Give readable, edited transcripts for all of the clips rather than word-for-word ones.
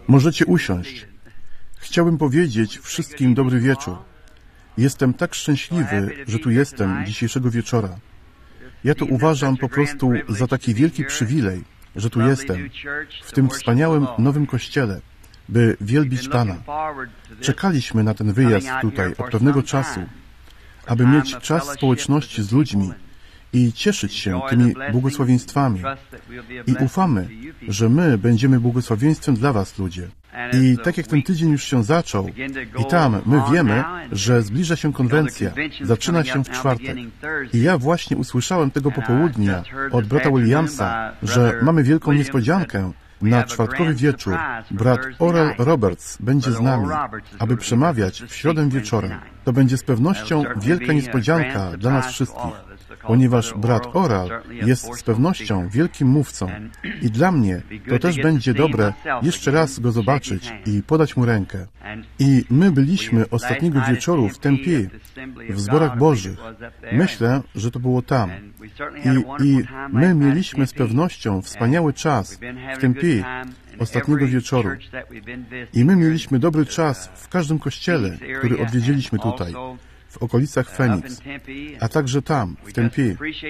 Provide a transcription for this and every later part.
Możecie usiąść. Chciałbym powiedzieć wszystkim dobry wieczór. Jestem tak szczęśliwy, że tu jestem dzisiejszego wieczora. Ja to uważam po prostu za taki wielki przywilej, że tu jestem, w tym wspaniałym nowym kościele, by wielbić Pana. Czekaliśmy na ten wyjazd tutaj od pewnego czasu, aby mieć czas społeczności z ludźmi i cieszyć się tymi błogosławieństwami. I ufamy, że my będziemy błogosławieństwem dla Was, ludzie. I tak jak ten tydzień już się zaczął, i tam my wiemy, że zbliża się konwencja, zaczyna się w czwartek. I ja właśnie usłyszałem tego popołudnia od brata Williamsa, że mamy wielką niespodziankę. Na czwartkowy wieczór brat Oral Roberts będzie z nami, aby przemawiać w środę wieczorem. To będzie z pewnością wielka niespodzianka dla nas wszystkich, ponieważ brat Oral jest z pewnością wielkim mówcą i dla mnie to też będzie dobre jeszcze raz go zobaczyć i podać mu rękę. I my byliśmy ostatniego wieczoru w Tempe, w zborach Bożych. Myślę, że to było tam. I my mieliśmy z pewnością wspaniały czas w Tempe ostatniego wieczoru. I my mieliśmy dobry czas w każdym kościele, który odwiedziliśmy tutaj, w okolicach Phoenix, a także tam, w Tempe.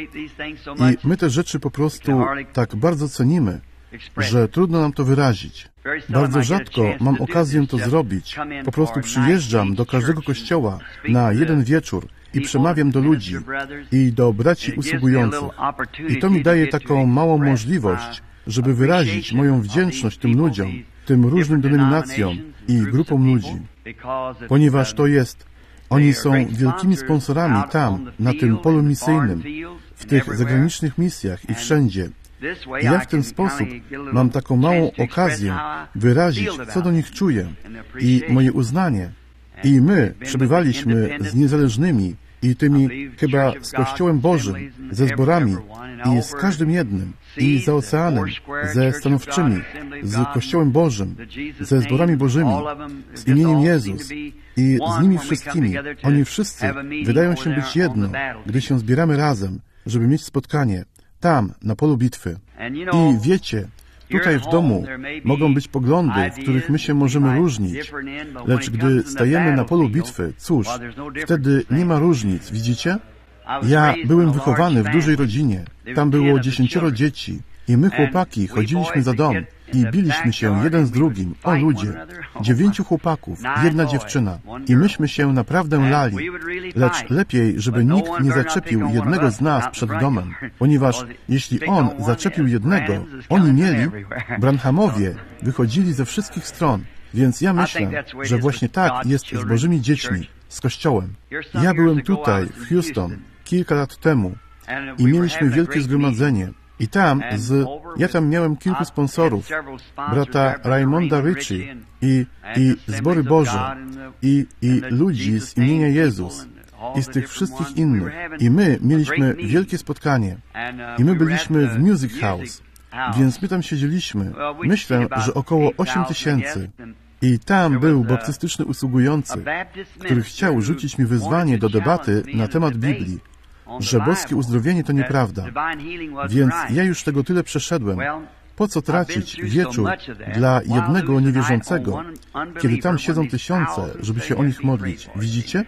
I my te rzeczy po prostu tak bardzo cenimy, że trudno nam to wyrazić. Bardzo rzadko mam okazję to zrobić. Po prostu przyjeżdżam do każdego kościoła na jeden wieczór i przemawiam do ludzi i do braci usługujących. I to mi daje taką małą możliwość, żeby wyrazić moją wdzięczność tym ludziom, tym różnym denominacjom i grupom ludzi. Ponieważ to jest, oni są wielkimi sponsorami tam, na tym polu misyjnym, w tych zagranicznych misjach i wszędzie. I ja w ten sposób mam taką małą okazję wyrazić, co do nich czuję i moje uznanie. I my przebywaliśmy z niezależnymi i tymi chyba z Kościołem Bożym, ze zborami i z każdym jednym, i za oceanem, ze stanowczymi, z Kościołem Bożym, ze zborami Bożymi, z imieniem Jezus i z nimi wszystkimi. Oni wszyscy wydają się być jedno, gdy się zbieramy razem, żeby mieć spotkanie tam, na polu bitwy. I wiecie, tutaj w domu mogą być poglądy, w których my się możemy różnić, lecz gdy stajemy na polu bitwy, cóż, wtedy nie ma różnic, widzicie? Ja byłem wychowany w dużej rodzinie, tam było 10 dzieci i my chłopaki chodziliśmy za dom i biliśmy się jeden z drugim, o ludzie, 9 chłopaków, 1 dziewczyna i myśmy się naprawdę lali, lecz lepiej, żeby nikt nie zaczepił jednego z nas przed domem, ponieważ jeśli on zaczepił jednego, oni mieli, Branhamowie wychodzili ze wszystkich stron, więc ja myślę, że właśnie tak jest z Bożymi dziećmi, z Kościołem. Ja byłem tutaj, w Houston, kilka lat temu i mieliśmy wielkie zgromadzenie. I tam ja tam miałem kilku sponsorów, brata Raymonda Ritchie i zbory Boże i ludzi z imienia Jezus i z tych wszystkich innych. I my mieliśmy wielkie spotkanie i my byliśmy w Music House, więc my tam siedzieliśmy, myślę, że około 8 000. I tam był baptystyczny usługujący, który chciał rzucić mi wyzwanie do debaty na temat Biblii, że boskie uzdrowienie to nieprawda. Więc ja już tego tyle przeszedłem. Po co tracić wieczór dla jednego niewierzącego, kiedy tam siedzą tysiące, żeby się o nich modlić? Widzicie?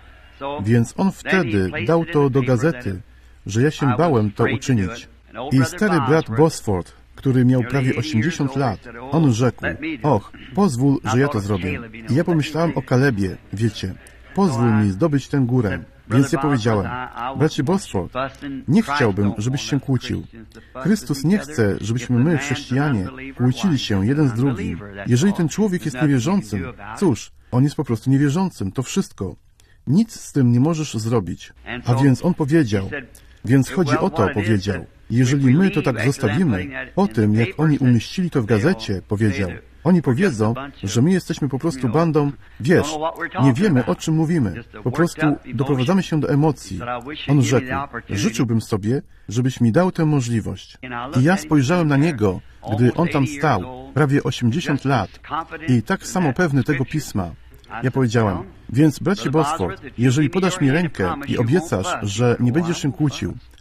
Więc on wtedy dał to do gazety, że ja się bałem to uczynić. I stary brat Bosford, który miał prawie 80 lat, on rzekł, och, pozwól, że ja to zrobię. I ja pomyślałem o Kalebie, wiecie, pozwól mi zdobyć tę górę. Więc ja powiedziałem, bracie Bosford, nie chciałbym, żebyś się kłócił. Chrystus nie chce, żebyśmy my, chrześcijanie, kłócili się jeden z drugim. Jeżeli ten człowiek jest niewierzącym, cóż, on jest po prostu niewierzącym, to wszystko. Nic z tym nie możesz zrobić. A więc on powiedział, więc chodzi o to, powiedział, jeżeli my to tak zostawimy, po tym, jak oni umieścili to w gazecie, powiedział, oni powiedzą, że my jesteśmy po prostu bandą, wiesz, nie wiemy, o czym mówimy. Po prostu doprowadzamy się do emocji. On rzekł, życzyłbym sobie, żebyś mi dał tę możliwość. I ja spojrzałem na niego, gdy on tam stał, prawie 80 lat i tak samo pewny tego pisma. Ja powiedziałem, więc bracie Bosford, jeżeli podasz mi rękę i obiecasz, że nie będziesz się kłócił,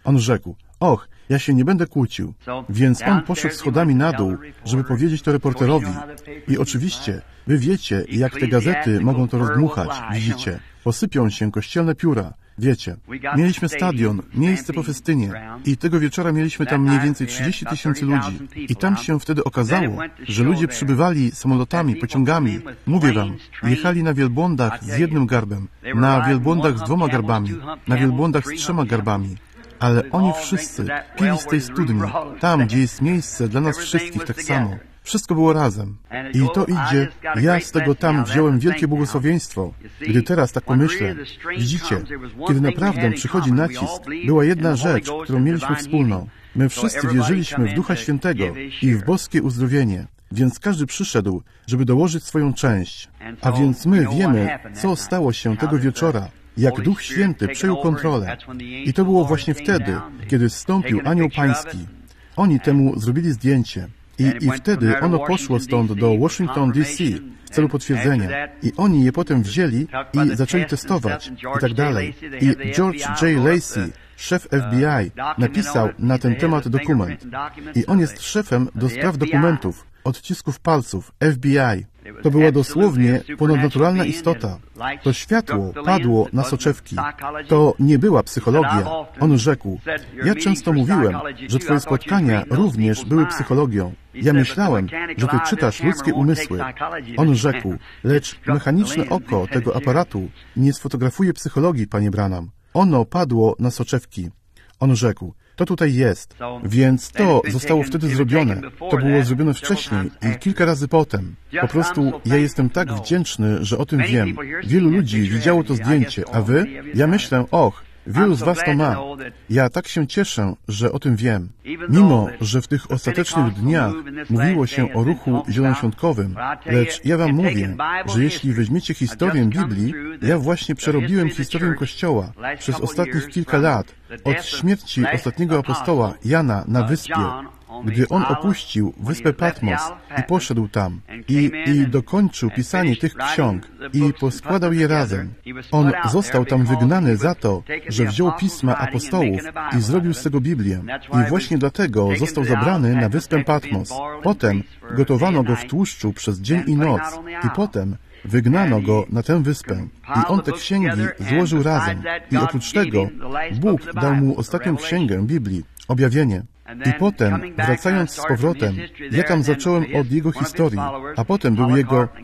On rzekł: och, ja się nie będę kłócił. Więc on poszedł schodami na dół, żeby powiedzieć to reporterowi. I oczywiście, wy wiecie, jak te gazety mogą to rozdmuchać, widzicie. Posypią się kościelne pióra. Wiecie, mieliśmy stadion, miejsce po festynie i tego wieczora mieliśmy tam mniej więcej 30 000 ludzi. I tam się wtedy okazało, że ludzie przybywali samolotami, pociągami. Mówię wam, jechali na wielbłądach z jednym garbem, na wielbłądach z 2 garbami, na wielbłądach z 3 garbami. Ale oni wszyscy pili z tej studni, tam, gdzie jest miejsce dla nas wszystkich tak samo. Wszystko było razem. I to idzie, ja z tego tam wziąłem wielkie błogosławieństwo. Gdy teraz tak pomyślę, widzicie, kiedy naprawdę przychodzi nacisk, była jedna rzecz, którą mieliśmy wspólną. My wszyscy wierzyliśmy w Ducha Świętego i w boskie uzdrowienie. Więc każdy przyszedł, żeby dołożyć swoją część. A więc my wiemy, co stało się tego wieczora, jak Duch Święty przejął kontrolę. I to było właśnie wtedy, kiedy zstąpił Anioł Pański. Oni temu zrobili zdjęcie. I wtedy ono poszło stąd do Washington D.C. w celu potwierdzenia. I oni je potem wzięli i zaczęli testować i tak dalej. I George J. Lacey, szef FBI, napisał na ten temat dokument. I on jest szefem do spraw dokumentów, odcisków palców, FBI. To była dosłownie ponadnaturalna istota. To światło padło na soczewki. To nie była psychologia. On rzekł: ja często mówiłem, że twoje spotkania również były psychologią. Ja myślałem, że ty czytasz ludzkie umysły. On rzekł: lecz mechaniczne oko tego aparatu nie sfotografuje psychologii, panie Branham. Ono padło na soczewki. On rzekł: to tutaj jest. Więc to zostało wtedy zrobione. To było zrobione wcześniej i kilka razy potem. Po prostu ja jestem tak wdzięczny, że o tym wiem. Wielu ludzi widziało to zdjęcie, a wy? Ja myślę: och, wielu z was to ma. Ja tak się cieszę, że o tym wiem. Mimo, że w tych ostatecznych dniach mówiło się o ruchu zielonoświątkowym, lecz ja wam mówię, że jeśli weźmiecie historię Biblii, ja właśnie przerobiłem historię Kościoła przez ostatnich kilka lat, od śmierci ostatniego apostoła Jana na wyspie, gdy on opuścił wyspę Patmos i poszedł tam i dokończył pisanie tych ksiąg i poskładał je razem. On został tam wygnany za to, że wziął pisma apostołów i zrobił z tego Biblię. I właśnie dlatego został zabrany na wyspę Patmos. Potem gotowano go w tłuszczu przez dzień i noc i potem wygnano go na tę wyspę i on te księgi złożył razem. I oprócz tego Bóg dał mu ostatnią księgę Biblii, Objawienie. I potem, wracając z powrotem, ja tam zacząłem od jego historii, a potem był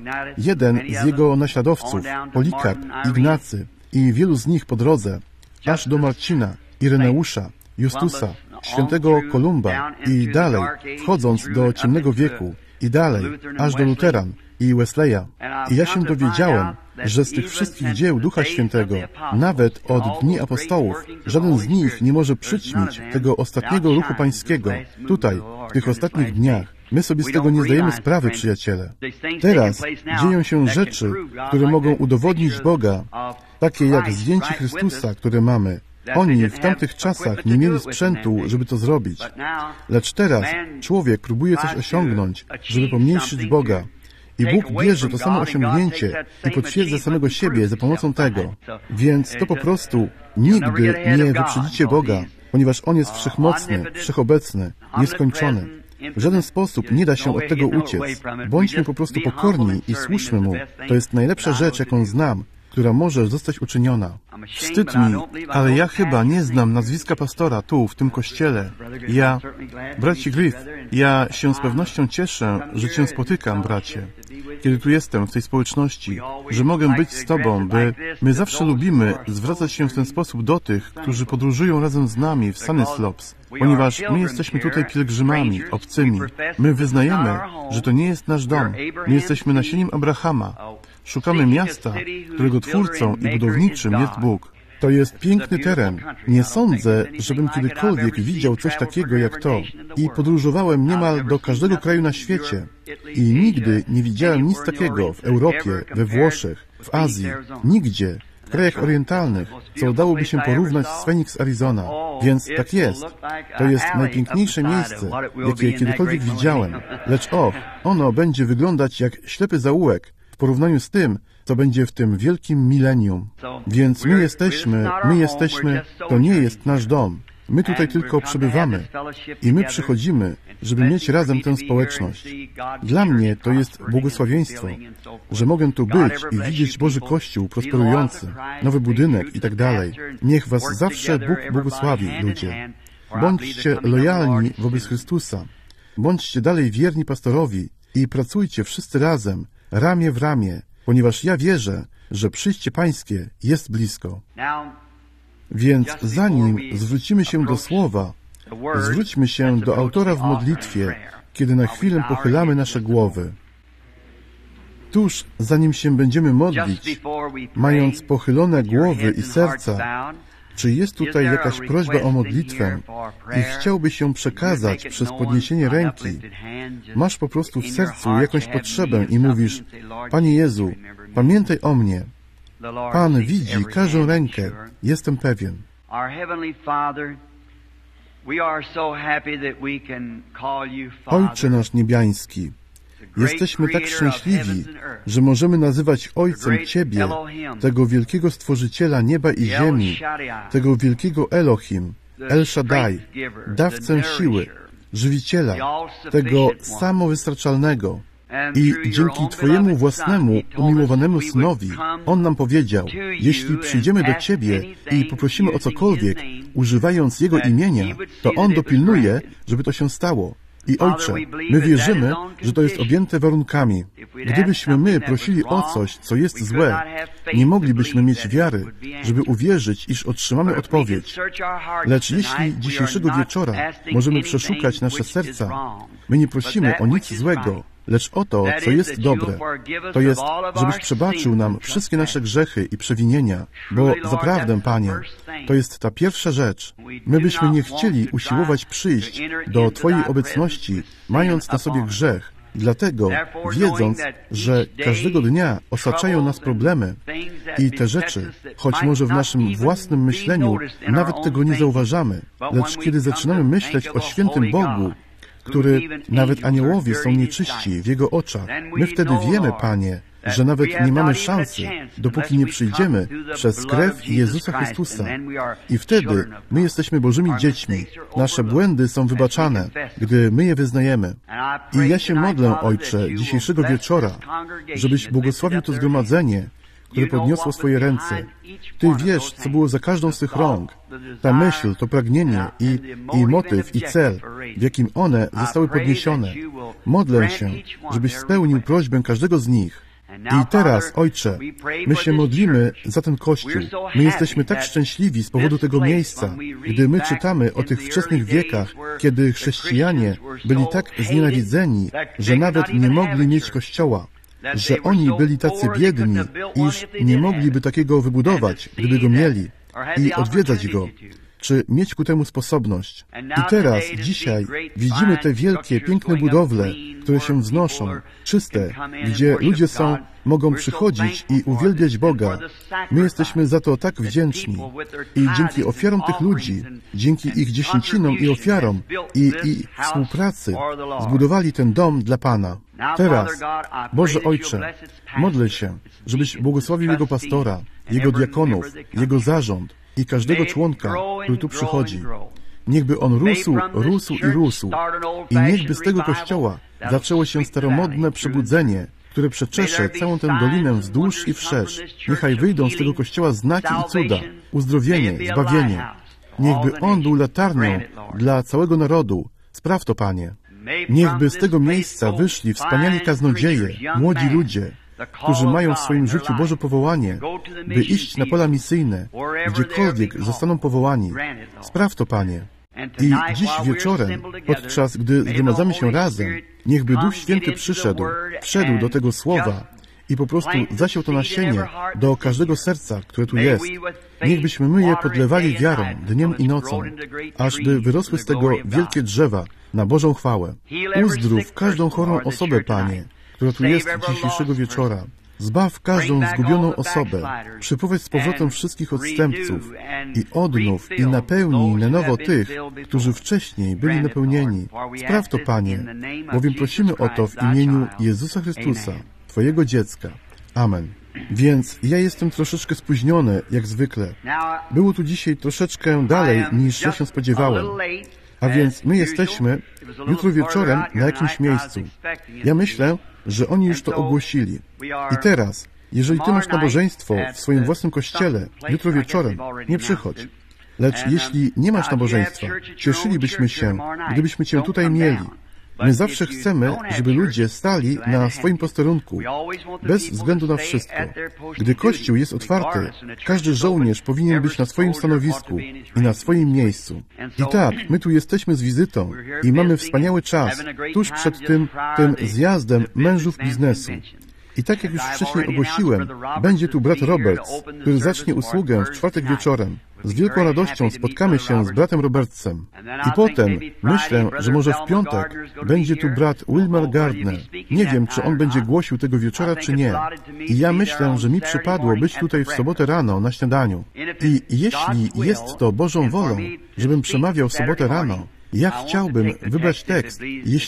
jeden z jego naśladowców, Polikarp, Ignacy i wielu z nich po drodze, aż do Marcina, Ireneusza, Justusa, świętego Kolumba i dalej, wchodząc do ciemnego wieku i dalej, aż do Luteran i Wesleya. I ja się dowiedziałem, że z tych wszystkich dzieł Ducha Świętego, nawet od dni apostołów, żaden z nich nie może przyćmić tego ostatniego ruchu pańskiego, tutaj, w tych ostatnich dniach. My sobie z tego nie zdajemy sprawy, przyjaciele. Teraz dzieją się rzeczy, które mogą udowodnić Boga, takie jak zdjęcie Chrystusa, które mamy. Oni w tamtych czasach nie mieli sprzętu, żeby to zrobić. Lecz teraz człowiek próbuje coś osiągnąć, żeby pomniejszyć Boga. I Bóg bierze to samo osiągnięcie i potwierdza samego siebie za pomocą tego. Więc to po prostu nigdy nie wyprzedzicie Boga, ponieważ On jest wszechmocny, wszechobecny, nieskończony. W żaden sposób nie da się od tego uciec. Bądźmy po prostu pokorni i słuszmy Mu. To jest najlepsza rzecz, jaką znam, która może zostać uczyniona. Wstyd mi, ale ja chyba nie znam nazwiska pastora tu, w tym kościele. Bracie Griff, ja się z pewnością cieszę, że Cię spotykam, bracie, kiedy tu jestem, w tej społeczności, że mogę być z Tobą, by my zawsze lubimy zwracać się w ten sposób do tych, którzy podróżują razem z nami w Stanislopes, ponieważ my jesteśmy tutaj pielgrzymami, obcymi. My wyznajemy, że to nie jest nasz dom. My jesteśmy nasieniem Abrahama. Szukamy miasta, którego twórcą i budowniczym jest Bóg. To jest piękny teren. Nie sądzę, żebym kiedykolwiek widział coś takiego jak to. I podróżowałem niemal do każdego kraju na świecie. I nigdy nie widziałem nic takiego w Europie, we Włoszech, w Azji, nigdzie, w krajach orientalnych, co dałoby się porównać z Phoenix, Arizona. Więc tak jest. To jest najpiękniejsze miejsce, jakie kiedykolwiek widziałem. Lecz ono będzie wyglądać jak ślepy zaułek w porównaniu z tym, co będzie w tym wielkim milenium. Więc my jesteśmy, to nie jest nasz dom. My tutaj tylko przebywamy i my przychodzimy, żeby mieć razem tę społeczność. Dla mnie to jest błogosławieństwo, że mogę tu być i widzieć Boży Kościół prosperujący, nowy budynek i tak dalej. Niech was zawsze Bóg błogosławi, ludzie. Bądźcie lojalni wobec Chrystusa. Bądźcie dalej wierni pastorowi i pracujcie wszyscy razem, ramię w ramię, ponieważ ja wierzę, że przyjście Pańskie jest blisko. Więc zanim zwrócimy się do Słowa, zwróćmy się do autora w modlitwie, kiedy na chwilę pochylamy nasze głowy. Tuż zanim się będziemy modlić, mając pochylone głowy i serca, czy jest tutaj jakaś prośba o modlitwę i chciałbyś ją przekazać przez podniesienie ręki? Masz po prostu w sercu jakąś potrzebę i mówisz: Panie Jezu, pamiętaj o mnie. Pan widzi każdą rękę, jestem pewien. Ojcze nasz niebiański, jesteśmy tak szczęśliwi, że możemy nazywać Ojcem Ciebie, tego wielkiego Stworzyciela nieba i ziemi, tego wielkiego Elohim, El Shaddai, dawcę siły, żywiciela, tego samowystarczalnego. I dzięki Twojemu własnemu, umiłowanemu Synowi, On nam powiedział: jeśli przyjdziemy do Ciebie i poprosimy o cokolwiek, używając Jego imienia, to On dopilnuje, żeby to się stało. I Ojcze, my wierzymy, że to jest objęte warunkami. Gdybyśmy my prosili o coś, co jest złe, nie moglibyśmy mieć wiary, żeby uwierzyć, iż otrzymamy odpowiedź. Lecz jeśli dzisiejszego wieczora możemy przeszukać nasze serca, my nie prosimy o nic złego, lecz o to, co jest dobre. To jest, żebyś przebaczył nam wszystkie nasze grzechy i przewinienia, bo zaprawdę, Panie, to jest ta pierwsza rzecz. My byśmy nie chcieli usiłować przyjść do Twojej obecności, mając na sobie grzech, dlatego wiedząc, że każdego dnia osaczają nas problemy i te rzeczy, choć może w naszym własnym myśleniu nawet tego nie zauważamy, lecz kiedy zaczynamy myśleć o świętym Bogu, który nawet aniołowie są nieczyści w Jego oczach, my wtedy wiemy, Panie, że nawet nie mamy szansy, dopóki nie przyjdziemy przez krew Jezusa Chrystusa. I wtedy my jesteśmy Bożymi dziećmi. Nasze błędy są wybaczane, gdy my je wyznajemy. I ja się modlę, Ojcze, dzisiejszego wieczora, żebyś błogosławił to zgromadzenie, które podniosło swoje ręce. Ty wiesz, co było za każdą z tych rąk. Ta myśl, to pragnienie i motyw, i cel, w jakim one zostały podniesione. Modlę się, żebyś spełnił prośbę każdego z nich. I teraz, Ojcze, my się modlimy za ten Kościół. My jesteśmy tak szczęśliwi z powodu tego miejsca, gdy my czytamy o tych wczesnych wiekach, kiedy chrześcijanie byli tak znienawidzeni, że nawet nie mogli mieć Kościoła, że oni byli tacy biedni, iż nie mogliby takiego wybudować, gdyby go mieli, i odwiedzać go, czy mieć ku temu sposobność. I teraz, dzisiaj, widzimy te wielkie, piękne budowle, które się wznoszą, czyste, gdzie ludzie mogą przychodzić i uwielbiać Boga. My jesteśmy za to tak wdzięczni. I dzięki ofiarom tych ludzi, dzięki ich dziesięcinom i ofiarom i współpracy, zbudowali ten dom dla Pana. Teraz, Boże Ojcze, modlę się, żebyś błogosławił Jego pastora, Jego diakonów, Jego zarząd i każdego członka, który tu przychodzi. Niechby on rósł i rósł. I niechby z tego Kościoła zaczęło się staromodne przebudzenie, które przeczesze całą tę dolinę wzdłuż i wszerz. Niechaj wyjdą z tego Kościoła znaki i cuda, uzdrowienie, zbawienie. Niechby on był latarnią dla całego narodu. Spraw to, Panie. Niechby z tego miejsca wyszli wspaniali kaznodzieje, młodzi ludzie, którzy mają w swoim życiu Boże powołanie, by iść na pola misyjne, gdziekolwiek zostaną powołani. Spraw to, Panie. I dziś wieczorem, podczas gdy zgromadzamy się razem, niechby Duch Święty wszedł do tego Słowa i po prostu zasiał to nasienie do każdego serca, które tu jest. Niechbyśmy my je podlewali wiarą, dniem i nocą, aż by wyrosły z tego wielkie drzewa na Bożą chwałę. Uzdrów każdą chorą osobę, Panie, która tu jest dzisiejszego wieczora. Zbaw każdą zgubioną osobę, przyprowadź z powrotem wszystkich odstępców i odnów i napełnij na nowo tych, którzy wcześniej byli napełnieni. Spraw to, Panie, bowiem prosimy o to w imieniu Jezusa Chrystusa, Twojego dziecka. Amen. Więc ja jestem troszeczkę spóźniony, jak zwykle. Było tu dzisiaj troszeczkę dalej, niż ja się spodziewałem. A więc my jesteśmy jutro wieczorem na jakimś miejscu. Ja myślę, że oni już to ogłosili. I teraz, jeżeli Ty masz nabożeństwo w swoim własnym kościele, jutro wieczorem, nie przychodź. Lecz jeśli nie masz nabożeństwa, cieszylibyśmy się, gdybyśmy Cię tutaj mieli. My zawsze chcemy, żeby ludzie stali na swoim posterunku, bez względu na wszystko. Gdy Kościół jest otwarty, każdy żołnierz powinien być na swoim stanowisku i na swoim miejscu. I tak, my tu jesteśmy z wizytą i mamy wspaniały czas tuż przed tym zjazdem mężów biznesu. I tak jak już wcześniej ogłosiłem, będzie tu brat Roberts, który zacznie usługę w czwartek wieczorem. Z wielką radością spotkamy się z bratem Robertsem. I potem myślę, że może w piątek będzie tu brat Wilmer Gardner. Nie wiem, czy on będzie głosił tego wieczora, czy nie. I ja myślę, że mi przypadło być tutaj w sobotę rano na śniadaniu. I jeśli jest to Bożą wolą, żebym przemawiał w sobotę rano, ja chciałbym wybrać tekst,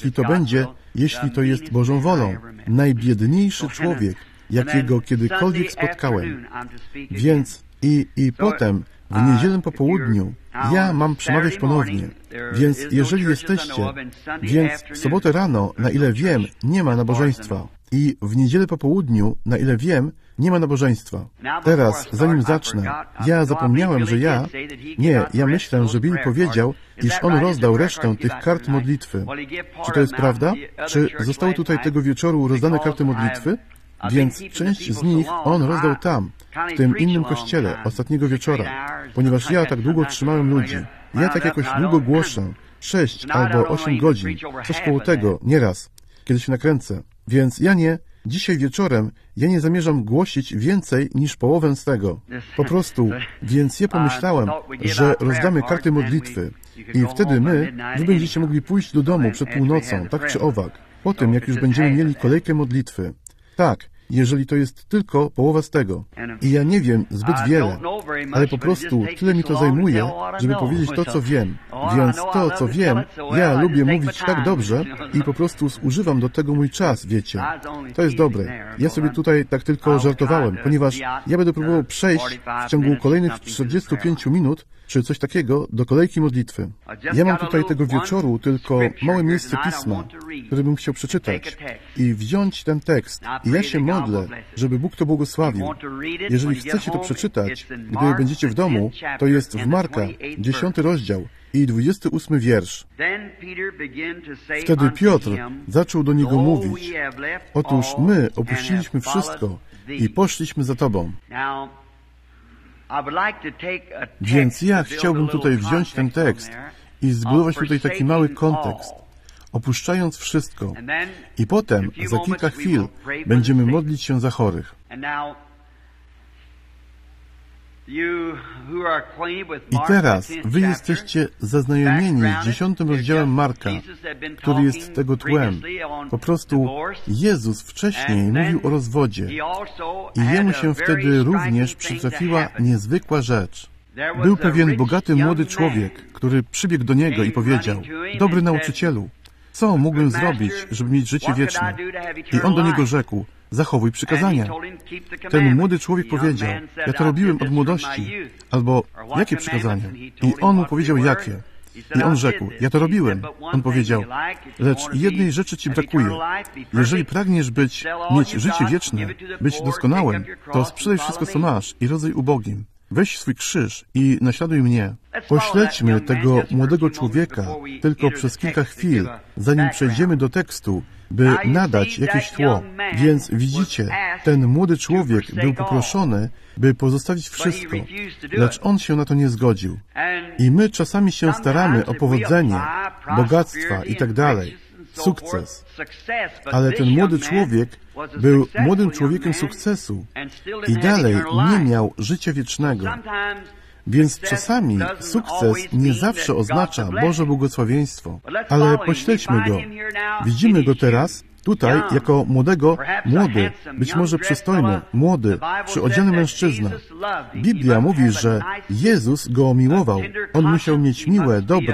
jeśli to jest Bożą wolą, najbiedniejszy człowiek, jakiego kiedykolwiek spotkałem. Więc i potem w niedzielę po południu ja mam przemawiać ponownie. Więc jeżeli jesteście, więc w sobotę rano, na ile wiem, nie ma nabożeństwa. I w niedzielę po południu, na ile wiem, nie ma nabożeństwa. Teraz, zanim zacznę, ja zapomniałem, że ja myślę, że Bill powiedział, iż on rozdał resztę tych kart modlitwy. Czy to jest prawda? Czy zostały tutaj tego wieczoru rozdane karty modlitwy? Więc część z nich on rozdał tam, w tym innym kościele, ostatniego wieczora, ponieważ ja tak długo trzymałem ludzi. Ja tak jakoś długo głoszę, 6 albo 8 godzin, coś koło tego, nieraz, kiedy się nakręcę. Więc dzisiaj wieczorem ja nie zamierzam głosić więcej niż połowę z tego. Po prostu, więc ja pomyślałem, że rozdamy karty modlitwy i wtedy wy będziecie mogli pójść do domu przed północą, tak czy owak, po tym, jak już będziemy mieli kolejkę modlitwy. Tak, jeżeli to jest tylko połowa z tego. I ja nie wiem zbyt wiele, ale po prostu tyle mi to zajmuje, żeby powiedzieć to, co wiem. Więc to, co wiem, ja lubię mówić tak dobrze i po prostu zużywam do tego mój czas, wiecie. To jest dobre. Ja sobie tutaj tak tylko żartowałem, ponieważ ja będę próbował przejść w ciągu kolejnych 45 minut, czy coś takiego, do kolejki modlitwy. Ja mam tutaj tego wieczoru tylko małe miejsce pisma, które bym chciał przeczytać i wziąć ten tekst. I ja się modlę, żeby Bóg to błogosławił. Jeżeli chcecie to przeczytać, gdy będziecie w domu, to jest w Marka, 10 rozdział i 28 wiersz. Wtedy Piotr zaczął do niego mówić: otóż my opuściliśmy wszystko i poszliśmy za Tobą. Więc ja chciałbym tutaj wziąć ten tekst i zbudować tutaj taki mały kontekst, opuszczając wszystko. I potem, za kilka chwil, będziemy modlić się za chorych. I teraz wy jesteście zaznajomieni z 10 rozdziałem Marka, który jest tego tłem. Po prostu Jezus wcześniej mówił o rozwodzie i jemu się wtedy również przytrafiła niezwykła rzecz. Był pewien bogaty młody człowiek, który przybiegł do niego i powiedział: dobry nauczycielu, co mógłbym zrobić, żeby mieć życie wieczne? I on do niego rzekł: zachowuj przykazania. Ten młody człowiek powiedział: ja to robiłem od młodości. Albo: jakie przykazania? I on mu powiedział: jakie? I on rzekł: ja to robiłem. On powiedział: lecz jednej rzeczy ci brakuje. Jeżeli pragniesz mieć życie wieczne, być doskonałym, to sprzedaj wszystko, co masz i rozdaj ubogim. Weź swój krzyż i naśladuj mnie. Pośledźmy tego młodego człowieka tylko przez kilka chwil, zanim przejdziemy do tekstu, by nadać jakieś tło. Więc widzicie, ten młody człowiek był poproszony, by pozostawić wszystko, lecz on się na to nie zgodził. I my czasami się staramy o powodzenie, bogactwa i tak dalej, sukces. Ale ten młody człowiek był młodym człowiekiem sukcesu i dalej nie miał życia wiecznego. Więc czasami sukces nie zawsze oznacza Boże błogosławieństwo. Ale pośledźmy go. Widzimy go teraz tutaj jako młody, być może przystojny, młody, przyodziany mężczyzna. Biblia mówi, że Jezus go miłował. On musiał mieć miłe, dobre,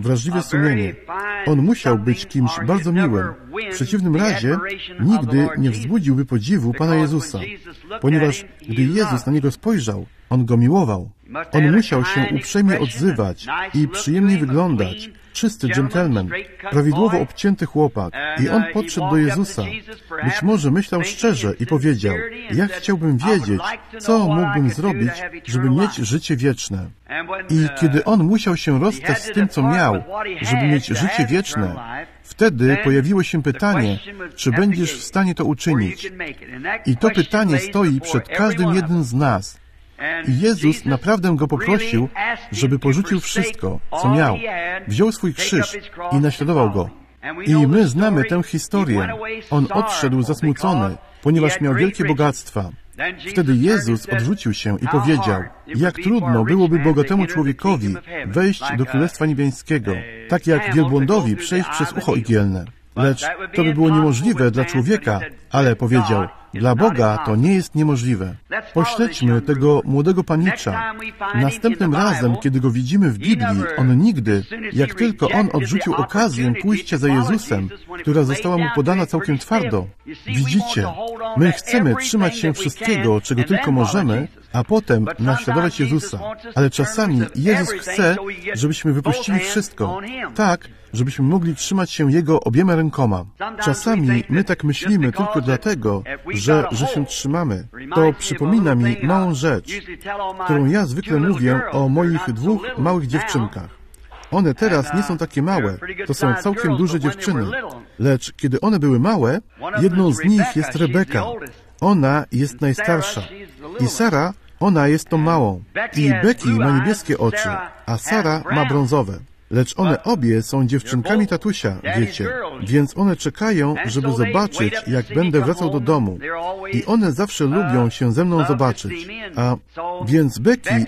wrażliwe sumienie. On musiał być kimś bardzo miłym. W przeciwnym razie nigdy nie wzbudziłby podziwu Pana Jezusa, ponieważ gdy Jezus na niego spojrzał, On go miłował. On musiał się uprzejmie odzywać i przyjemnie wyglądać. Czysty dżentelmen, prawidłowo obcięty chłopak. I on podszedł do Jezusa. Być może myślał szczerze i powiedział: ja chciałbym wiedzieć, co mógłbym zrobić, żeby mieć życie wieczne. I kiedy on musiał się rozstać z tym, co miał, żeby mieć życie wieczne, wtedy pojawiło się pytanie, czy będziesz w stanie to uczynić. I to pytanie stoi przed każdym jednym z nas. I Jezus naprawdę go poprosił, żeby porzucił wszystko, co miał. Wziął swój krzyż i naśladował go. I my znamy tę historię. On odszedł zasmucony, ponieważ miał wielkie bogactwa. Wtedy Jezus odwrócił się i powiedział: jak trudno byłoby bogatemu człowiekowi wejść do Królestwa Niebiańskiego, tak jak wielbłądowi przejść przez ucho igielne. Lecz to by było niemożliwe dla człowieka, ale powiedział: dla Boga to nie jest niemożliwe. Pośledźmy tego młodego panicza. Następnym razem, kiedy go widzimy w Biblii, on nigdy, jak tylko on odrzucił okazję pójścia za Jezusem, która została mu podana całkiem twardo. Widzicie, my chcemy trzymać się wszystkiego, czego tylko możemy, a potem naśladować Jezusa. Ale czasami Jezus chce, żebyśmy wypuścili wszystko, tak, żebyśmy mogli trzymać się Jego obiema rękoma. Czasami my tak myślimy tylko dlatego, że się trzymamy. To przypomina mi małą rzecz, którą ja zwykle mówię o moich dwóch małych dziewczynkach. One teraz nie są takie małe, to są całkiem duże dziewczyny. Lecz kiedy one były małe, jedną z nich jest Rebeka. Ona jest najstarsza. I Sara, ona jest tą małą. I Becky ma niebieskie oczy, a Sara ma brązowe. Lecz one obie są dziewczynkami tatusia, wiecie, więc one czekają, żeby zobaczyć, jak będę wracał do domu. I one zawsze lubią się ze mną zobaczyć. A więc Becky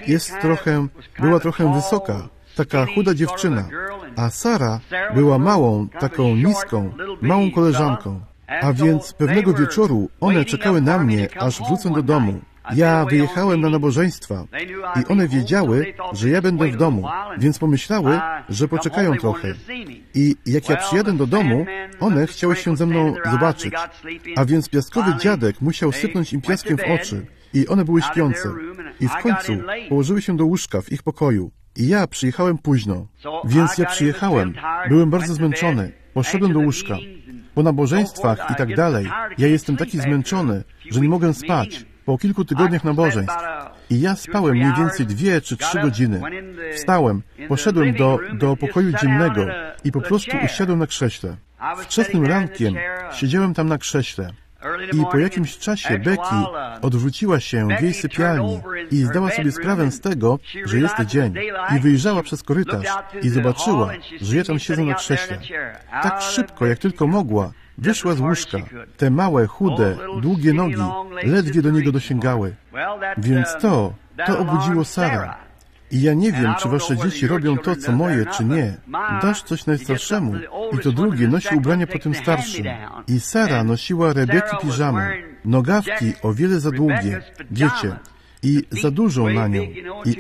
była trochę wysoka, taka chuda dziewczyna, a Sara była małą, taką niską, małą koleżanką. A więc pewnego wieczoru one czekały na mnie, aż wrócę do domu. Ja wyjechałem na nabożeństwa i one wiedziały, że ja będę w domu, więc pomyślały, że poczekają trochę. I jak ja przyjadę do domu, one chciały się ze mną zobaczyć. A więc piaskowy dziadek musiał sypnąć im piaskiem w oczy i one były śpiące. I w końcu położyły się do łóżka w ich pokoju. I ja przyjechałem późno. Więc ja przyjechałem. Byłem bardzo zmęczony. Poszedłem do łóżka. Po nabożeństwach i tak dalej, ja jestem taki zmęczony, że nie mogę spać. Po kilku tygodniach nabożeństw. I ja spałem mniej więcej 2 czy 3 godziny. Wstałem, poszedłem do pokoju dziennego i po prostu usiadłem na krześle. Wczesnym rankiem siedziałem tam na krześle. I po jakimś czasie Becky odwróciła się w jej sypialni i zdała sobie sprawę z tego, że jest dzień. I wyjrzała przez korytarz i zobaczyła, że ja tam siedzę na krześle. Tak szybko, jak tylko mogła, wyszła z łóżka. Te małe, chude, długie nogi ledwie do niego dosięgały. Więc to obudziło Sarę. I ja nie wiem, czy wasze dzieci robią to, co moje, czy nie. Dasz coś najstarszemu i to drugie nosi ubrania po tym starszym. I Sara nosiła Rebeki piżamę, nogawki o wiele za długie, wiecie, i za dużą na nią. I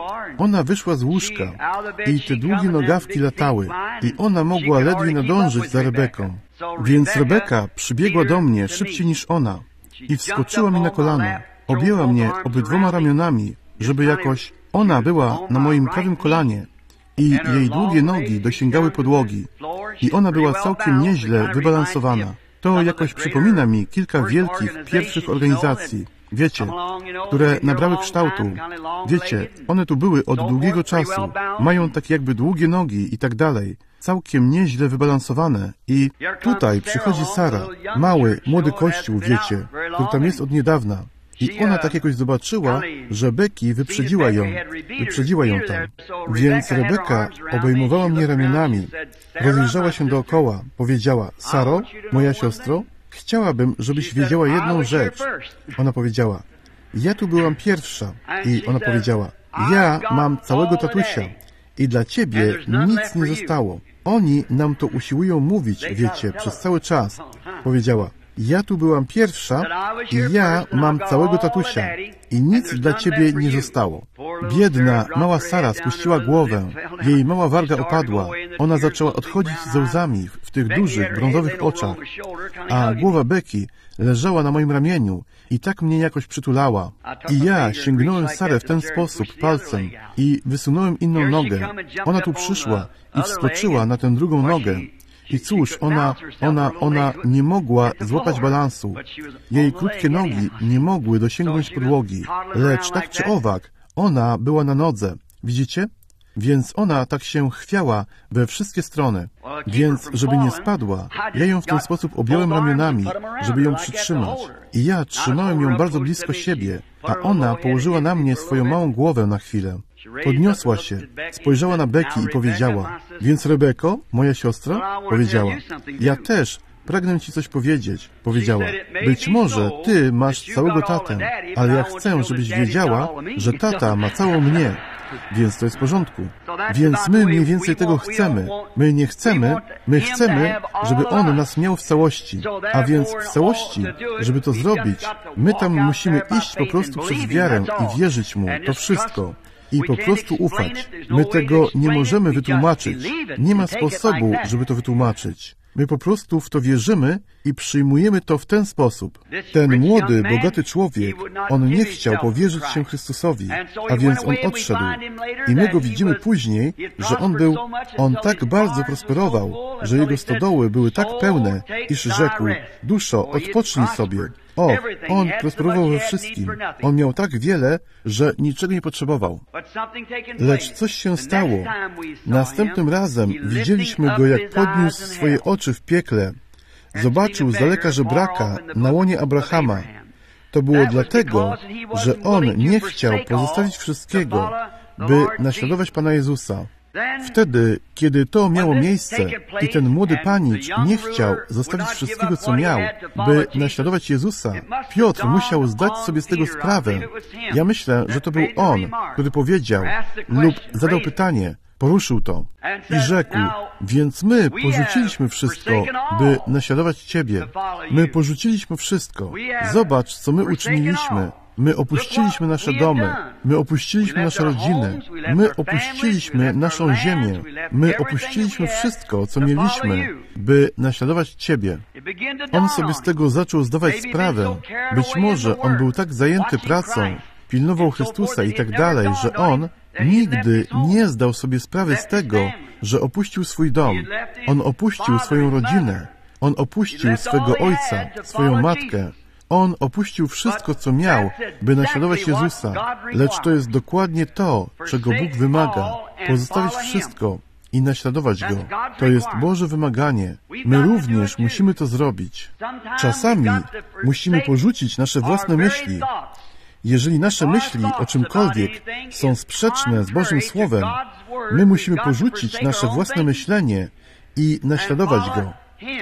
ona wyszła z łóżka i te długie nogawki latały i ona mogła ledwie nadążyć za Rebeką. Więc Rebeka przybiegła do mnie szybciej niż ona i wskoczyła mi na kolano. Objęła mnie obydwoma ramionami, żeby jakoś ona była na moim prawym kolanie i jej długie nogi dosięgały podłogi i ona była całkiem nieźle wybalansowana. To jakoś przypomina mi kilka wielkich, pierwszych organizacji, wiecie, które nabrały kształtu. Wiecie, one tu były od długiego czasu, mają takie jakby długie nogi i tak dalej, całkiem nieźle wybalansowane. I tutaj przychodzi Sara, mały, młody kościół, wiecie, który tam jest od niedawna. I ona tak jakoś zobaczyła, że Becky wyprzedziła ją tam. Więc Rebeka obejmowała mnie ramionami, rozejrzała się dookoła, powiedziała: Saro, moja siostro, chciałabym, żebyś wiedziała jedną rzecz. Ona powiedziała: ja tu byłam pierwsza. I ona powiedziała: ja mam całego tatusia i dla ciebie nic nie zostało. Oni nam to usiłują mówić, wiecie, przez cały czas. Powiedziała: ja tu byłam pierwsza i ja mam całego tatusia i nic dla ciebie nie zostało. Biedna, mała Sara spuściła głowę, jej mała warga opadła Ona zaczęła odchodzić ze łzami w tych dużych, brązowych oczach, a głowa Becky leżała na moim ramieniu i tak mnie jakoś przytulała. I ja sięgnąłem Sarę w ten sposób palcem i wysunąłem inną nogę. Ona tu przyszła i wskoczyła na tę drugą nogę. I cóż, ona nie mogła złapać balansu. Jej krótkie nogi nie mogły dosięgnąć podłogi, lecz tak czy owak, ona była na nodze. Widzicie? Więc ona tak się chwiała we wszystkie strony. Więc, żeby nie spadła, ja ją w ten sposób objąłem ramionami, żeby ją przytrzymać. I ja trzymałem ją bardzo blisko siebie, a ona położyła na mnie swoją małą głowę na chwilę. Podniosła się, spojrzała na Becky i powiedziała: więc Rebeko, moja siostra, powiedziała, ja też pragnę ci coś powiedzieć, powiedziała. Być może ty masz całego tatę, ale ja chcę, żebyś wiedziała, że tata ma całą mnie. Więc to jest w porządku. Więc my mniej więcej tego chcemy. My nie chcemy, my chcemy, żeby on nas miał w całości. A więc w całości, żeby to zrobić, my tam musimy iść po prostu przez wiarę i wierzyć mu. To wszystko. I po prostu ufać. My tego nie możemy wytłumaczyć. Nie ma sposobu, żeby to wytłumaczyć. My po prostu w to wierzymy i przyjmujemy to w ten sposób. Ten młody, bogaty człowiek, on nie chciał powierzyć się Chrystusowi, a więc on odszedł. I my go widzimy później, że on tak bardzo prosperował, że jego stodoły były tak pełne, iż rzekł: duszo, odpocznij sobie. O, on prosperował we wszystkim. On miał tak wiele, że niczego nie potrzebował. Lecz coś się stało. Następnym razem widzieliśmy go, jak podniósł swoje oczy w piekle. Zobaczył z daleka żebraka na łonie Abrahama. To było dlatego, że on nie chciał pozostawić wszystkiego, by naśladować Pana Jezusa. Wtedy, kiedy to miało miejsce i ten młody panicz nie chciał zostawić wszystkiego, co miał, by naśladować Jezusa, Piotr musiał zdać sobie z tego sprawę. Ja myślę, że to był on, który powiedział lub zadał pytanie, poruszył to i rzekł: więc my porzuciliśmy wszystko, by naśladować Ciebie. My porzuciliśmy wszystko. Zobacz, co my uczyniliśmy. My opuściliśmy nasze domy, my opuściliśmy nasze rodziny, my opuściliśmy naszą ziemię, my opuściliśmy wszystko, co mieliśmy, by naśladować Ciebie. On sobie z tego zaczął zdawać sprawę. Być może on był tak zajęty pracą, pilnował Chrystusa i tak dalej, że on nigdy nie zdał sobie sprawy z tego, że opuścił swój dom. On opuścił swoją rodzinę. On opuścił swego ojca, swoją matkę. On opuścił wszystko, co miał, by naśladować Jezusa. Lecz to jest dokładnie to, czego Bóg wymaga. Pozostawić wszystko i naśladować Go. To jest Boże wymaganie. My również musimy to zrobić. Czasami musimy porzucić nasze własne myśli. Jeżeli nasze myśli o czymkolwiek są sprzeczne z Bożym Słowem, my musimy porzucić nasze własne myślenie i naśladować Go.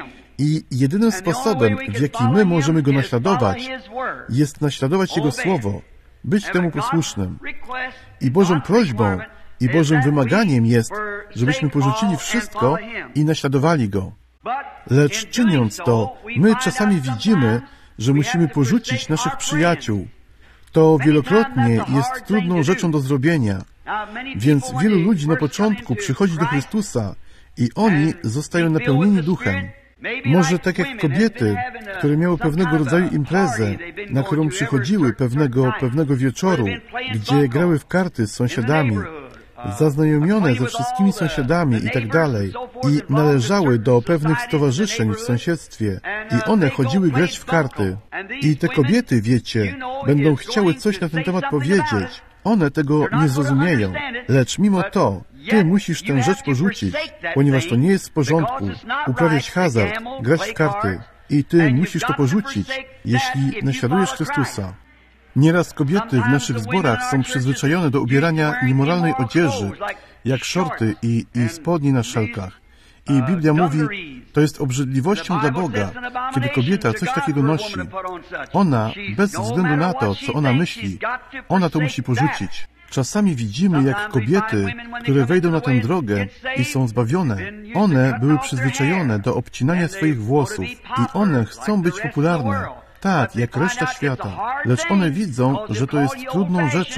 I jedynym sposobem, w jaki my możemy Go naśladować, jest naśladować Jego Słowo, być temu posłusznym. I Bożą prośbą i Bożym wymaganiem jest, żebyśmy porzucili wszystko i naśladowali Go. Lecz czyniąc to, my czasami widzimy, że musimy porzucić naszych przyjaciół. To wielokrotnie jest trudną rzeczą do zrobienia. Więc wielu ludzi na początku przychodzi do Chrystusa i oni zostają napełnieni duchem. Może tak jak kobiety, które miały pewnego rodzaju imprezę, na którą przychodziły pewnego wieczoru, gdzie grały w karty z sąsiadami, zaznajomione ze wszystkimi sąsiadami i tak dalej, i należały do pewnych stowarzyszeń w sąsiedztwie, i one chodziły grać w karty. I te kobiety, wiecie, będą chciały coś na ten temat powiedzieć. One tego nie zrozumieją, lecz mimo to ty musisz tę rzecz porzucić, ponieważ to nie jest w porządku uprawiać hazard, grać w karty. I ty musisz to porzucić, jeśli naśladujesz Chrystusa. Nieraz kobiety w naszych zborach są przyzwyczajone do ubierania niemoralnej odzieży, jak szorty i spodnie na szelkach. I Biblia mówi, to jest obrzydliwością dla Boga, kiedy kobieta coś takiego nosi. Ona, bez względu na to, co ona myśli, ona to musi porzucić. Czasami widzimy, jak kobiety, które wejdą na tę drogę i są zbawione, one były przyzwyczajone do obcinania swoich włosów i one chcą być popularne, tak jak reszta świata. Lecz one widzą, że to jest trudną rzeczą,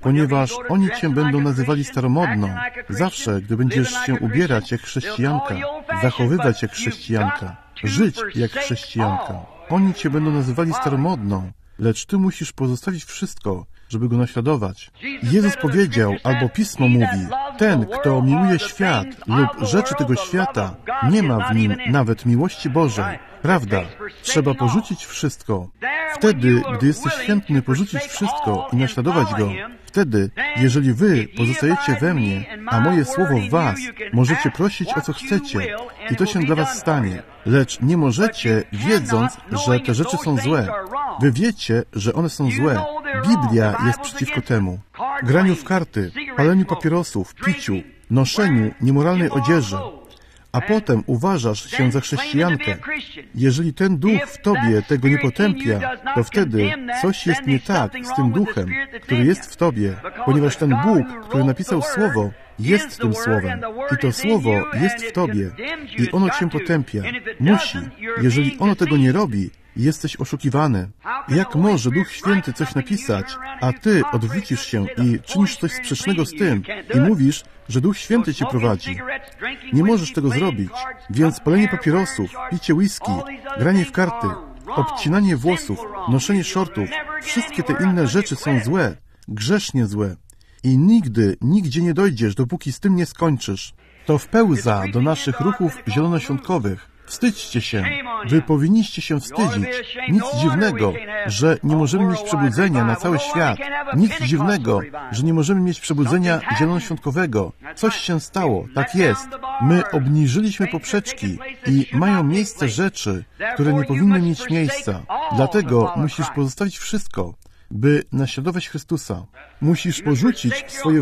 ponieważ oni Cię będą nazywali staromodną. Zawsze, gdy będziesz się ubierać jak chrześcijanka, zachowywać jak chrześcijanka, żyć jak chrześcijanka, oni Cię będą nazywali staromodną, lecz Ty musisz pozostawić wszystko, żeby Go naśladować. Jezus powiedział, albo Pismo mówi, ten, kto miłuje świat lub rzeczy tego świata, nie ma w nim nawet miłości Bożej. Prawda, trzeba porzucić wszystko. Wtedy, gdy jesteś chętny porzucić wszystko i naśladować Go, wtedy, jeżeli Wy pozostajecie we mnie, a moje słowo w Was, możecie prosić o co chcecie i to się dla Was stanie. Lecz nie możecie, wiedząc, że te rzeczy są złe. Wy wiecie, że one są złe. Biblia jest przeciwko temu. Graniu w karty, paleniu papierosów, piciu, noszeniu niemoralnej odzieży. A potem uważasz się za chrześcijankę. Jeżeli ten duch w tobie tego nie potępia, to wtedy coś jest nie tak z tym duchem, który jest w tobie, ponieważ ten Bóg, który napisał Słowo, jest tym Słowem. I to Słowo jest w tobie. I ono cię potępia. Musi. Jeżeli ono tego nie robi, jesteś oszukiwany. Jak może Duch Święty coś napisać, a ty odwrócisz się i czynisz coś sprzecznego z tym i mówisz, że Duch Święty cię prowadzi? Nie możesz tego zrobić, więc palenie papierosów, picie whisky, granie w karty, obcinanie włosów, noszenie shortów, wszystkie te inne rzeczy są złe, grzesznie złe. I nigdy, nigdzie nie dojdziesz, dopóki z tym nie skończysz. To wpełza do naszych ruchów zielonoświątkowych. Wstydźcie się. Wy powinniście się wstydzić. Nic dziwnego, że nie możemy mieć przebudzenia na cały świat. Nic dziwnego, że nie możemy mieć przebudzenia zielonoświątkowego. Coś się stało. Tak jest. My obniżyliśmy poprzeczki i mają miejsce rzeczy, które nie powinny mieć miejsca. Dlatego musisz pozostawić wszystko, by naśladować Chrystusa. Musisz porzucić swoje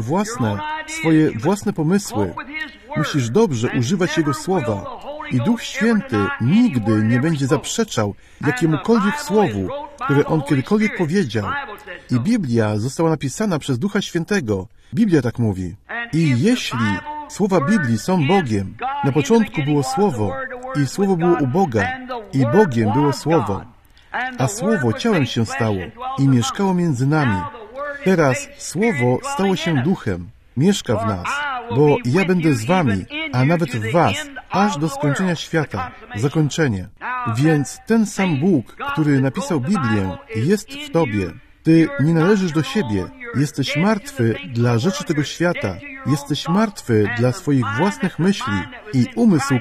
własne pomysły. Musisz dobrze używać Jego Słowa. I Duch Święty nigdy nie będzie zaprzeczał jakiemukolwiek słowu, które On kiedykolwiek powiedział. I Biblia została napisana przez Ducha Świętego. Biblia tak mówi. I jeśli słowa Biblii są Bogiem, na początku było Słowo i Słowo było u Boga i Bogiem było Słowo. A Słowo ciałem się stało i mieszkało między nami. Teraz Słowo stało się Duchem, mieszka w nas, bo ja będę z wami, a nawet w was, aż do skończenia świata, zakończenie. Więc ten sam Bóg, który napisał Biblię, jest w tobie. Ty nie należysz do siebie. Jesteś martwy dla rzeczy tego świata. Jesteś martwy dla swoich własnych myśli. I umysł,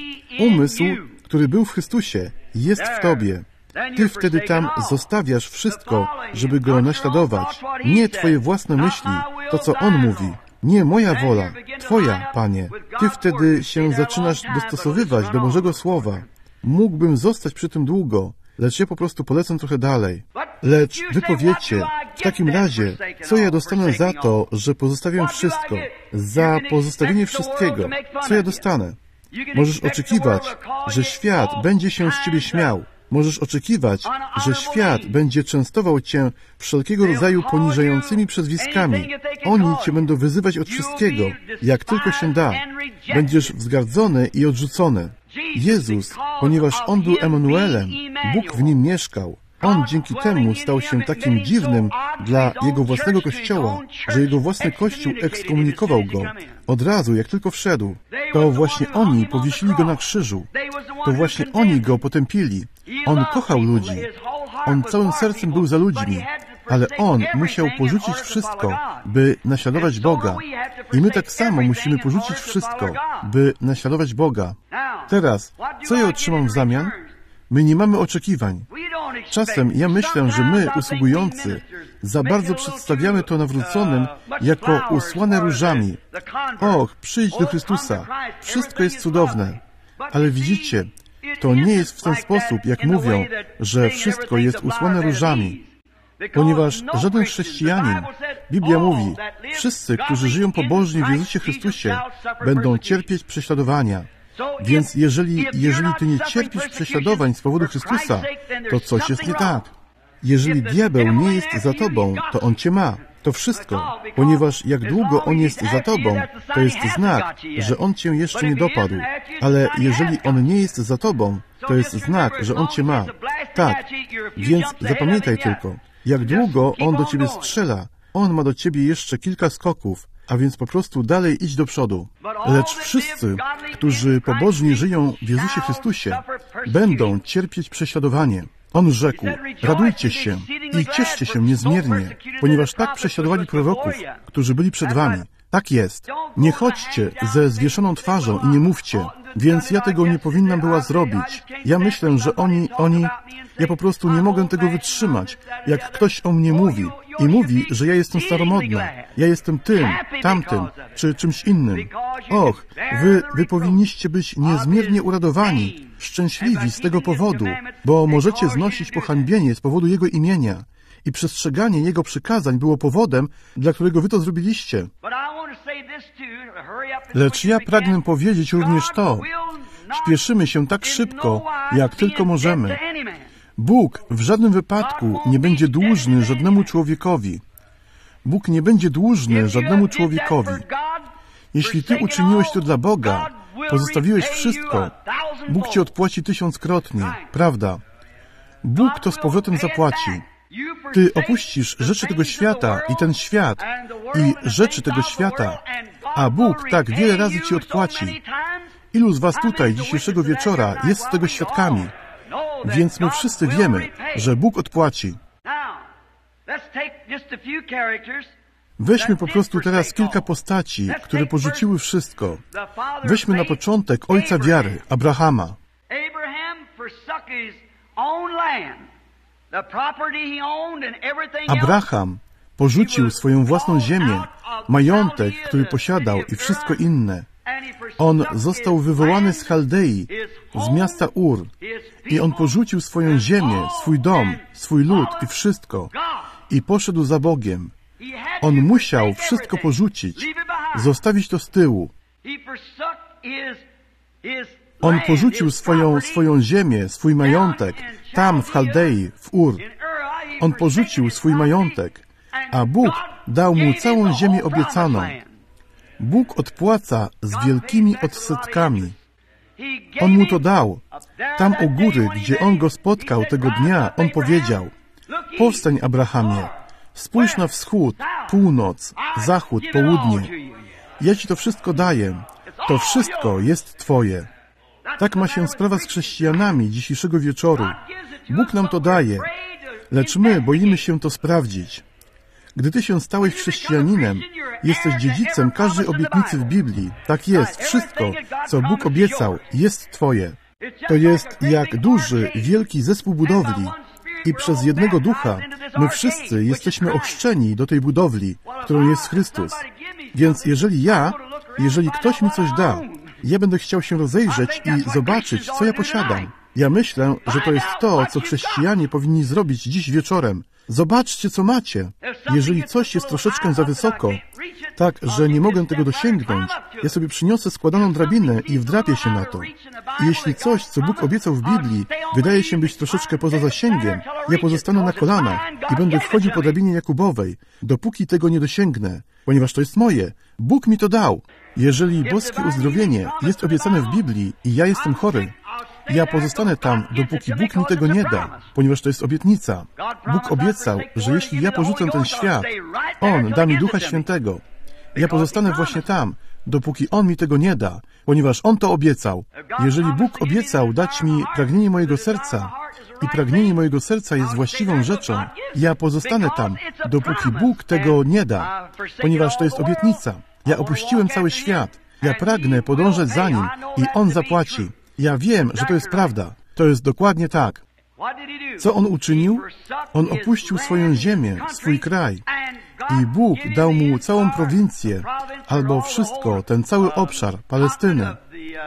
który był w Chrystusie, jest w tobie. Ty wtedy tam zostawiasz wszystko, żeby Go naśladować. Nie twoje własne myśli, to co On mówi. Nie moja wola, Twoja, Panie. Ty wtedy się zaczynasz dostosowywać do Bożego Słowa. Mógłbym zostać przy tym długo, lecz ja po prostu polecę trochę dalej. Lecz wy powiecie, w takim razie, co ja dostanę za to, że pozostawię wszystko? Za pozostawienie wszystkiego. Co ja dostanę? Możesz oczekiwać, że świat będzie się z ciebie śmiał. Możesz oczekiwać, że świat będzie częstował cię wszelkiego rodzaju poniżającymi przezwiskami. Oni cię będą wyzywać od wszystkiego, jak tylko się da. Będziesz wzgardzony i odrzucony. Jezus, ponieważ On był Emanuelem, Bóg w Nim mieszkał. On dzięki temu stał się takim dziwnym dla Jego własnego Kościoła, że Jego własny Kościół ekskomunikował Go od razu, jak tylko wszedł. To właśnie oni powiesili Go na krzyżu. To właśnie oni Go potępili. On kochał ludzi. On całym sercem był za ludźmi. Ale On musiał porzucić wszystko, by naśladować Boga. I my tak samo musimy porzucić wszystko, by naśladować Boga. Teraz, co ja otrzymam w zamian? My nie mamy oczekiwań. Czasem ja myślę, że my, usługujący, za bardzo przedstawiamy to nawróconym jako usłane różami. Och, przyjdź do Chrystusa. Wszystko jest cudowne. Ale widzicie, to nie jest w ten sposób, jak mówią, że wszystko jest usłane różami. Ponieważ żaden chrześcijanin, Biblia mówi, wszyscy, którzy żyją pobożnie w Jezusie Chrystusie, będą cierpieć prześladowania. Więc jeżeli ty nie cierpisz prześladowań z powodu Chrystusa, to coś jest nie tak. Jeżeli diabeł nie jest za tobą, to on cię ma. To wszystko. Ponieważ jak długo on jest za tobą, to jest znak, że on cię jeszcze nie dopadł. Ale jeżeli on nie jest za tobą, to jest znak, że on cię ma. Tak. Więc zapamiętaj tylko, jak długo on do ciebie strzela, On ma do ciebie jeszcze kilka skoków, a więc po prostu dalej idź do przodu. Lecz wszyscy, którzy pobożnie żyją w Jezusie Chrystusie, będą cierpieć prześladowanie. On rzekł, radujcie się i cieszcie się niezmiernie, ponieważ tak prześladowali proroków, którzy byli przed wami. Tak jest. Nie chodźcie ze zwieszoną twarzą i nie mówcie, więc ja tego nie powinnam była zrobić. Ja myślę, że ja po prostu nie mogę tego wytrzymać, jak ktoś o mnie mówi i mówi, że ja jestem staromodna, ja jestem tym, tamtym, czy czymś innym. Och, wy powinniście być niezmiernie uradowani, szczęśliwi z tego powodu, bo możecie znosić pohańbienie z powodu Jego imienia. I przestrzeganie Jego przykazań było powodem, dla którego wy to zrobiliście. Lecz ja pragnę powiedzieć również to. Śpieszymy się tak szybko, jak tylko możemy. Bóg w żadnym wypadku nie będzie dłużny żadnemu człowiekowi. Bóg nie będzie dłużny żadnemu człowiekowi. Jeśli ty uczyniłeś to dla Boga, pozostawiłeś wszystko, Bóg ci odpłaci 1000-krotnie, prawda? Bóg to z powrotem zapłaci. Ty opuścisz rzeczy tego świata i ten świat i rzeczy tego świata, a Bóg tak wiele razy ci odpłaci. Ilu z was tutaj dzisiejszego wieczora jest tego świadkami? Więc my wszyscy wiemy, że Bóg odpłaci. Weźmy po prostu teraz kilka postaci, które porzuciły wszystko. Weźmy na początek ojca wiary, Abrahama. Abraham porzucił swoją własną ziemię, majątek, który posiadał i wszystko inne. On został wywołany z Chaldei, z miasta Ur i on porzucił swoją ziemię, swój dom, swój lud i wszystko i poszedł za Bogiem. On musiał wszystko porzucić, zostawić to z tyłu. On porzucił swoją ziemię, swój majątek, tam w Chaldei, w Ur. On porzucił swój majątek, a Bóg dał mu całą ziemię obiecaną. Bóg odpłaca z wielkimi odsetkami. On mu to dał. Tam u góry, gdzie on go spotkał tego dnia, on powiedział: powstań, Abrahamie, spójrz na wschód, północ, zachód, południe. Ja ci to wszystko daję. To wszystko jest twoje. Tak ma się sprawa z chrześcijanami dzisiejszego wieczoru. Bóg nam to daje, lecz my boimy się to sprawdzić. Gdy ty się stałeś chrześcijaninem, jesteś dziedzicem każdej obietnicy w Biblii. Tak jest, wszystko, co Bóg obiecał, jest twoje. To jest jak duży, wielki zespół budowli i przez jednego ducha my wszyscy jesteśmy ochrzczeni do tej budowli, którą jest Chrystus. Więc jeżeli ktoś mi coś da, ja będę chciał się rozejrzeć i zobaczyć, co ja posiadam. Ja myślę, że to jest to, co chrześcijanie powinni zrobić dziś wieczorem. Zobaczcie, co macie. Jeżeli coś jest troszeczkę za wysoko, tak, że nie mogę tego dosięgnąć, ja sobie przyniosę składaną drabinę i wdrapię się na to. I jeśli coś, co Bóg obiecał w Biblii, wydaje się być troszeczkę poza zasięgiem, ja pozostanę na kolanach i będę wchodził po drabinie Jakubowej, dopóki tego nie dosięgnę, ponieważ to jest moje. Bóg mi to dał. Jeżeli boskie uzdrowienie jest obiecane w Biblii i ja jestem chory, ja pozostanę tam, dopóki Bóg mi tego nie da, ponieważ to jest obietnica. Bóg obiecał, że jeśli ja porzucę ten świat, On da mi Ducha Świętego. Ja pozostanę właśnie tam, dopóki On mi tego nie da, ponieważ On to obiecał. Jeżeli Bóg obiecał dać mi pragnienie mojego serca i pragnienie mojego serca jest właściwą rzeczą, ja pozostanę tam, dopóki Bóg tego nie da, ponieważ to jest obietnica. Ja opuściłem cały świat. Ja pragnę podążać za Nim i On zapłaci. Ja wiem, że to jest prawda. To jest dokładnie tak. Co On uczynił? On opuścił swoją ziemię, swój kraj. I Bóg dał mu całą prowincję, albo wszystko, ten cały obszar, Palestynę.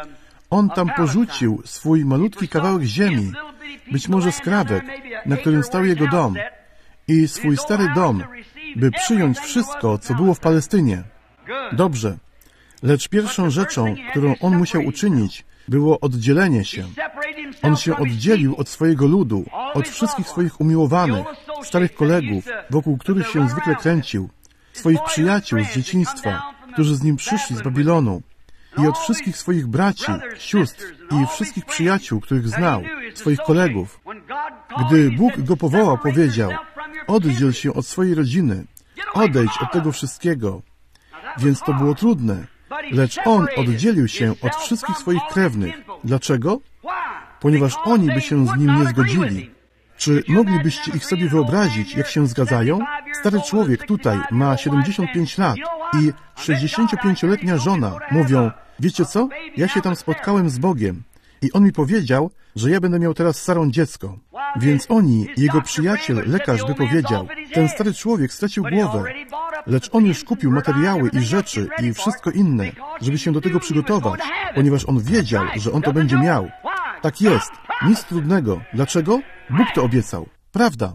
On tam porzucił swój malutki kawałek ziemi, być może skrawek, na którym stał jego dom, i swój stary dom, by przyjąć wszystko, co było w Palestynie. Dobrze. Lecz pierwszą rzeczą, którą on musiał uczynić, było oddzielenie się. On się oddzielił od swojego ludu, od wszystkich swoich umiłowanych, starych kolegów, wokół których się zwykle kręcił, swoich przyjaciół z dzieciństwa, którzy z nim przyszli z Babilonu, i od wszystkich swoich braci, sióstr i wszystkich przyjaciół, których znał, swoich kolegów. Gdy Bóg go powołał, powiedział: oddziel się od swojej rodziny, odejdź od tego wszystkiego. Więc to było trudne. Lecz on oddzielił się od wszystkich swoich krewnych. Dlaczego? Ponieważ oni by się z nim nie zgodzili. Czy moglibyście ich sobie wyobrazić, jak się zgadzają? Stary człowiek tutaj ma 75 lat i 65-letnia żona mówią, wiecie co? Ja się tam spotkałem z Bogiem i on mi powiedział, że ja będę miał teraz z Sarą dziecko. Więc oni, jego przyjaciel, lekarz by powiedział, ten stary człowiek stracił głowę, lecz on już kupił materiały i rzeczy i wszystko inne, żeby się do tego przygotować, ponieważ on wiedział, że on to będzie miał. Tak jest, nic trudnego. Dlaczego? Bóg to obiecał. Prawda.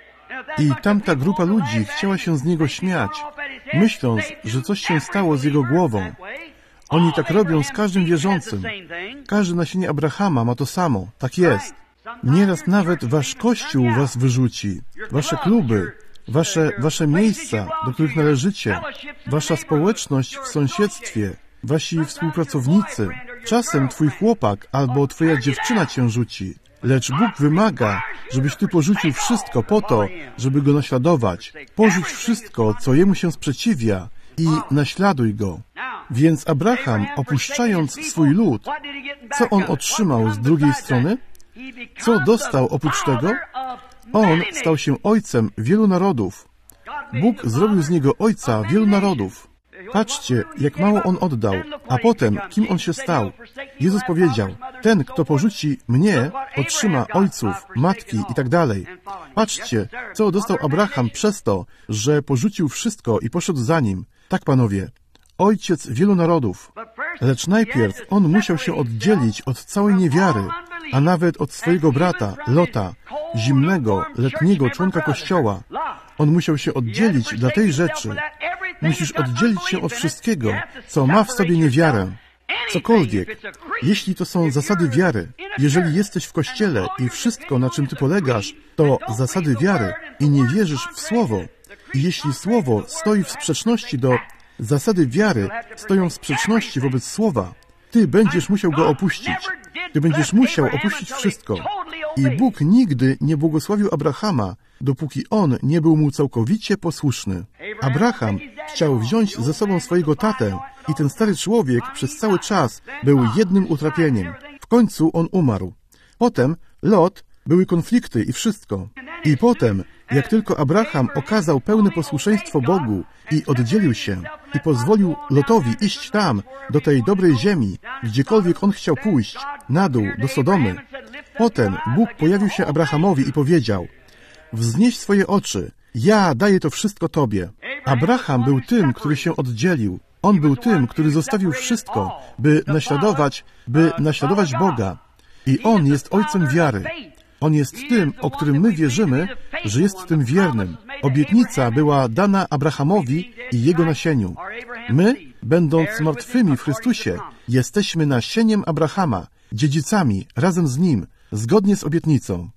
I tamta grupa ludzi chciała się z niego śmiać, myśląc, że coś się stało z jego głową. Oni tak robią z każdym wierzącym. Każde nasienie Abrahama ma to samo. Tak jest. Nieraz nawet wasz kościół was wyrzuci, wasze kluby, wasze miejsca, do których należycie, wasza społeczność w sąsiedztwie, wasi współpracownicy. Czasem twój chłopak albo twoja dziewczyna cię rzuci. Lecz Bóg wymaga, żebyś ty porzucił wszystko po to, żeby Go naśladować. Porzuć wszystko, co Jemu się sprzeciwia i naśladuj Go. Więc Abraham, opuszczając swój lud, co on otrzymał z drugiej strony? Co dostał oprócz tego? On stał się ojcem wielu narodów. Bóg zrobił z niego ojca wielu narodów. Patrzcie, jak mało on oddał, a potem, kim on się stał. Jezus powiedział, ten, kto porzuci mnie, otrzyma ojców, matki i tak dalej. Patrzcie, co dostał Abraham przez to, że porzucił wszystko i poszedł za nim. Tak, panowie, ojciec wielu narodów. Lecz najpierw on musiał się oddzielić od całej niewiary, a nawet od swojego brata, Lota, zimnego, letniego członka Kościoła. On musiał się oddzielić dla tej rzeczy. Musisz oddzielić się od wszystkiego, co ma w sobie niewiarę. Cokolwiek. Jeśli to są zasady wiary, jeżeli jesteś w Kościele i wszystko, na czym ty polegasz, to zasady wiary i nie wierzysz w Słowo, i jeśli Słowo stoi w sprzeczności do zasady wiary, stoją w sprzeczności wobec Słowa, ty będziesz musiał go opuścić. Ty będziesz musiał opuścić wszystko. I Bóg nigdy nie błogosławił Abrahama, dopóki on nie był mu całkowicie posłuszny. Abraham chciał wziąć ze sobą swojego tatę i ten stary człowiek przez cały czas był jednym utrapieniem. W końcu on umarł. Potem Lot, były konflikty i wszystko. I potem, jak tylko Abraham okazał pełne posłuszeństwo Bogu i oddzielił się i pozwolił Lotowi iść tam, do tej dobrej ziemi, gdziekolwiek on chciał pójść, na dół, do Sodomy, potem Bóg pojawił się Abrahamowi i powiedział, wznieś swoje oczy, ja daję to wszystko Tobie. Abraham był tym, który się oddzielił. On był tym, który zostawił wszystko, by naśladować Boga. I on jest ojcem wiary. On jest tym, o którym my wierzymy, że jest tym wiernym. Obietnica była dana Abrahamowi i jego nasieniu. My, będąc martwymi w Chrystusie, jesteśmy nasieniem Abrahama, dziedzicami razem z nim, zgodnie z obietnicą.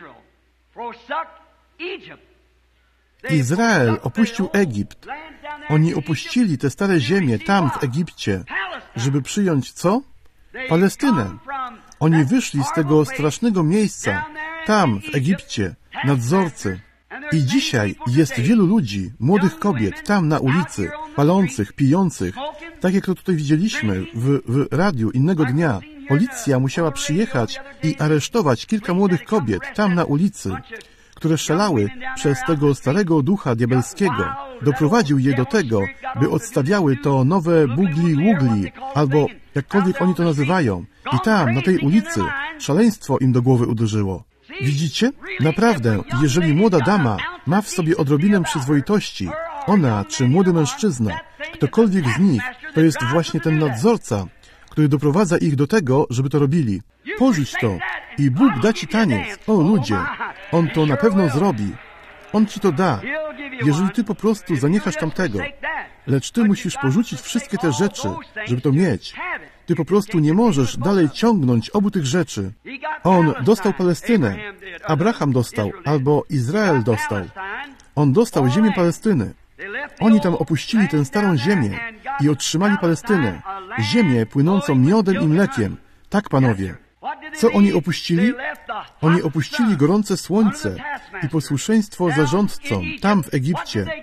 Izrael opuścił Egipt. Oni opuścili te stare ziemie tam w Egipcie, żeby przyjąć co? Palestynę. Oni wyszli z tego strasznego miejsca, tam w Egipcie, nadzorcy. I dzisiaj jest wielu ludzi, młodych kobiet, tam na ulicy, palących, pijących. Tak jak to tutaj widzieliśmy w radiu innego dnia. Policja musiała przyjechać i aresztować kilka młodych kobiet tam na ulicy, które szalały przez tego starego ducha diabelskiego. Doprowadził je do tego, by odstawiały to nowe bugli-wugli, albo jakkolwiek oni to nazywają. I tam, na tej ulicy, szaleństwo im do głowy uderzyło. Widzicie? Naprawdę, jeżeli młoda dama ma w sobie odrobinę przyzwoitości, ona czy młody mężczyzna, ktokolwiek z nich, to jest właśnie ten nadzorca, który doprowadza ich do tego, żeby to robili. Porzuć to i Bóg da ci taniec. O ludzie, On to na pewno zrobi. On ci to da, jeżeli ty po prostu zaniechasz tamtego. Lecz ty musisz porzucić wszystkie te rzeczy, żeby to mieć. Ty po prostu nie możesz dalej ciągnąć obu tych rzeczy. On dostał Palestynę, Abraham dostał, albo Izrael dostał. On dostał ziemię Palestyny. Oni tam opuścili tę starą ziemię i otrzymali Palestynę, ziemię płynącą miodem i mlekiem. Tak, panowie. Co oni opuścili? Oni opuścili gorące słońce i posłuszeństwo zarządcom tam w Egipcie.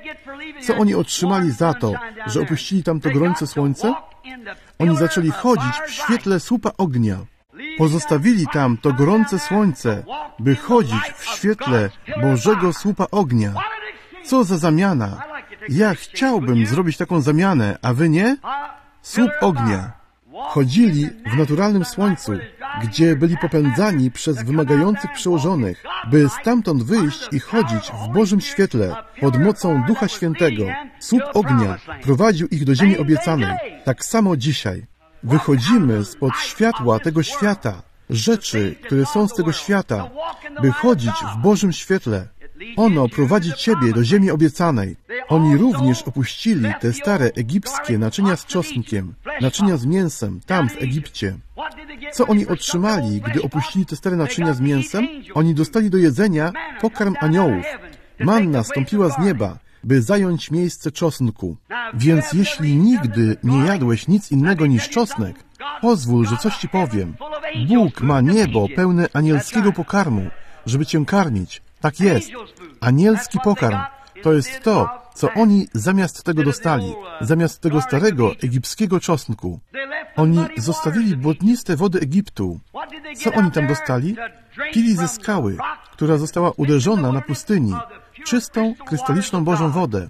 Co oni otrzymali za to, że opuścili tamto gorące słońce? Oni zaczęli chodzić w świetle słupa ognia. Pozostawili tam to gorące słońce, by chodzić w świetle Bożego słupa ognia. Co za zamiana! Ja chciałbym zrobić taką zamianę, a wy nie? Słup ognia. Chodzili w naturalnym słońcu, gdzie byli popędzani przez wymagających przełożonych, by stamtąd wyjść i chodzić w Bożym świetle pod mocą Ducha Świętego. Słup ognia prowadził ich do ziemi obiecanej. Tak samo dzisiaj. Wychodzimy spod światła tego świata, rzeczy, które są z tego świata, by chodzić w Bożym świetle. Ono prowadzi Ciebie do ziemi obiecanej. Oni również opuścili te stare egipskie naczynia z czosnkiem, naczynia z mięsem, tam w Egipcie. Co oni otrzymali, gdy opuścili te stare naczynia z mięsem? Oni dostali do jedzenia pokarm aniołów. Manna stąpiła z nieba, by zająć miejsce czosnku. Więc jeśli nigdy nie jadłeś nic innego niż czosnek, pozwól, że coś Ci powiem. Bóg ma niebo pełne anielskiego pokarmu, żeby Cię karmić. Tak jest. Anielski pokarm to jest to, co oni zamiast tego dostali, zamiast tego starego egipskiego czosnku. Oni zostawili błotniste wody Egiptu. Co oni tam dostali? Pili ze skały, która została uderzona na pustyni, czystą, krystaliczną Bożą wodę.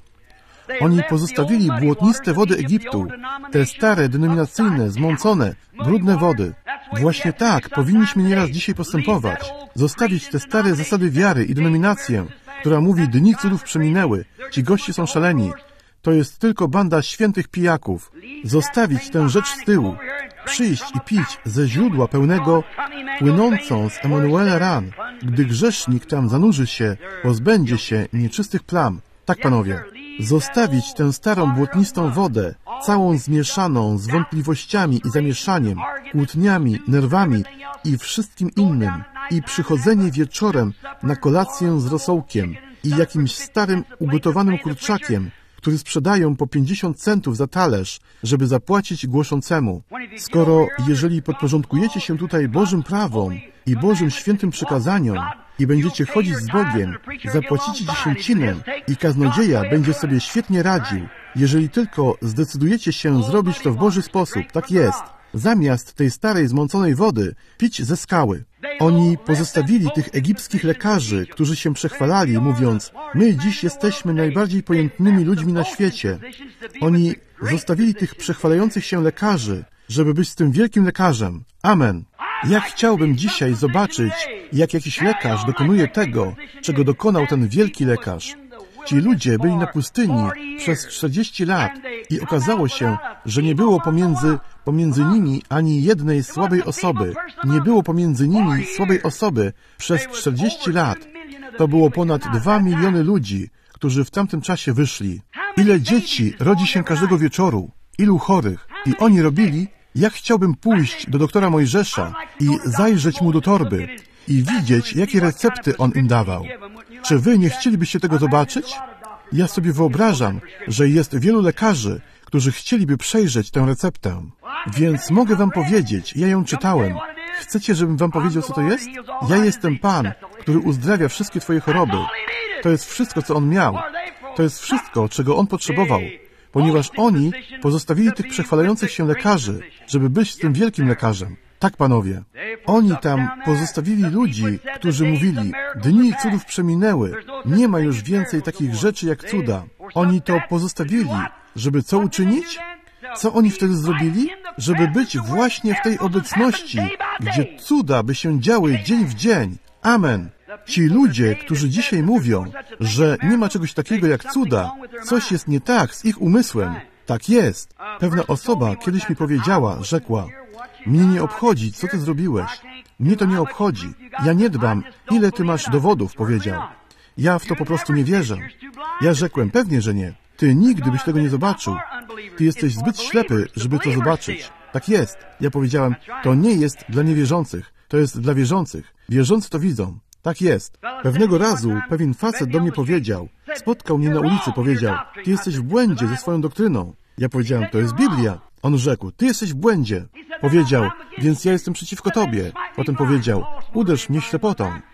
Oni pozostawili błotniste wody Egiptu, te stare, denominacyjne, zmącone, brudne wody. Właśnie tak powinniśmy nieraz dzisiaj postępować. Zostawić te stare zasady wiary i denominację, która mówi, dni cudów przeminęły, ci goście są szaleni. To jest tylko banda świętych pijaków. Zostawić tę rzecz z tyłu. Przyjść i pić ze źródła pełnego, płynącą z Emanuela ran. Gdy grzesznik tam zanurzy się, pozbędzie się nieczystych plam. Tak, panowie. Zostawić tę starą, błotnistą wodę, całą zmieszaną z wątpliwościami i zamieszaniem, kłótniami, nerwami i wszystkim innym i przychodzenie wieczorem na kolację z rosołkiem i jakimś starym, ugotowanym kurczakiem, który sprzedają po 50 centów za talerz, żeby zapłacić głoszącemu. Skoro, jeżeli podporządkujecie się tutaj Bożym prawom i Bożym świętym przykazaniom i będziecie chodzić z Bogiem, zapłacicie dziesięcinę i kaznodzieja będzie sobie świetnie radził, jeżeli tylko zdecydujecie się zrobić to w Boży sposób. Tak jest. Zamiast tej starej, zmąconej wody pić ze skały. Oni pozostawili tych egipskich lekarzy, którzy się przechwalali, mówiąc, my dziś jesteśmy najbardziej pojętnymi ludźmi na świecie. Oni zostawili tych przechwalających się lekarzy, żeby być z tym wielkim lekarzem. Amen. Ja chciałbym dzisiaj zobaczyć, jak jakiś lekarz dokonuje tego, czego dokonał ten wielki lekarz. Ci ludzie byli na pustyni przez 40 lat i okazało się, że nie było pomiędzy nimi ani jednej słabej osoby. Nie było pomiędzy nimi słabej osoby przez 40 lat. To było ponad 2 miliony ludzi, którzy w tamtym czasie wyszli. Ile dzieci rodzi się każdego wieczoru? Ilu chorych? I oni robili, jak chciałbym pójść do doktora Mojżesza i zajrzeć mu do torby i widzieć, jakie recepty on im dawał. Czy wy nie chcielibyście tego zobaczyć? Ja sobie wyobrażam, że jest wielu lekarzy, którzy chcieliby przejrzeć tę receptę. Więc mogę wam powiedzieć, ja ją czytałem. Chcecie, żebym wam powiedział, co to jest? Ja jestem Pan, który uzdrawia wszystkie twoje choroby. To jest wszystko, co on miał. To jest wszystko, czego on potrzebował. Ponieważ oni pozostawili tych przechwalających się lekarzy, żeby być z tym wielkim lekarzem. Tak, panowie. Oni tam pozostawili ludzi, którzy mówili, dni cudów przeminęły, nie ma już więcej takich rzeczy jak cuda. Oni to pozostawili, żeby co uczynić? Co oni wtedy zrobili? Żeby być właśnie w tej obecności, gdzie cuda by się działy dzień w dzień. Amen. Ci ludzie, którzy dzisiaj mówią, że nie ma czegoś takiego jak cuda, coś jest nie tak z ich umysłem. Tak jest. Pewna osoba kiedyś mi powiedziała, rzekła, mnie nie obchodzi, co ty zrobiłeś. Mnie to nie obchodzi. Ja nie dbam, ile ty masz dowodów, powiedział. Ja w to po prostu nie wierzę. Ja rzekłem, pewnie, że nie. Ty nigdy byś tego nie zobaczył. Ty jesteś zbyt ślepy, żeby to zobaczyć. Tak jest. Ja powiedziałem, to nie jest dla niewierzących. To jest dla wierzących. Wierzący to widzą. Tak jest. Pewnego razu pewien facet do mnie powiedział, spotkał mnie na ulicy, powiedział, ty jesteś w błędzie ze swoją doktryną. Ja powiedziałem, to jest Biblia. On rzekł, ty jesteś w błędzie. Powiedział, więc ja jestem przeciwko tobie. Potem powiedział, uderz mnie ślepotą.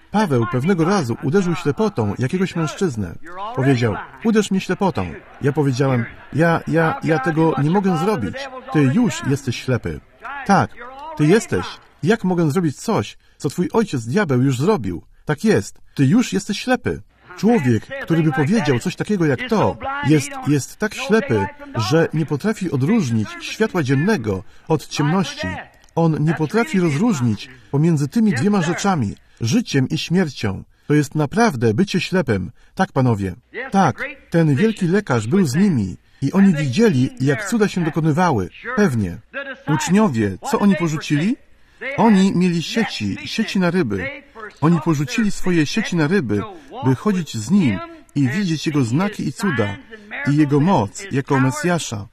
Paweł pewnego razu uderzył ślepotą jakiegoś mężczyznę. Powiedział, uderz mnie ślepotą. Ja powiedziałem, ja tego nie mogę zrobić. Ty już jesteś ślepy. Tak, ty jesteś. Jak mogę zrobić coś, co twój ojciec diabeł już zrobił? Tak jest, ty już jesteś ślepy. Człowiek, który by powiedział coś takiego jak to, jest tak ślepy, że nie potrafi odróżnić światła dziennego od ciemności. On nie potrafi rozróżnić pomiędzy tymi dwiema rzeczami, życiem i śmiercią. To jest naprawdę bycie ślepym. Tak, panowie. Tak, ten wielki lekarz był z nimi i oni widzieli, jak cuda się dokonywały. Pewnie. Uczniowie, co oni porzucili? Oni mieli sieci na ryby. Oni porzucili swoje sieci na ryby, by chodzić z Nim i widzieć Jego znaki i cuda i Jego moc jako Mesjasza.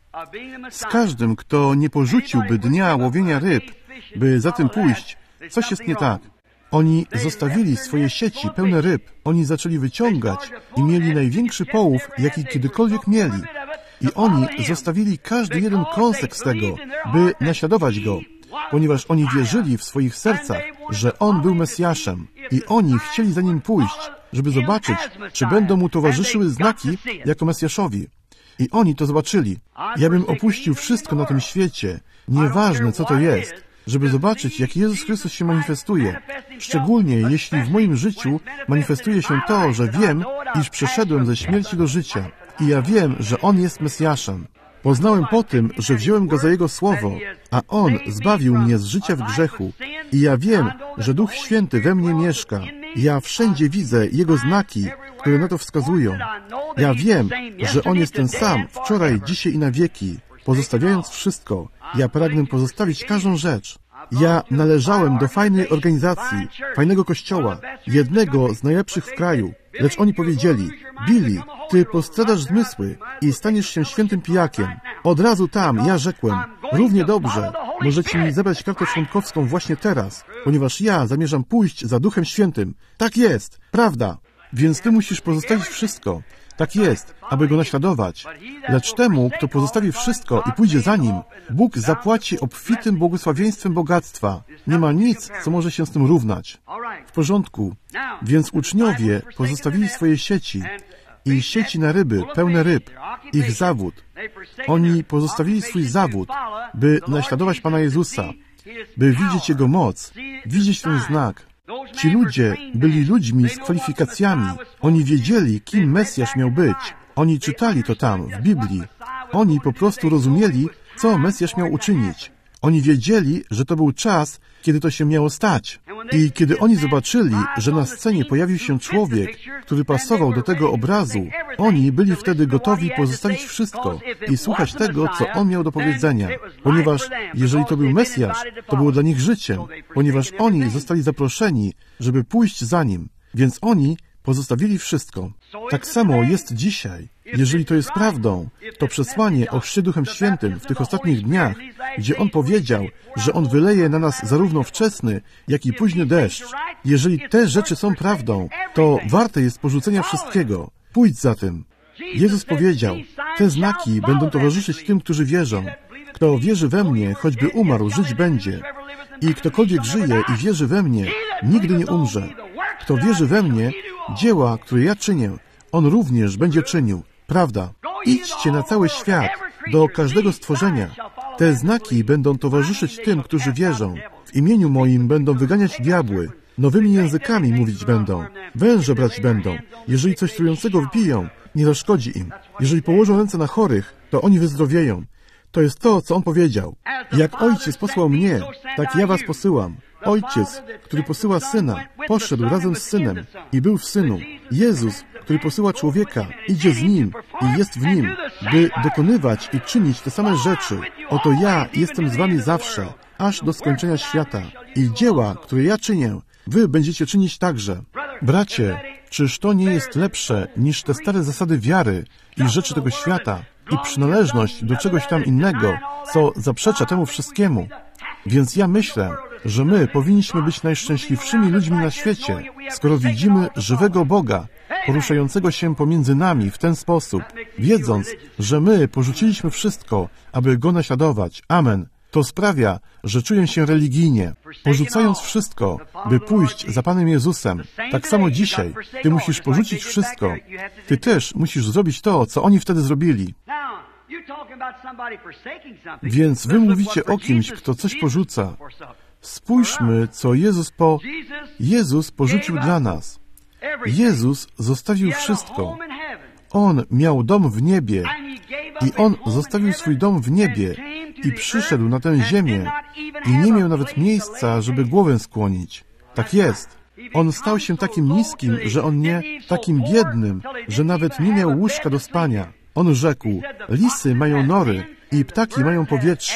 Z każdym, kto nie porzuciłby dnia łowienia ryb, by za tym pójść, coś jest nie tak. Oni zostawili swoje sieci pełne ryb. Oni zaczęli wyciągać i mieli największy połów, jaki kiedykolwiek mieli. I oni zostawili każdy jeden kąsek z tego, by naśladować Go, ponieważ oni wierzyli w swoich sercach, że On był Mesjaszem i oni chcieli za Nim pójść, żeby zobaczyć, czy będą Mu towarzyszyły znaki jako Mesjaszowi. I oni to zobaczyli. Ja bym opuścił wszystko na tym świecie, nieważne co to jest, żeby zobaczyć, jak Jezus Chrystus się manifestuje. Szczególnie jeśli w moim życiu manifestuje się to, że wiem, iż przeszedłem ze śmierci do życia. I ja wiem, że On jest Mesjaszem. Poznałem po tym, że wziąłem Go za Jego słowo, a On zbawił mnie z życia w grzechu. I ja wiem, że Duch Święty we mnie mieszka. Ja wszędzie widzę Jego znaki, które na to wskazują. Ja wiem, że On jest ten sam, wczoraj, dzisiaj i na wieki. Pozostawiając wszystko, ja pragnę pozostawić każdą rzecz. Ja należałem do fajnej organizacji, fajnego kościoła, jednego z najlepszych w kraju. Lecz oni powiedzieli, Billy, ty postradasz zmysły i staniesz się świętym pijakiem. Od razu tam ja rzekłem, równie dobrze, możecie mi zabrać kartę członkowską właśnie teraz, ponieważ ja zamierzam pójść za Duchem Świętym. Tak jest, prawda. Więc ty musisz pozostawić wszystko. Tak jest, aby Go naśladować. Lecz temu, kto pozostawi wszystko i pójdzie za Nim, Bóg zapłaci obfitym błogosławieństwem bogactwa. Nie ma nic, co może się z tym równać. W porządku. Więc uczniowie pozostawili swoje sieci i sieci na ryby, pełne ryb, ich zawód. Oni pozostawili swój zawód, by naśladować Pana Jezusa, by widzieć Jego moc, widzieć ten znak. Ci ludzie byli ludźmi z kwalifikacjami. Oni wiedzieli, kim Mesjasz miał być. Oni czytali to tam, w Biblii. Oni po prostu rozumieli, co Mesjasz miał uczynić. Oni wiedzieli, że to był czas, kiedy to się miało stać. I kiedy oni zobaczyli, że na scenie pojawił się człowiek, który pasował do tego obrazu, oni byli wtedy gotowi pozostawić wszystko i słuchać tego, co on miał do powiedzenia. Ponieważ jeżeli to był Mesjasz, to było dla nich życiem, ponieważ oni zostali zaproszeni, żeby pójść za Nim. Więc oni pozostawili wszystko. Tak samo jest dzisiaj. Jeżeli to jest prawdą, to przesłanie o chrzcie Duchem Świętym w tych ostatnich dniach, gdzie On powiedział, że On wyleje na nas zarówno wczesny, jak i późny deszcz. Jeżeli te rzeczy są prawdą, to warte jest porzucenia wszystkiego. Pójdź za tym. Jezus powiedział, te znaki będą towarzyszyć tym, którzy wierzą. Kto wierzy we mnie, choćby umarł, żyć będzie. I ktokolwiek żyje i wierzy we mnie, nigdy nie umrze. Kto wierzy we mnie, dzieła, które ja czynię, on również będzie czynił. Prawda? Idźcie na cały świat, do każdego stworzenia. Te znaki będą towarzyszyć tym, którzy wierzą. W imieniu moim będą wyganiać diabły. Nowymi językami mówić będą. Węże brać będą. Jeżeli coś trującego wypiją, nie zaszkodzi im. Jeżeli położą ręce na chorych, to oni wyzdrowieją. To jest to, co On powiedział. Jak Ojciec posłał mnie, tak ja was posyłam. Ojciec, który posyła Syna, poszedł razem z Synem i był w Synu. Jezus, który posyła człowieka, idzie z Nim i jest w Nim, by dokonywać i czynić te same rzeczy. Oto ja jestem z wami zawsze, aż do skończenia świata. I dzieła, które ja czynię, wy będziecie czynić także. Bracie, czyż to nie jest lepsze niż te stare zasady wiary i rzeczy tego świata i przynależność do czegoś tam innego, co zaprzecza temu wszystkiemu? Więc ja myślę, że my powinniśmy być najszczęśliwszymi ludźmi na świecie, skoro widzimy żywego Boga, poruszającego się pomiędzy nami w ten sposób, wiedząc, że my porzuciliśmy wszystko, aby Go naśladować. Amen. To sprawia, że czuję się religijnie, porzucając wszystko, by pójść za Panem Jezusem. Tak samo dzisiaj. Ty musisz porzucić wszystko. Ty też musisz zrobić to, co oni wtedy zrobili. Więc wy mówicie o kimś, kto coś porzuca. Spójrzmy, co Jezus porzucił dla nas. Jezus zostawił wszystko. On miał dom w niebie i On zostawił swój dom w niebie i przyszedł na tę ziemię i nie miał nawet miejsca, żeby głowę skłonić. Tak jest. On stał się takim niskim, takim biednym, że nawet nie miał łóżka do spania. On rzekł, lisy mają nory i ptaki mają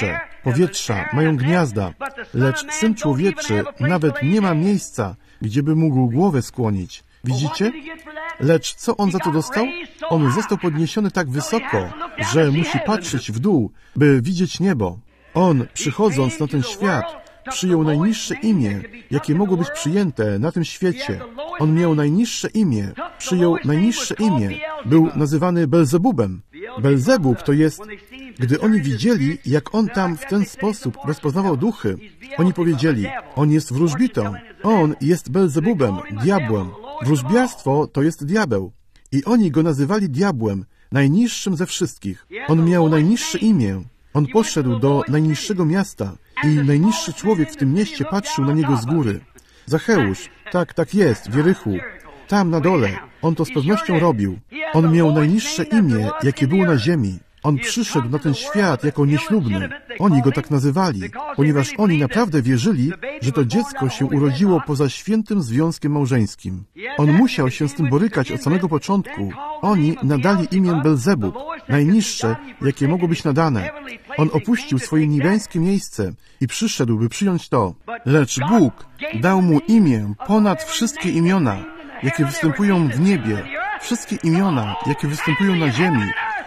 powietrza mają gniazda, lecz Syn Człowieczy nawet nie ma miejsca, gdzie by mógł głowę skłonić. Widzicie? Lecz co on za to dostał? On został podniesiony tak wysoko, że musi patrzeć w dół, by widzieć niebo. On, przychodząc na ten świat, przyjął najniższe imię, jakie mogło być przyjęte na tym świecie. On miał najniższe imię, przyjął najniższe imię. Był nazywany Belzebubem. Belzebub to jest... Gdy oni widzieli, jak on tam w ten sposób rozpoznawał duchy, oni powiedzieli, on jest wróżbitą, on jest Belzebubem, diabłem. Wróżbiarstwo to jest diabeł. I oni go nazywali diabłem, najniższym ze wszystkich. On miał najniższe imię. On poszedł do najniższego miasta i najniższy człowiek w tym mieście patrzył na niego z góry. Zacheusz, tak jest, w Jerichu. Tam na dole. On to z pewnością robił. On miał najniższe imię, jakie było na ziemi. On przyszedł na ten świat jako nieślubny. Oni go tak nazywali, ponieważ oni naprawdę wierzyli, że to dziecko się urodziło poza świętym związkiem małżeńskim. On musiał się z tym borykać od samego początku. Oni nadali imię Belzebub, najniższe, jakie mogło być nadane. On opuścił swoje niebiańskie miejsce i przyszedł, by przyjąć to. Lecz Bóg dał mu imię ponad wszystkie imiona, jakie występują w niebie, wszystkie imiona, jakie występują na ziemi,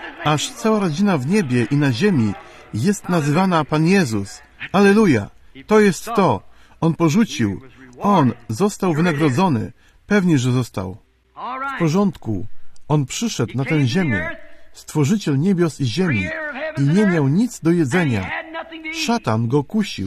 aż cała rodzina w niebie i na ziemi jest nazywana Pan Jezus. Alleluja! To jest to. On porzucił. On został wynagrodzony. Pewnie, że został. W porządku. On przyszedł na tę ziemię. Stworzyciel niebios i ziemi. I nie miał nic do jedzenia. Szatan go kusił.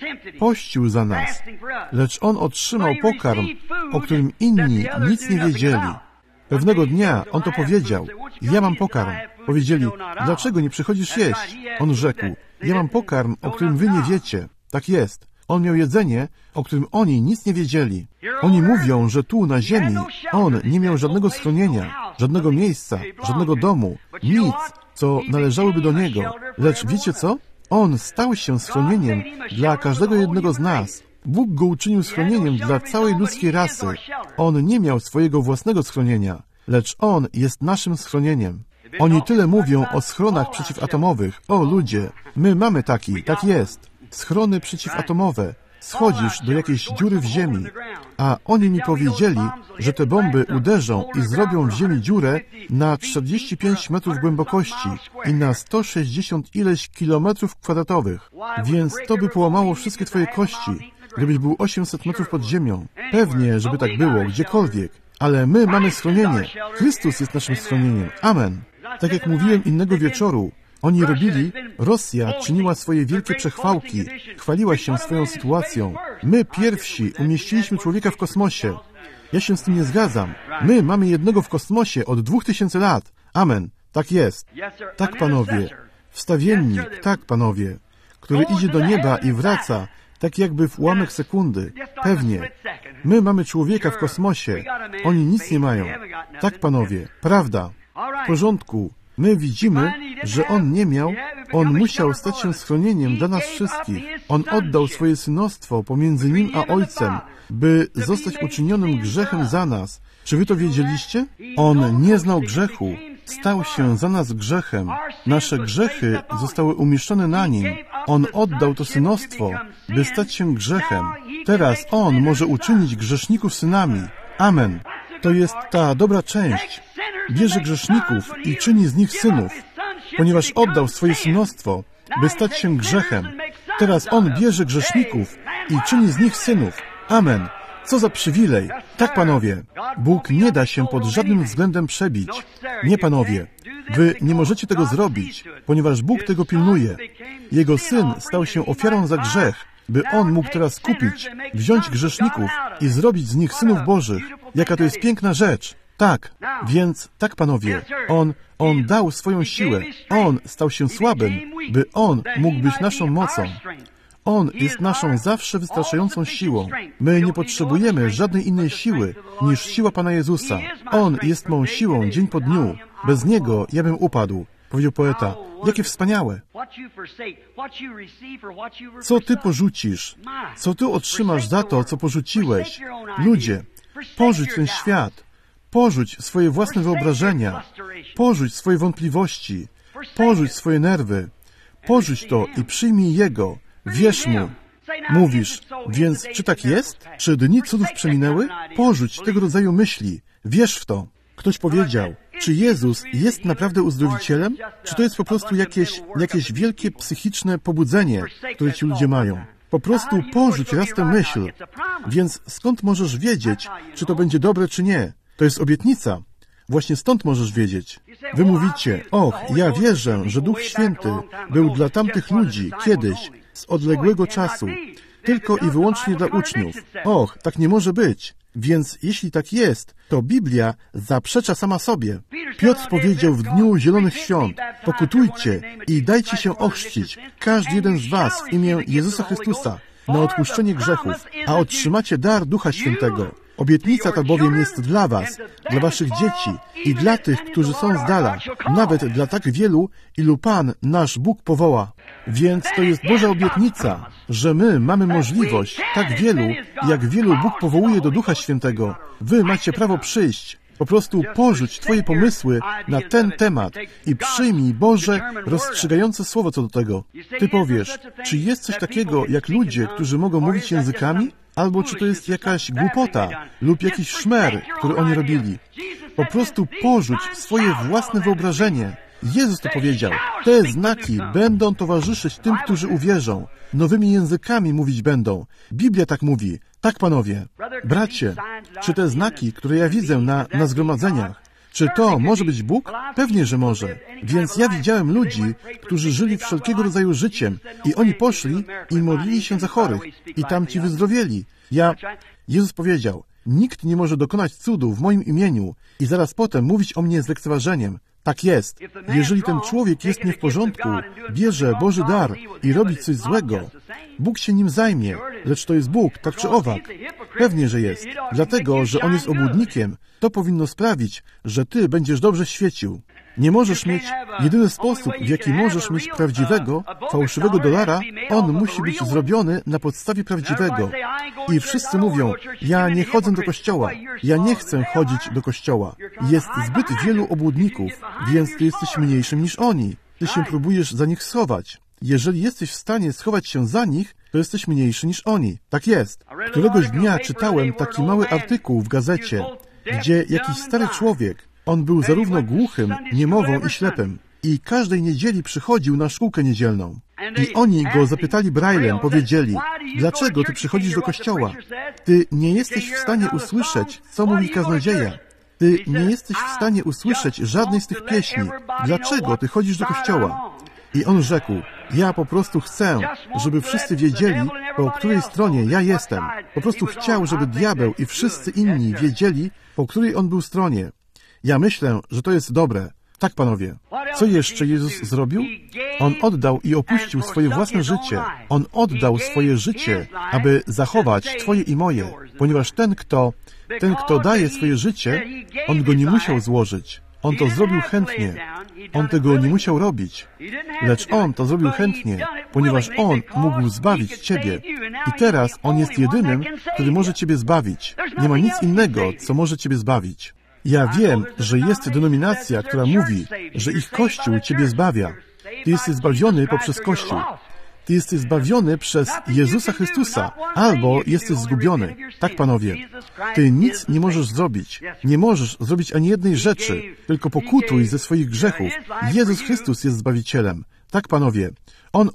Pościł za nas. Lecz on otrzymał pokarm, o którym inni nic nie wiedzieli. Pewnego dnia on to powiedział. Ja mam pokarm. Powiedzieli, dlaczego nie przychodzisz jeść? On rzekł, ja mam pokarm, o którym wy nie wiecie. Tak jest. On miał jedzenie, o którym oni nic nie wiedzieli. Oni mówią, że tu na ziemi on nie miał żadnego schronienia, żadnego miejsca, żadnego domu, nic, co należałoby do niego. Lecz wiecie co? On stał się schronieniem dla każdego jednego z nas. Bóg go uczynił schronieniem dla całej ludzkiej rasy. On nie miał swojego własnego schronienia, lecz on jest naszym schronieniem. Oni tyle mówią o schronach przeciwatomowych. O ludzie, my mamy taki, tak jest. Schrony przeciwatomowe. Schodzisz do jakiejś dziury w ziemi, a oni mi powiedzieli, że te bomby uderzą i zrobią w ziemi dziurę na 45 metrów głębokości i na 160 ileś kilometrów kwadratowych. Więc to by połamało wszystkie twoje kości, gdybyś był 800 metrów pod ziemią. Pewnie, żeby tak było, gdziekolwiek. Ale my mamy schronienie. Chrystus jest naszym schronieniem. Amen. Tak jak mówiłem innego wieczoru, oni robili, Rosja czyniła swoje wielkie przechwałki, chwaliła się swoją sytuacją. My pierwsi umieściliśmy człowieka w kosmosie. Ja się z tym nie zgadzam. My mamy jednego w kosmosie od 2000 lat. Amen. Tak jest. Tak, panowie. Wstawiennik, tak, panowie, który idzie do nieba i wraca, tak jakby w ułamek sekundy. Pewnie. My mamy człowieka w kosmosie. Oni nic nie mają. Tak, panowie. Prawda. W porządku. My widzimy, że on nie miał, on musiał stać się schronieniem dla nas wszystkich. On oddał swoje synostwo pomiędzy nim a Ojcem, by zostać uczynionym grzechem za nas. Czy wy to wiedzieliście? On nie znał grzechu. Stał się za nas grzechem. Nasze grzechy zostały umieszczone na nim. On oddał to synostwo, by stać się grzechem. Teraz on może uczynić grzeszników synami. Amen. To jest ta dobra część. Bierze grzeszników i czyni z nich synów, ponieważ oddał swoje synostwo, by stać się grzechem. Teraz on bierze grzeszników i czyni z nich synów. Amen. Co za przywilej. Tak, panowie. Bóg nie da się pod żadnym względem przebić. Nie, panowie. Wy nie możecie tego zrobić, ponieważ Bóg tego pilnuje. Jego Syn stał się ofiarą za grzech, by On mógł teraz kupić, wziąć grzeszników i zrobić z nich synów Bożych. Jaka to jest piękna rzecz. Tak, więc tak, panowie, On dał swoją siłę. On stał się słabym, by On mógł być naszą mocą. On jest naszą zawsze wystarczającą siłą. My nie potrzebujemy żadnej innej siły niż siła Pana Jezusa. On jest mą siłą dzień po dniu. Bez Niego ja bym upadł, powiedział poeta. Jakie wspaniałe! Co ty porzucisz? Co ty otrzymasz za to, co porzuciłeś? Ludzie, porzuć ten świat. Porzuć swoje własne wyobrażenia. Porzuć swoje wątpliwości. Porzuć swoje nerwy. Porzuć to i przyjmij Jego. Wierz Mu. Mówisz, więc czy tak jest? Czy dni cudów przeminęły? Porzuć tego rodzaju myśli. Wierz w to. Ktoś powiedział, czy Jezus jest naprawdę uzdrowicielem? Czy to jest po prostu jakieś wielkie psychiczne pobudzenie, które ci ludzie mają? Po prostu porzuć raz tę myśl. Więc skąd możesz wiedzieć, czy to będzie dobre, czy nie? To jest obietnica. Właśnie stąd możesz wiedzieć. Wy mówicie, ja wierzę, że Duch Święty był dla tamtych ludzi kiedyś, z odległego czasu, tylko i wyłącznie dla uczniów. Tak nie może być. Więc jeśli tak jest, to Biblia zaprzecza sama sobie. Piotr powiedział w dniu Zielonych Świąt, pokutujcie i dajcie się ochrzcić, każdy jeden z was w imię Jezusa Chrystusa, na odpuszczenie grzechów, a otrzymacie dar Ducha Świętego. Obietnica ta bowiem jest dla was, dla waszych dzieci i dla tych, którzy są z dala, nawet dla tak wielu, ilu Pan, nasz Bóg powoła. Więc to jest Boża obietnica, że my mamy możliwość, tak wielu, jak wielu Bóg powołuje do Ducha Świętego. Wy macie prawo przyjść. Po prostu porzuć twoje pomysły na ten temat i przyjmij Boże, rozstrzygające słowo co do tego. Ty powiesz, czy jest coś takiego jak ludzie, którzy mogą mówić językami? Albo czy to jest jakaś głupota lub jakiś szmer, który oni robili? Po prostu porzuć swoje własne wyobrażenie. Jezus to powiedział. Te znaki będą towarzyszyć tym, którzy uwierzą. Nowymi językami mówić będą. Biblia tak mówi. Tak, panowie. Bracie, czy te znaki, które ja widzę na zgromadzeniach, czy to może być Bóg? Pewnie, że może. Więc ja widziałem ludzi, którzy żyli wszelkiego rodzaju życiem i oni poszli i modlili się za chorych i tamci wyzdrowieli. Jezus powiedział, nikt nie może dokonać cudu w moim imieniu i zaraz potem mówić o mnie z lekceważeniem. Tak jest. Jeżeli ten człowiek jest nie w porządku, bierze Boży dar i robi coś złego, Bóg się nim zajmie, lecz to jest Bóg, tak czy owak. Pewnie, że jest. Dlatego, że On jest obłudnikiem, to powinno sprawić, że Ty będziesz dobrze świecił. Nie możesz mieć, jedyny sposób, w jaki możesz mieć prawdziwego, fałszywego dolara, on musi być zrobiony na podstawie prawdziwego. I wszyscy mówią, ja nie chodzę do kościoła, ja nie chcę chodzić do kościoła. Jest zbyt wielu obłudników, więc Ty jesteś mniejszym niż oni. Ty się próbujesz za nich schować. Jeżeli jesteś w stanie schować się za nich, to jesteś mniejszy niż oni. Tak jest. Któregoś dnia czytałem taki mały artykuł w gazecie, gdzie jakiś stary człowiek, on był zarówno głuchym, niemową i ślepym. I każdej niedzieli przychodził na szkółkę niedzielną. I oni go zapytali Braillem, powiedzieli, dlaczego ty przychodzisz do kościoła? Ty nie jesteś w stanie usłyszeć, co mówi kaznodzieja. Ty nie jesteś w stanie usłyszeć żadnej z tych pieśni. Dlaczego ty chodzisz do kościoła? I on rzekł, ja po prostu chcę, żeby wszyscy wiedzieli, po której stronie ja jestem. Po prostu chciał, żeby diabeł i wszyscy inni wiedzieli, po której on był stronie. Ja myślę, że to jest dobre. Tak, panowie. Co jeszcze Jezus zrobił? On oddał i opuścił swoje własne życie. On oddał swoje życie, aby zachować twoje i moje, ponieważ ten, kto daje swoje życie, on go nie musiał złożyć. On to zrobił chętnie. On tego nie musiał robić. Lecz On to zrobił chętnie, ponieważ On mógł zbawić Ciebie. I teraz On jest jedynym, który może Ciebie zbawić. Nie ma nic innego, co może Ciebie zbawić. Ja wiem, że jest denominacja, która mówi, że ich Kościół Ciebie zbawia. Ty jesteś zbawiony poprzez Kościół. Ty jesteś zbawiony przez Jezusa Chrystusa, albo jesteś zgubiony. Tak, panowie. Ty nic nie możesz zrobić. Nie możesz zrobić ani jednej rzeczy, tylko pokutuj ze swoich grzechów. Jezus Chrystus jest Zbawicielem. Tak, panowie. On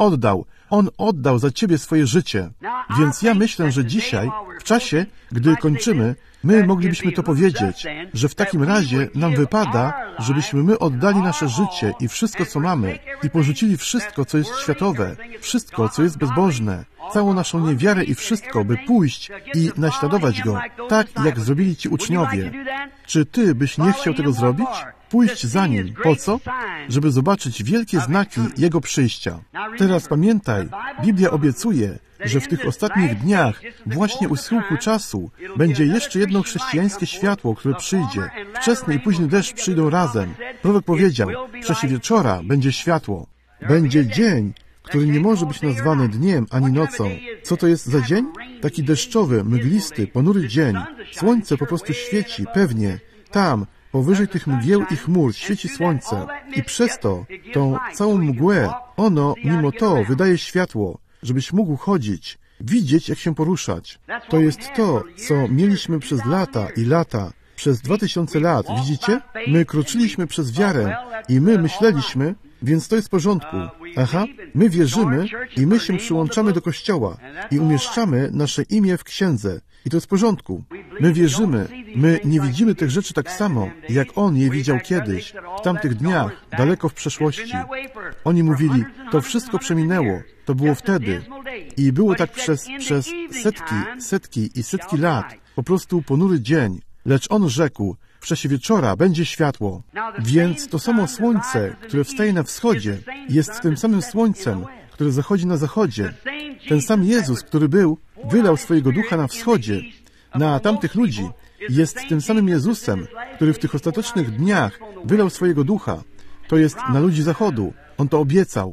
oddał za ciebie swoje życie. Więc ja myślę, że dzisiaj, w czasie, gdy kończymy, my moglibyśmy to powiedzieć, że w takim razie nam wypada, żebyśmy my oddali nasze życie i wszystko, co mamy, i porzucili wszystko, co jest światowe, wszystko, co jest bezbożne, całą naszą niewiarę i wszystko, by pójść i naśladować Go, tak jak zrobili ci uczniowie. Czy Ty byś nie chciał tego zrobić? Pójść za Nim. Po co? Żeby zobaczyć wielkie znaki Jego przyjścia. Teraz pamiętaj, Biblia obiecuje, że w tych ostatnich dniach, właśnie u schyłku czasu, będzie jeszcze jedno chrześcijańskie światło, które przyjdzie. Wczesny i późny deszcz przyjdą razem. Prorok powiedział, w czasie wieczora będzie światło. Będzie dzień, który nie może być nazwany dniem ani nocą. Co to jest za dzień? Taki deszczowy, mglisty, ponury dzień. Słońce po prostu świeci, pewnie. Tam, powyżej tych mgieł i chmur, świeci słońce. I przez to, tą całą mgłę, ono, mimo to, wydaje światło, żebyś mógł chodzić, widzieć, jak się poruszać. To jest to, co mieliśmy przez lata i lata, przez 2000 lat, widzicie? My kroczyliśmy przez wiarę i my myśleliśmy, więc to jest w porządku. Aha, my wierzymy i my się przyłączamy do Kościoła i umieszczamy nasze imię w księdze. I to jest w porządku. My wierzymy, my nie widzimy tych rzeczy tak samo, jak On je widział kiedyś, w tamtych dniach, daleko w przeszłości. Oni mówili, to wszystko przeminęło, to było wtedy. I było tak przez setki i setki lat, po prostu ponury dzień. Lecz On rzekł, w czasie wieczora będzie światło. Więc to samo słońce, które wstaje na wschodzie, jest tym samym słońcem, które zachodzi na zachodzie. Ten sam Jezus, który wylał swojego ducha na wschodzie, na tamtych ludzi, jest tym samym Jezusem, który w tych ostatecznych dniach wylał swojego ducha. To jest na ludzi zachodu. On to obiecał.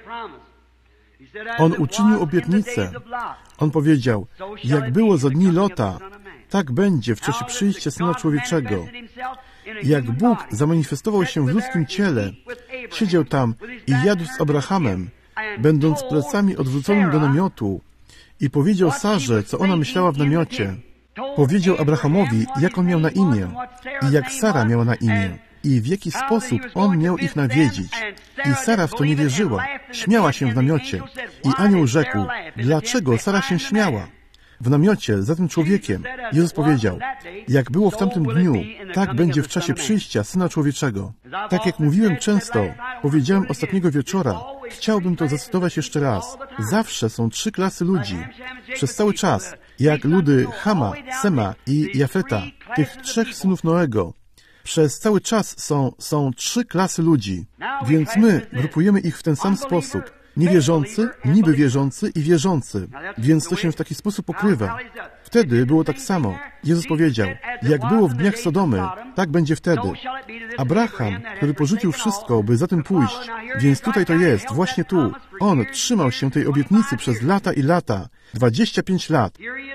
On uczynił obietnicę. On powiedział, jak było za dni Lota, tak będzie w czasie przyjścia Syna Człowieczego. Jak Bóg zamanifestował się w ludzkim ciele, siedział tam i jadł z Abrahamem, będąc plecami odwróconym do namiotu, i powiedział Sarze, co ona myślała w namiocie. Powiedział Abrahamowi, jak on miał na imię i jak Sara miała na imię i w jaki sposób on miał ich nawiedzić. I Sara w to nie wierzyła, śmiała się w namiocie. I anioł rzekł, dlaczego Sara się śmiała? W namiocie za tym człowiekiem. Jezus powiedział, jak było w tamtym dniu, tak będzie w czasie przyjścia Syna Człowieczego. Tak jak mówiłem często, powiedziałem ostatniego wieczora, chciałbym to zacytować jeszcze raz. Zawsze są 3 klasy ludzi. Przez cały czas, jak ludy Chama, Sema i Jafeta, tych 3 synów Noego. Przez cały czas są 3 klasy ludzi. Więc my grupujemy ich w ten sam sposób. Niewierzący, niby wierzący i wierzący. Więc to się w taki sposób pokrywa. Wtedy było tak samo. Jezus powiedział, jak było w dniach Sodomy, tak będzie wtedy. Abraham, który porzucił wszystko, by za tym pójść, więc tutaj to jest, właśnie tu. On trzymał się tej obietnicy przez lata i lata. 25 lat.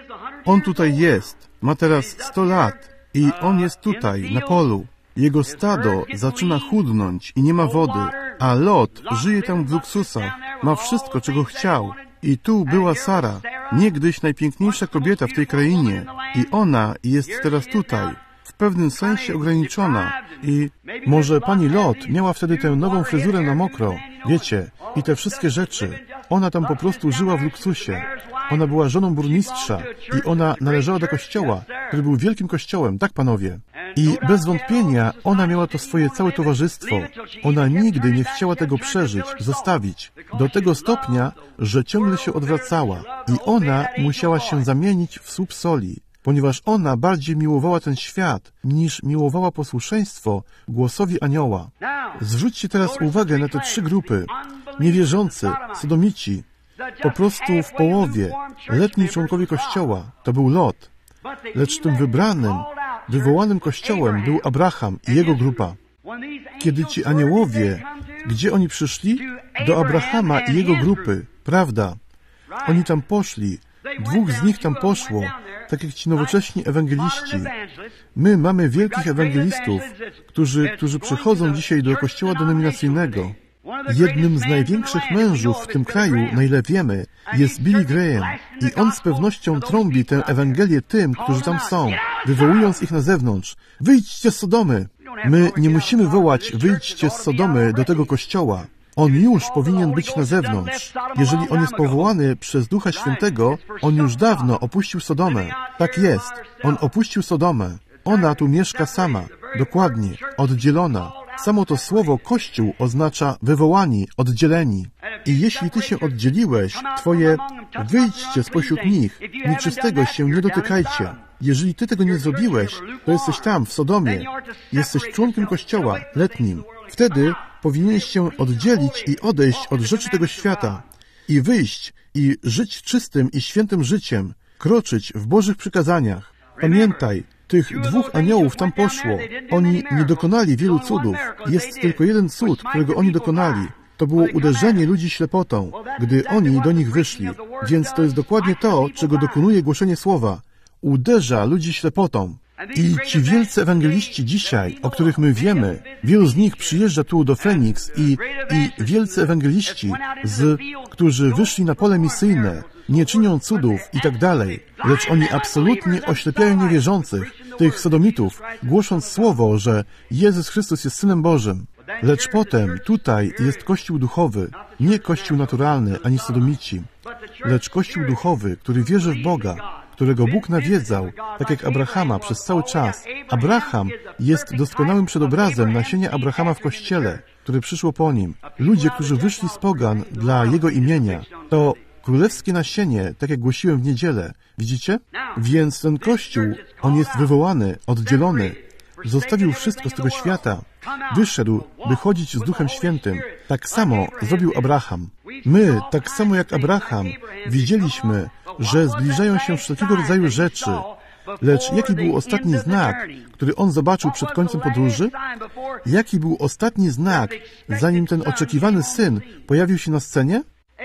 On tutaj jest. Ma teraz 100 lat. I on jest tutaj, na polu. Jego stado zaczyna chudnąć i nie ma wody, a Lot żyje tam w luksusach, ma wszystko, czego chciał. I tu była Sara, niegdyś najpiękniejsza kobieta w tej krainie. I ona jest teraz tutaj, w pewnym sensie ograniczona. I może pani Lot miała wtedy tę nową fryzurę na mokro, wiecie, i te wszystkie rzeczy. Ona tam po prostu żyła w luksusie. Ona była żoną burmistrza i ona należała do kościoła, który był wielkim kościołem, tak panowie. I bez wątpienia ona miała to swoje całe towarzystwo. Ona nigdy nie chciała tego przeżyć, zostawić. Do tego stopnia, że ciągle się odwracała. I ona musiała się zamienić w słup soli, ponieważ ona bardziej miłowała ten świat, niż miłowała posłuszeństwo głosowi anioła. Zwróćcie teraz uwagę na te 3 grupy. Niewierzący, sodomici, po prostu w połowie, letni członkowie Kościoła, to był Lot. Lecz tym wybranym, wywołanym Kościołem był Abraham i jego grupa. Kiedy ci aniołowie, gdzie oni przyszli? Do Abrahama i jego grupy, prawda? Oni tam poszli, 2 z nich tam poszło, tak jak ci nowocześni ewangeliści. My mamy wielkich ewangelistów, którzy przychodzą dzisiaj do kościoła denominacyjnego. Jednym z największych mężów w tym kraju, na ile wiemy, jest Billy Graham i on z pewnością trąbi tę Ewangelię tym, którzy tam są, wywołując ich na zewnątrz. Wyjdźcie z Sodomy! My nie musimy wołać, wyjdźcie z Sodomy do tego kościoła. On już powinien być na zewnątrz. Jeżeli on jest powołany przez Ducha Świętego, on już dawno opuścił Sodomę. Tak jest. On opuścił Sodomę. Ona tu mieszka sama. Dokładnie, oddzielona. Samo to słowo Kościół oznacza wywołani, oddzieleni. I jeśli ty się oddzieliłeś, twoje wyjdźcie spośród nich, nieczystego się nie dotykajcie. Jeżeli ty tego nie zrobiłeś, to jesteś tam, w Sodomie. Jesteś członkiem Kościoła, letnim. Wtedy powinieneś się oddzielić i odejść od rzeczy tego świata. I wyjść, i żyć czystym i świętym życiem. Kroczyć w Bożych przykazaniach. Pamiętaj, tych dwóch aniołów tam poszło. Oni nie dokonali wielu cudów. Jest tylko jeden cud, którego oni dokonali. To było uderzenie ludzi ślepotą, gdy oni do nich wyszli. Więc to jest dokładnie to, czego dokonuje głoszenie słowa. Uderza ludzi ślepotą. I ci wielcy ewangeliści dzisiaj, o których my wiemy, wielu z nich przyjeżdża tu do Feniks i wielcy ewangeliści, którzy wyszli na pole misyjne, nie czynią cudów i tak dalej, lecz oni absolutnie oślepiają niewierzących, tych sodomitów, głosząc słowo, że Jezus Chrystus jest Synem Bożym. Lecz potem tutaj jest Kościół duchowy, nie Kościół naturalny ani sodomici, lecz Kościół duchowy, który wierzy w Boga, którego Bóg nawiedzał, tak jak Abrahama przez cały czas. Abraham jest doskonałym przedobrazem nasienia Abrahama w Kościele, które przyszło po nim. Ludzie, którzy wyszli z pogan dla Jego imienia, to królewskie nasienie, tak jak głosiłem w niedzielę. Widzicie? Więc ten Kościół, on jest wywołany, oddzielony. Zostawił wszystko z tego świata. Wyszedł, by chodzić z Duchem Świętym. Tak samo zrobił Abraham. My, tak samo jak Abraham, widzieliśmy, że zbliżają się wszelkiego rodzaju rzeczy. Lecz jaki był ostatni znak, który on zobaczył przed końcem podróży? Jaki był ostatni znak, zanim ten oczekiwany syn pojawił się na scenie?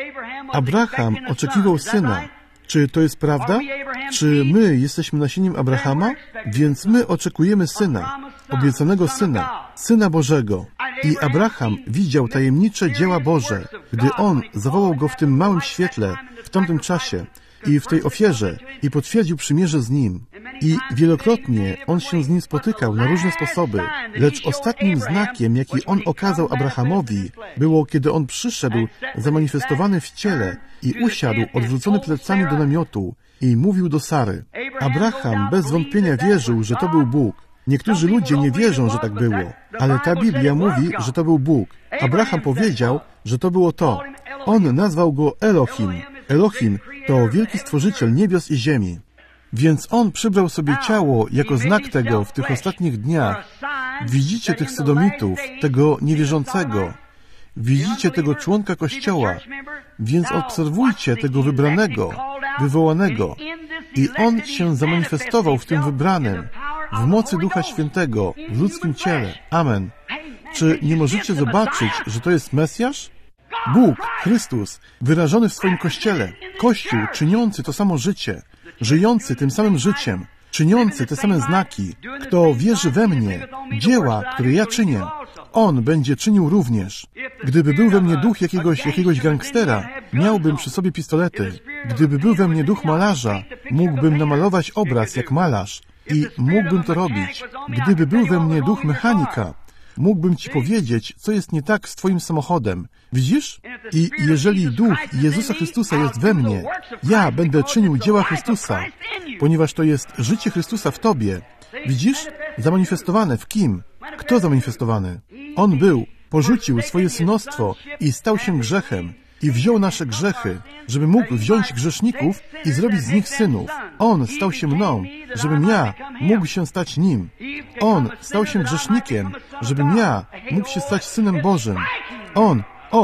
Abraham oczekiwał syna. Czy to jest prawda? Czy my jesteśmy nasieniem Abrahama? Więc my oczekujemy syna, obiecanego syna, Syna Bożego. I Abraham widział tajemnicze dzieła Boże, gdy on zawołał go w tym małym świetle, w tamtym czasie i w tej ofierze i potwierdził przymierze z nim. I wielokrotnie on się z nim spotykał na różne sposoby, lecz ostatnim znakiem, jaki on okazał Abrahamowi, było, kiedy on przyszedł zamanifestowany w ciele i usiadł odwrócony plecami do namiotu i mówił do Sary. Abraham bez wątpienia wierzył, że to był Bóg. Niektórzy ludzie nie wierzą, że tak było, ale ta Biblia mówi, że to był Bóg. Abraham powiedział, że to było to. On nazwał go Elohim. Elohim to wielki stworzyciel niebios i ziemi. Więc on przybrał sobie ciało jako znak tego w tych ostatnich dniach. Widzicie tych sodomitów, tego niewierzącego. Widzicie tego członka Kościoła. Więc obserwujcie tego wybranego, wywołanego. I on się zamanifestował w tym wybranym, w mocy Ducha Świętego, w ludzkim ciele. Amen. Czy nie możecie zobaczyć, że to jest Mesjasz? Bóg, Chrystus, wyrażony w swoim Kościele. Kościół czyniący to samo życie, żyjący tym samym życiem, czyniący te same znaki. Kto wierzy we mnie, dzieła, które ja czynię, on będzie czynił również. Gdyby był we mnie duch jakiegoś gangstera, miałbym przy sobie pistolety. Gdyby był we mnie duch malarza, mógłbym namalować obraz jak malarz i mógłbym to robić. Gdyby był we mnie duch mechanika, mógłbym ci powiedzieć, co jest nie tak z twoim samochodem. Widzisz? I jeżeli duch Jezusa Chrystusa jest we mnie, ja będę czynił dzieła Chrystusa, ponieważ to jest życie Chrystusa w tobie. Widzisz? Zamanifestowane w kim? Kto zamanifestowany? On był, porzucił swoje synostwo i stał się grzechem i wziął nasze grzechy, żeby mógł wziąć grzeszników i zrobić z nich synów. On stał się mną, żebym ja mógł się stać nim. On stał się grzesznikiem, żebym ja mógł się stać Synem Bożym. On,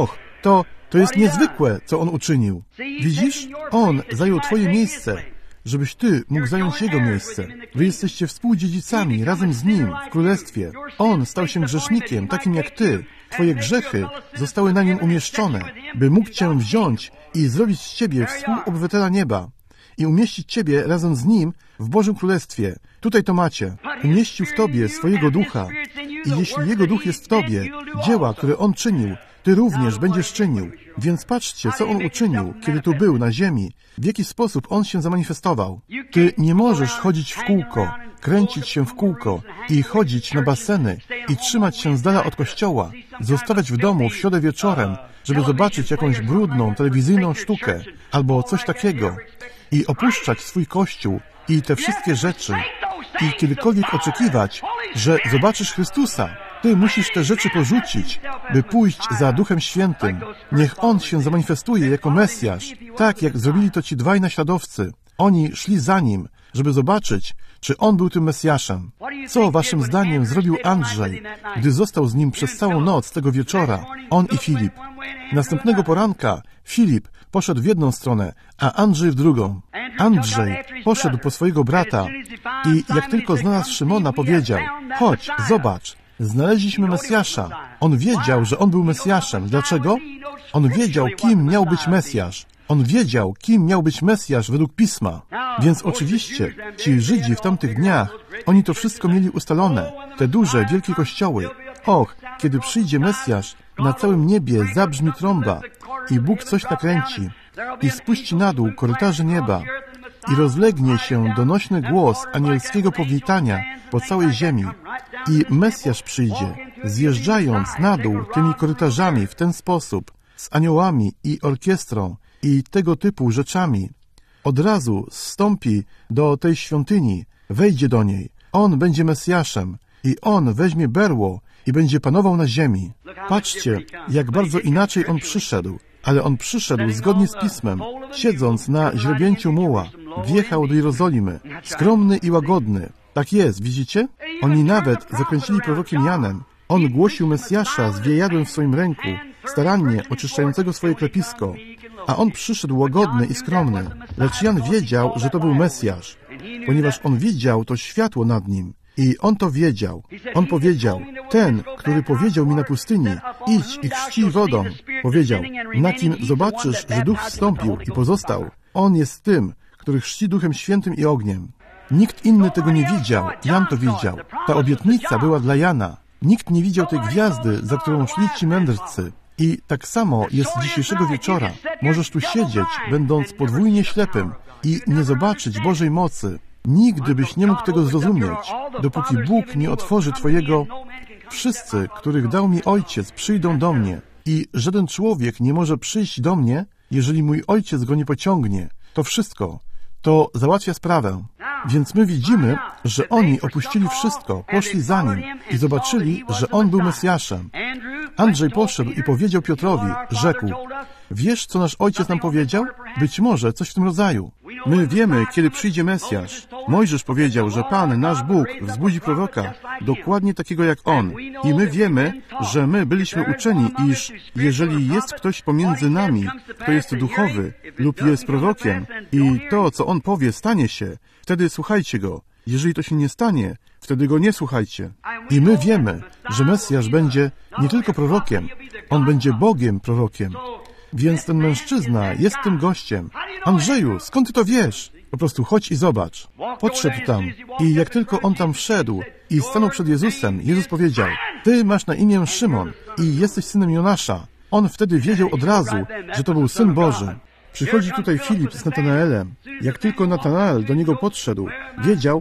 to jest niezwykłe, co On uczynił. Widzisz? On zajął twoje miejsce, żebyś ty mógł zająć Jego miejsce. Wy jesteście współdziedzicami razem z Nim w Królestwie. On stał się grzesznikiem, takim jak ty. Twoje grzechy zostały na Nim umieszczone, by mógł cię wziąć i zrobić z ciebie współobywatela nieba i umieścić ciebie razem z Nim w Bożym Królestwie. Tutaj to macie. Umieścił w tobie swojego ducha i jeśli Jego duch jest w tobie, dzieła, które On czynił, ty również będziesz czynił. Więc patrzcie, co On uczynił, kiedy tu był na ziemi, w jaki sposób On się zamanifestował. Ty nie możesz chodzić w kółko, kręcić się w kółko i chodzić na baseny i trzymać się z dala od kościoła, zostawać w domu w środę wieczorem, żeby zobaczyć jakąś brudną, telewizyjną sztukę albo coś takiego i opuszczać swój kościół i te wszystkie rzeczy. i kiedykolwiek oczekiwać, że zobaczysz Chrystusa. Ty musisz te rzeczy porzucić, by pójść za Duchem Świętym. Niech On się zamanifestuje jako Mesjasz, tak jak zrobili to ci dwaj naśladowcy. Oni szli za Nim, żeby zobaczyć, czy On był tym Mesjaszem. Co waszym zdaniem zrobił Andrzej, gdy został z nim przez całą noc tego wieczora, on i Filip? Następnego poranka Filip poszedł w jedną stronę, a Andrzej w drugą. Andrzej poszedł po swojego brata i jak tylko znalazł Szymona, powiedział: chodź, zobacz, znaleźliśmy Mesjasza. On wiedział, że on był Mesjaszem. Dlaczego? On wiedział, kim miał być Mesjasz. On wiedział, kim miał być Mesjasz według Pisma. Więc oczywiście ci Żydzi w tamtych dniach, oni to wszystko mieli ustalone. Te duże, wielkie kościoły. Och, kiedy przyjdzie Mesjasz, na całym niebie zabrzmi trąba i Bóg coś nakręci i spuści na dół korytarze nieba i rozlegnie się donośny głos anielskiego powitania po całej ziemi i Mesjasz przyjdzie, zjeżdżając na dół tymi korytarzami w ten sposób, z aniołami i orkiestrą i tego typu rzeczami. Od razu zstąpi do tej świątyni, wejdzie do niej. On będzie Mesjaszem i On weźmie berło i będzie panował na ziemi. Patrzcie, jak bardzo inaczej On przyszedł. Ale On przyszedł zgodnie z Pismem, siedząc na źrebięciu muła. Wjechał do Jerozolimy, skromny i łagodny. Tak jest, widzicie? Oni nawet zakręcili prorokiem Janem. On głosił Mesjasza z wiejadłem w swoim ręku, starannie oczyszczającego swoje klepisko. A On przyszedł łagodny i skromny. Lecz Jan wiedział, że to był Mesjasz, ponieważ on widział to światło nad nim. I on to wiedział. On powiedział: ten, który powiedział mi na pustyni: idź i chrzcij wodą, powiedział: na kim zobaczysz, że Duch wstąpił i pozostał, on jest tym, który chrzci Duchem Świętym i ogniem. Nikt inny tego nie widział. Jan to widział. Ta obietnica była dla Jana. Nikt nie widział tej gwiazdy, za którą szli ci mędrcy. I tak samo jest dzisiejszego wieczora. Możesz tu siedzieć, będąc podwójnie ślepym i nie zobaczyć Bożej mocy. Nigdy byś nie mógł tego zrozumieć, dopóki Bóg nie otworzy twojego... Wszyscy, których dał mi Ojciec, przyjdą do mnie i żaden człowiek nie może przyjść do mnie, jeżeli mój Ojciec go nie pociągnie. To wszystko. To załatwia sprawę. Więc my widzimy, że oni opuścili wszystko, poszli za Nim i zobaczyli, że On był Mesjaszem. Andrzej poszedł i powiedział Piotrowi, rzekł: wiesz, co nasz Ojciec nam powiedział? Być może coś w tym rodzaju. My wiemy, kiedy przyjdzie Mesjasz. Mojżesz powiedział, że Pan, nasz Bóg, wzbudzi proroka, dokładnie takiego jak On. I my wiemy, że my byliśmy uczeni, iż jeżeli jest ktoś pomiędzy nami, kto jest duchowy lub jest prorokiem i to, co on powie, stanie się, wtedy słuchajcie go. Jeżeli to się nie stanie, wtedy go nie słuchajcie. I my wiemy, że Mesjasz będzie nie tylko prorokiem, on będzie Bogiem prorokiem. Więc ten mężczyzna jest tym gościem. Andrzeju, skąd ty to wiesz? Po prostu chodź i zobacz. Podszedł tam i jak tylko on tam wszedł i stanął przed Jezusem, Jezus powiedział: ty masz na imię Szymon i jesteś synem Jonasza. On wtedy wiedział od razu, że to był Syn Boży. Przychodzi tutaj Filip z Natanaelem. Jak tylko Natanael do niego podszedł, wiedział,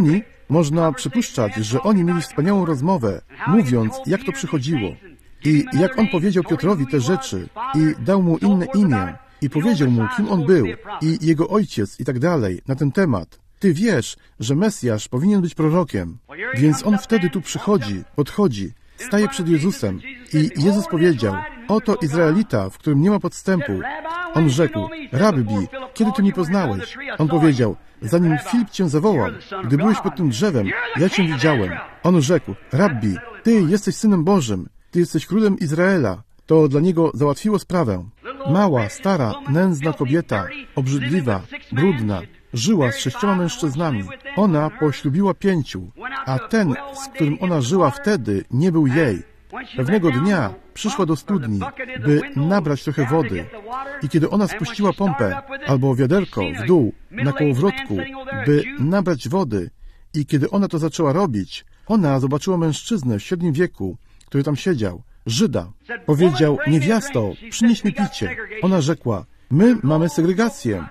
można przypuszczać, że oni mieli wspaniałą rozmowę, mówiąc, jak to przychodziło. I jak on powiedział Piotrowi te rzeczy i dał mu inne imię i powiedział mu, kim on był i jego ojciec i tak dalej na ten temat. Ty wiesz, że Mesjasz powinien być prorokiem. Więc on wtedy tu przychodzi, podchodzi, staje przed Jezusem i Jezus powiedział: oto Izraelita, w którym nie ma podstępu. On rzekł: Rabbi, kiedy ty mnie poznałeś? On powiedział: zanim Filip cię zawołał, gdy byłeś pod tym drzewem, ja cię widziałem. On rzekł: Rabbi, ty jesteś Synem Bożym, ty jesteś Królem Izraela. To dla niego załatwiło sprawę. Mała, stara, nędzna kobieta, obrzydliwa, brudna, żyła z 6 mężczyznami. Ona poślubiła 5, a ten, z którym ona żyła wtedy, nie był jej. Pewnego dnia przyszła do studni, by nabrać trochę wody. I kiedy ona spuściła pompę albo wiaderko w dół na kołowrotku, by nabrać wody, i kiedy ona to zaczęła robić, ona zobaczyła mężczyznę w średnim wieku, który tam siedział, Żyda. Powiedział: niewiasto, przynieś mi picie. Ona rzekła: my mamy segregację.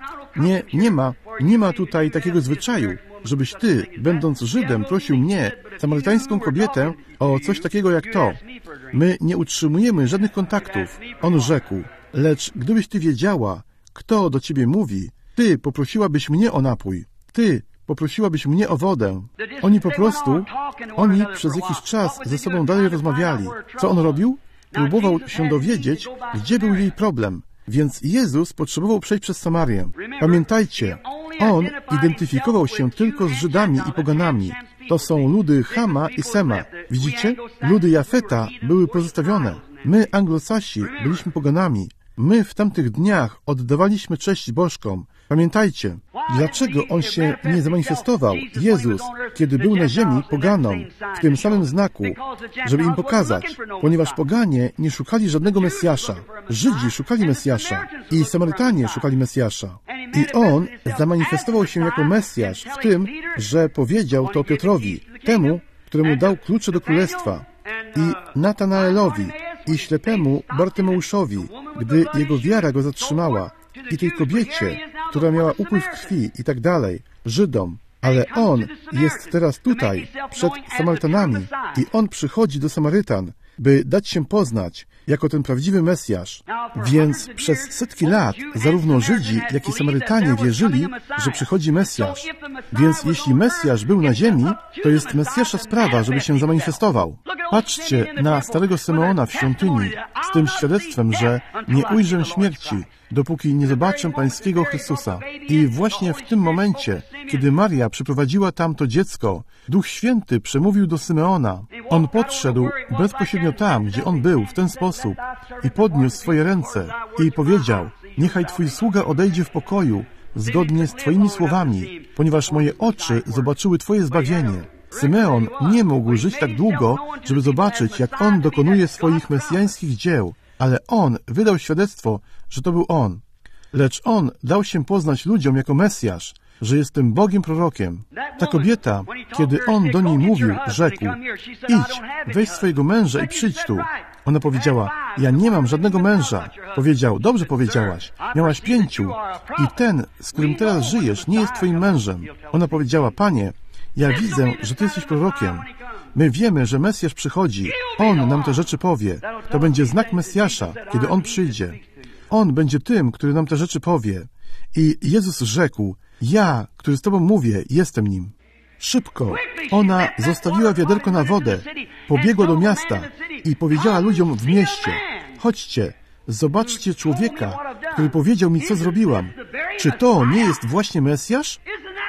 Nie ma tutaj takiego zwyczaju, żebyś ty, będąc Żydem, prosił mnie, samarytańską kobietę, o coś takiego jak to. My nie utrzymujemy żadnych kontaktów. On rzekł: lecz gdybyś ty wiedziała, kto do ciebie mówi, ty poprosiłabyś mnie o napój. Ty poprosiłabyś mnie o wodę. Oni przez jakiś czas ze sobą dalej rozmawiali. Co on robił? Próbował się dowiedzieć, gdzie był jej problem. Więc Jezus potrzebował przejść przez Samarię. Pamiętajcie, On identyfikował się tylko z Żydami i poganami. To są ludy Chama i Sema. Widzicie? Ludy Jafeta były pozostawione. My, Anglosasi, byliśmy poganami. My w tamtych dniach oddawaliśmy cześć bożkom. Pamiętajcie, dlaczego On się nie zamanifestował, Jezus, kiedy był na ziemi poganom, w tym samym znaku, żeby im pokazać, ponieważ poganie nie szukali żadnego Mesjasza. Żydzi szukali Mesjasza i Samarytanie szukali Mesjasza. I On zamanifestował się jako Mesjasz w tym, że powiedział to Piotrowi, temu, któremu dał klucze do królestwa, i Natanaelowi, i ślepemu Bartymeuszowi, gdy jego wiara go zatrzymała, i tej kobiecie, która miała upływ krwi i tak dalej, Żydom. Ale On jest teraz tutaj, przed Samarytanami, i On przychodzi do Samarytan, by dać się poznać jako ten prawdziwy Mesjasz. Więc przez setki lat zarówno Żydzi, jak i Samarytanie wierzyli, że przychodzi Mesjasz. Więc jeśli Mesjasz był na ziemi, to jest Mesjasza sprawa, żeby się zamanifestował. Patrzcie na starego Symeona w świątyni z tym świadectwem, że nie ujrzę śmierci, dopóki nie zobaczę Pańskiego Chrystusa. I właśnie w tym momencie, kiedy Maria przyprowadziła tam to dziecko, Duch Święty przemówił do Symeona. On podszedł bezpośrednio tam, gdzie on był, w ten sposób, i podniósł swoje ręce i powiedział: niechaj Twój sługa odejdzie w pokoju, zgodnie z Twoimi słowami, ponieważ moje oczy zobaczyły Twoje zbawienie. Symeon nie mógł żyć tak długo, żeby zobaczyć, jak on dokonuje swoich mesjańskich dzieł, ale on wydał świadectwo, że to był on. Lecz on dał się poznać ludziom jako Mesjasz, że jest tym Bogiem prorokiem. Ta kobieta, kiedy on do niej mówił, rzekł: idź, weź swojego męża i przyjdź tu. Ona powiedziała: ja nie mam żadnego męża. Powiedział: dobrze powiedziałaś, miałaś 5 i ten, z którym teraz żyjesz, nie jest twoim mężem. Ona powiedziała: Panie, ja widzę, że Ty jesteś prorokiem. My wiemy, że Mesjasz przychodzi. On nam te rzeczy powie. To będzie znak Mesjasza, kiedy On przyjdzie. On będzie tym, który nam te rzeczy powie. I Jezus rzekł: ja, który z Tobą mówię, jestem nim. Szybko ona zostawiła wiaderko na wodę, pobiegła do miasta i powiedziała ludziom w mieście: chodźcie, zobaczcie człowieka, który powiedział mi, co zrobiłam. Czy to nie jest właśnie Mesjasz?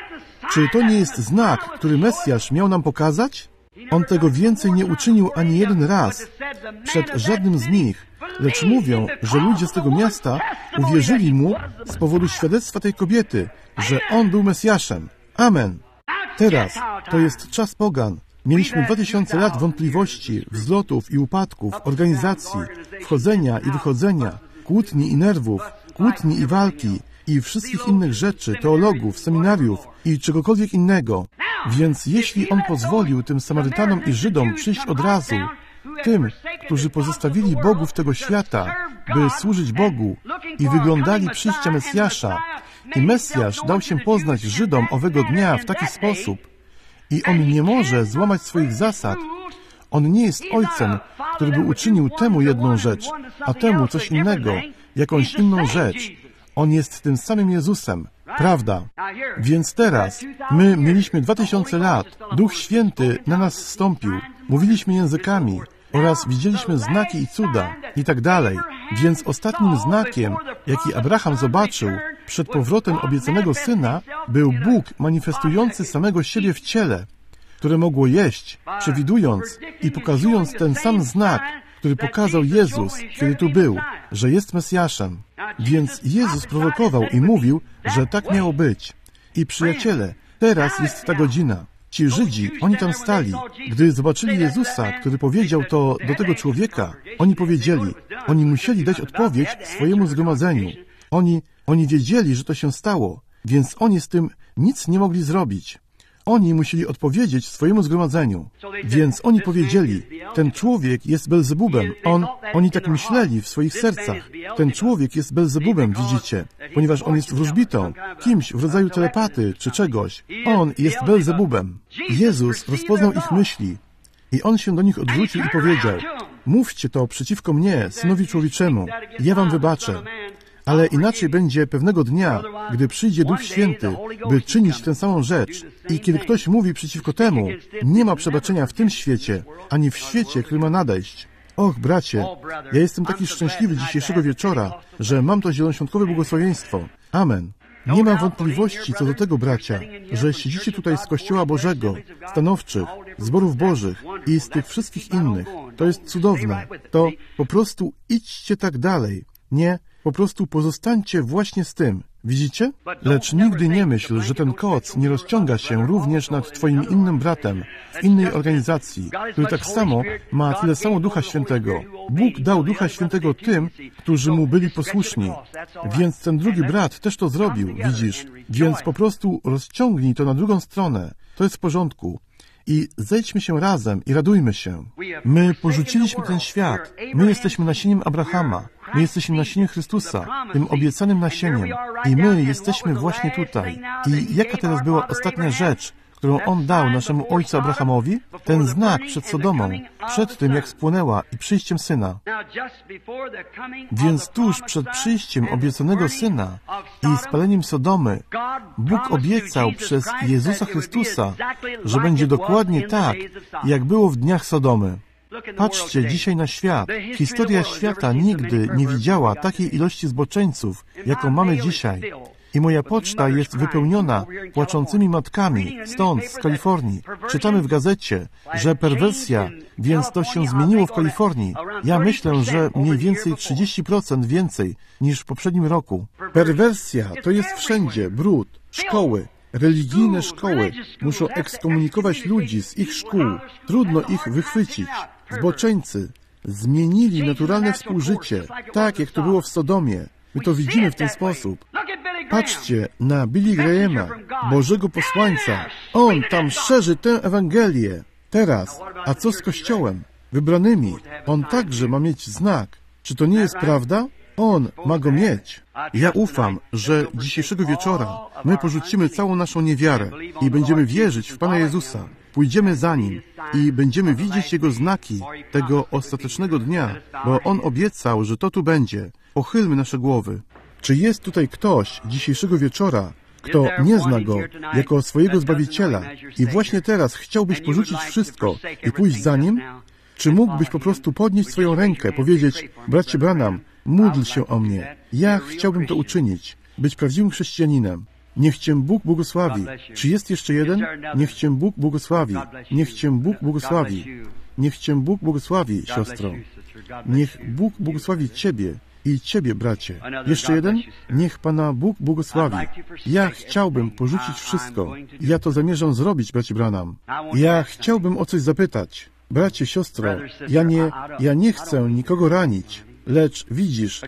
Czy to nie jest znak, który Mesjasz miał nam pokazać? On tego więcej nie uczynił ani jeden raz przed żadnym z nich, lecz mówią, że ludzie z tego miasta uwierzyli Mu z powodu świadectwa tej kobiety, że On był Mesjaszem. Amen. Teraz to jest czas pogan. Mieliśmy 2000 lat wątpliwości, wzlotów i upadków, organizacji, wchodzenia i wychodzenia, kłótni i nerwów, kłótni i walki i wszystkich innych rzeczy, teologów, seminariów i czegokolwiek innego. Więc jeśli On pozwolił tym Samarytanom i Żydom przyjść od razu, tym, którzy pozostawili bogów tego świata, by służyć Bogu i wyglądali przyjścia Mesjasza, i Mesjasz dał się poznać Żydom owego dnia w taki sposób, i On nie może złamać swoich zasad. On nie jest Ojcem, który by uczynił temu jedną rzecz, a temu coś innego, jakąś inną rzecz. On jest tym samym Jezusem. Prawda? Więc teraz my mieliśmy 2000 lat. Duch Święty na nas zstąpił. Mówiliśmy językami oraz widzieliśmy znaki i cuda i tak dalej. Więc ostatnim znakiem, jaki Abraham zobaczył przed powrotem obiecanego Syna, był Bóg manifestujący samego siebie w ciele, które mogło jeść, przewidując i pokazując ten sam znak, który pokazał Jezus, kiedy tu był, że jest Mesjaszem. Więc Jezus prorokował i mówił, że tak miało być. I przyjaciele, teraz jest ta godzina. Ci Żydzi, oni tam stali. Gdy zobaczyli Jezusa, który powiedział to do tego człowieka, oni powiedzieli, oni musieli dać odpowiedź swojemu zgromadzeniu. Oni wiedzieli, że to się stało, więc oni z tym nic nie mogli zrobić. Oni musieli odpowiedzieć swojemu zgromadzeniu. Więc oni powiedzieli, ten człowiek jest Belzebubem. Oni tak myśleli w swoich sercach. Ten człowiek jest Belzebubem, widzicie, ponieważ on jest wróżbitą, kimś w rodzaju telepaty czy czegoś. On jest Belzebubem. Jezus rozpoznał ich myśli i On się do nich odwrócił i powiedział: mówcie to przeciwko mnie, Synowi Człowieczemu, ja wam wybaczę. Ale inaczej będzie pewnego dnia, gdy przyjdzie Duch Święty, by czynić tę samą rzecz. I kiedy ktoś mówi przeciwko temu, nie ma przebaczenia w tym świecie, ani w świecie, który ma nadejść. Och, bracie, ja jestem taki szczęśliwy dzisiejszego wieczora, że mam to zielonoświątkowe błogosławieństwo. Amen. Nie mam wątpliwości co do tego, bracia, że siedzicie tutaj z Kościoła Bożego, stanowczych, zborów Bożych i z tych wszystkich innych. To jest cudowne. To po prostu idźcie tak dalej. Nie, po prostu pozostańcie właśnie z tym. Widzicie? Lecz nigdy nie myśl, że ten koc nie rozciąga się również nad twoim innym bratem w innej organizacji, który tak samo ma tyle samo Ducha Świętego. Bóg dał Ducha Świętego tym, którzy Mu byli posłuszni. Więc ten drugi brat też to zrobił, widzisz? Więc po prostu rozciągnij to na drugą stronę. To jest w porządku. I zejdźmy się razem i radujmy się. My porzuciliśmy ten świat. My jesteśmy nasieniem Abrahama. My jesteśmy nasieniem Chrystusa, tym obiecanym nasieniem. I my jesteśmy właśnie tutaj. I jaka teraz była ostatnia rzecz, którą On dał naszemu ojcu Abrahamowi? Ten znak przed Sodomą, przed tym, jak spłonęła i przyjściem Syna. Więc tuż przed przyjściem obiecanego Syna i spaleniem Sodomy, Bóg obiecał przez Jezusa Chrystusa, że będzie dokładnie tak, jak było w dniach Sodomy. Patrzcie dzisiaj na świat. Historia świata nigdy nie widziała takiej ilości zboczeńców, jaką mamy dzisiaj. I moja poczta jest wypełniona płaczącymi matkami stąd, z Kalifornii. Czytamy w gazecie, że perwersja, więc to się zmieniło w Kalifornii. Ja myślę, że mniej więcej 30% więcej niż w poprzednim roku. Perwersja to jest wszędzie, brud, szkoły. Religijne szkoły muszą ekskomunikować ludzi z ich szkół. Trudno ich wychwycić. Zboczeńcy zmienili naturalne współżycie, tak jak to było w Sodomie. My to widzimy w ten sposób. Patrzcie na Billy Grahama, Bożego posłańca. On tam szerzy tę Ewangelię. Teraz, a co z Kościołem? Wybranymi. On także ma mieć znak. Czy to nie jest prawda? On ma go mieć. Ja ufam, że dzisiejszego wieczora my porzucimy całą naszą niewiarę i będziemy wierzyć w Pana Jezusa. Pójdziemy za Nim i będziemy widzieć Jego znaki tego ostatecznego dnia, bo On obiecał, że to tu będzie. Pochylmy nasze głowy. Czy jest tutaj ktoś dzisiejszego wieczora, kto nie zna Go jako swojego Zbawiciela i właśnie teraz chciałbyś porzucić wszystko i pójść za Nim? Czy mógłbyś po prostu podnieść swoją rękę, powiedzieć: bracie Branham, módl się o mnie. Ja chciałbym to uczynić, być prawdziwym chrześcijaninem. Niech Cię Bóg błogosławi. Czy jest jeszcze jeden? Niech Cię Bóg błogosławi. Niech Cię Bóg błogosławi. Niech Cię Bóg błogosławi, siostro. Niech Bóg błogosławi Ciebie i Ciebie, bracie. Jeszcze jeden? Niech Pana Bóg błogosławi. Ja chciałbym porzucić wszystko. Ja to zamierzam zrobić, bracie Branham. Ja chciałbym o coś zapytać. Bracie, siostro, ja nie chcę nikogo ranić, lecz widzisz,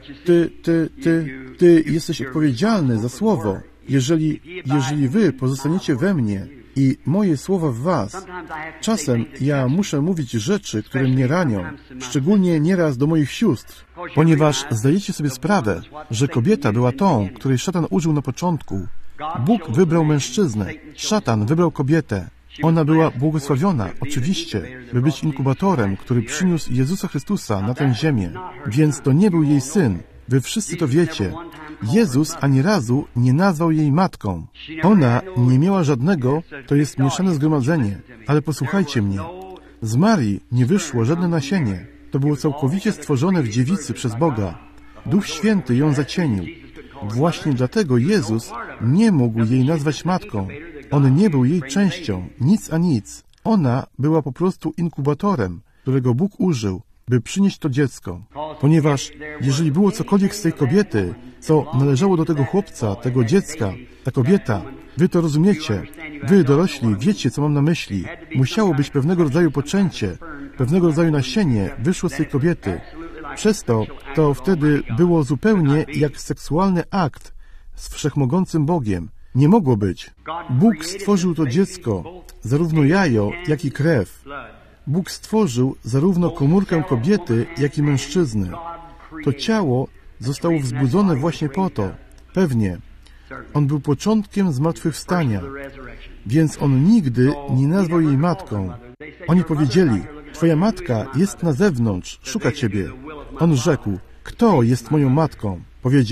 ty jesteś odpowiedzialny za słowo. Jeżeli wy pozostaniecie we mnie i moje słowa w was, czasem ja muszę mówić rzeczy, które mnie ranią, szczególnie nieraz do moich sióstr, ponieważ zdajecie sobie sprawę, że kobieta była tą, której szatan użył na początku. Bóg wybrał mężczyznę, szatan wybrał kobietę. Ona była błogosławiona, oczywiście, by być inkubatorem, który przyniósł Jezusa Chrystusa na tę ziemię. Więc to nie był jej syn. Wy wszyscy to wiecie. Jezus ani razu nie nazwał jej matką. Ona nie miała żadnego, to jest mieszane zgromadzenie. Ale posłuchajcie mnie. Z Marii nie wyszło żadne nasienie. To było całkowicie stworzone w dziewicy przez Boga. Duch Święty ją zacienił. Właśnie dlatego Jezus nie mógł jej nazwać matką. On nie był jej częścią, nic a nic. Ona była po prostu inkubatorem, którego Bóg użył, by przynieść to dziecko. Ponieważ jeżeli było cokolwiek z tej kobiety, co należało do tego chłopca, tego dziecka, ta kobieta, wy to rozumiecie, wy dorośli wiecie, co mam na myśli. Musiało być pewnego rodzaju poczęcie, pewnego rodzaju nasienie wyszło z tej kobiety. Przez to wtedy było zupełnie jak seksualny akt z wszechmogącym Bogiem. Nie mogło być. Bóg stworzył to dziecko, zarówno jajo, jak i krew. Bóg stworzył zarówno komórkę kobiety, jak i mężczyzny. To ciało zostało wzbudzone właśnie po to. Pewnie. On był początkiem zmartwychwstania. Więc on nigdy nie nazwał jej matką. Oni powiedzieli: twoja matka jest na zewnątrz, szuka ciebie. On rzekł: kto jest moją matką? Powiedział: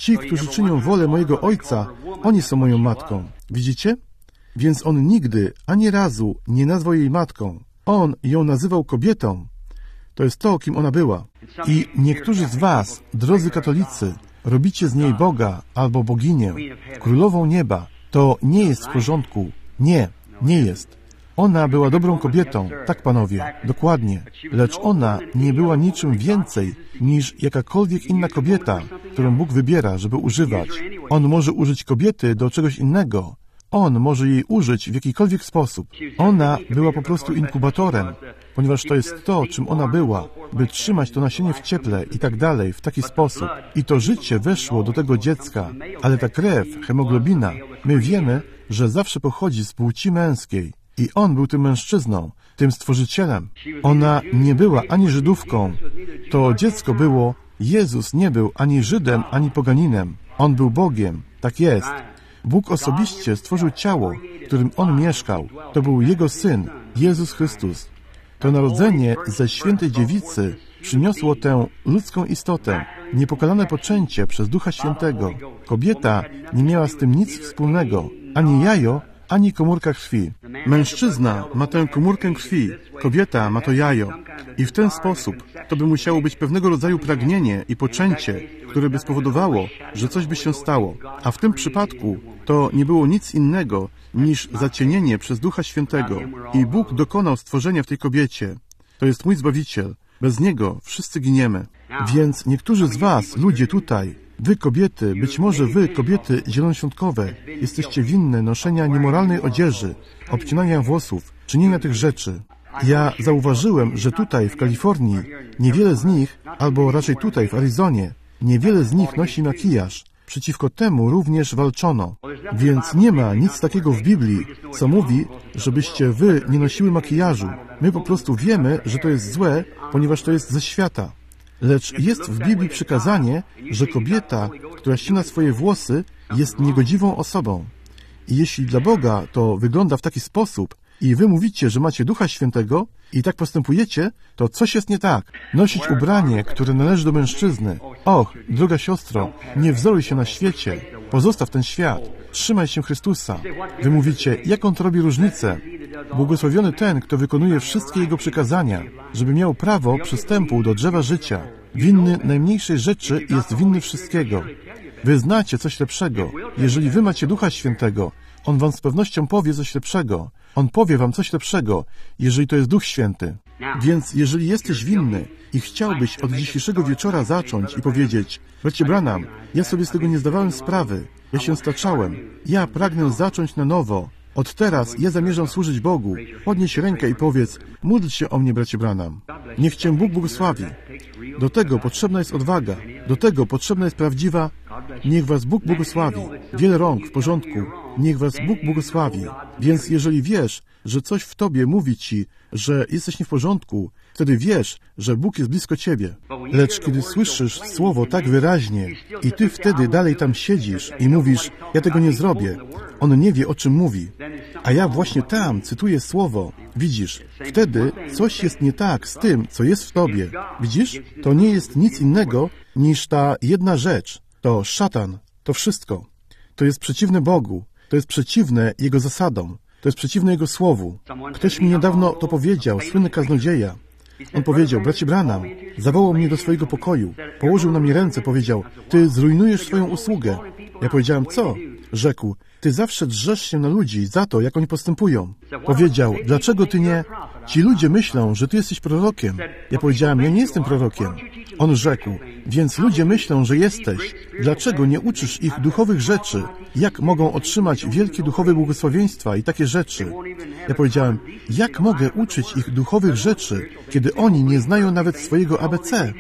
Ci, którzy czynią wolę mojego Ojca, oni są moją matką. Widzicie? Więc on nigdy, ani razu nie nazwał jej matką. On ją nazywał kobietą. To jest to, kim ona była. I niektórzy z was, drodzy katolicy, robicie z niej Boga albo boginię, królową nieba. To nie jest w porządku. Nie, nie jest. Ona była dobrą kobietą, tak panowie, dokładnie. Lecz ona nie była niczym więcej niż jakakolwiek inna kobieta, którą Bóg wybiera, żeby używać. On może użyć kobiety do czegoś innego. On może jej użyć w jakikolwiek sposób. Ona była po prostu inkubatorem, ponieważ to jest to, czym ona była, by trzymać to nasienie w cieple i tak dalej, w taki sposób. I to życie weszło do tego dziecka, ale ta krew, hemoglobina, my wiemy, że zawsze pochodzi z płci męskiej. I on był tym mężczyzną, tym stworzycielem. Ona nie była ani Żydówką. To dziecko było, Jezus nie był ani Żydem, ani poganinem. On był Bogiem. Tak jest. Bóg osobiście stworzył ciało, w którym On mieszkał. To był Jego Syn, Jezus Chrystus. To narodzenie ze świętej dziewicy przyniosło tę ludzką istotę, niepokalane poczęcie przez Ducha Świętego. Kobieta nie miała z tym nic wspólnego, ani jajo, ani komórka krwi. Mężczyzna ma tę komórkę krwi, kobieta ma to jajo. I w ten sposób to by musiało być pewnego rodzaju pragnienie i poczęcie, które by spowodowało, że coś by się stało. A w tym przypadku to nie było nic innego niż zacienienie przez Ducha Świętego. I Bóg dokonał stworzenia w tej kobiecie. To jest mój Zbawiciel. Bez Niego wszyscy giniemy. Więc niektórzy z was, ludzie tutaj, wy kobiety, być może wy, kobiety zielonoświątkowe, jesteście winne noszenia niemoralnej odzieży, obcinania włosów, czynienia tych rzeczy. Ja zauważyłem, że tutaj w Kalifornii niewiele z nich, albo raczej tutaj w Arizonie, niewiele z nich nosi makijaż. Przeciwko temu również walczono. Więc nie ma nic takiego w Biblii, co mówi, żebyście wy nie nosiły makijażu. My po prostu wiemy, że to jest złe, ponieważ to jest ze świata. Lecz jest w Biblii przykazanie, że kobieta, która ścina swoje włosy, jest niegodziwą osobą. I jeśli dla Boga to wygląda w taki sposób i wy mówicie, że macie Ducha Świętego i tak postępujecie, to coś jest nie tak. Nosić ubranie, które należy do mężczyzny. Och, droga siostro, nie wzoruj się na świecie. Pozostaw ten świat. Trzymaj się Chrystusa. Wy mówicie, jaką to robi różnicę? Błogosławiony ten, kto wykonuje wszystkie Jego przykazania, żeby miał prawo przystępu do drzewa życia. Winny najmniejszej rzeczy jest winny wszystkiego. Wy znacie coś lepszego. Jeżeli wy macie Ducha Świętego, On wam z pewnością powie coś lepszego. On powie wam coś lepszego, jeżeli to jest Duch Święty. Więc jeżeli jesteś winny i chciałbyś od dzisiejszego wieczora zacząć i powiedzieć: bracie Branham, ja sobie z tego nie zdawałem sprawy, ja się staczałem, ja pragnę zacząć na nowo, od teraz ja zamierzam służyć Bogu. Podnieś rękę i powiedz: módl się o mnie, bracie Branham. Niech Cię Bóg błogosławi. Do tego potrzebna jest odwaga. Do tego potrzebna jest prawdziwa. Niech was Bóg błogosławi. Wiele rąk, w porządku. Niech was Bóg błogosławi. Więc jeżeli wiesz, że coś w tobie mówi ci, że jesteś nie w porządku, wtedy wiesz, że Bóg jest blisko ciebie. Lecz kiedy słyszysz słowo tak wyraźnie i ty wtedy dalej tam siedzisz i mówisz: ja tego nie zrobię, on nie wie, o czym mówi. A ja właśnie tam cytuję słowo. Widzisz, wtedy coś jest nie tak z tym, co jest w tobie. Widzisz? To nie jest nic innego niż ta jedna rzecz. To szatan. To wszystko. To jest przeciwne Bogu. To jest przeciwne Jego zasadom. To jest przeciwne Jego słowu. Ktoś mi niedawno to powiedział, słynny kaznodzieja. On powiedział: bracie Branham, zawołał mnie do swojego pokoju, położył na mnie ręce, powiedział: ty zrujnujesz swoją usługę. Ja powiedziałem: co? Rzekł: ty zawsze drzesz się na ludzi za to, jak oni postępują. Powiedział: dlaczego ty nie? Ci ludzie myślą, że ty jesteś prorokiem. Ja powiedziałem: ja nie jestem prorokiem. On rzekł: więc ludzie myślą, że jesteś. Dlaczego nie uczysz ich duchowych rzeczy? Jak mogą otrzymać wielkie duchowe błogosławieństwa i takie rzeczy? Ja powiedziałem: jak mogę uczyć ich duchowych rzeczy, kiedy oni nie znają nawet swojego ABC?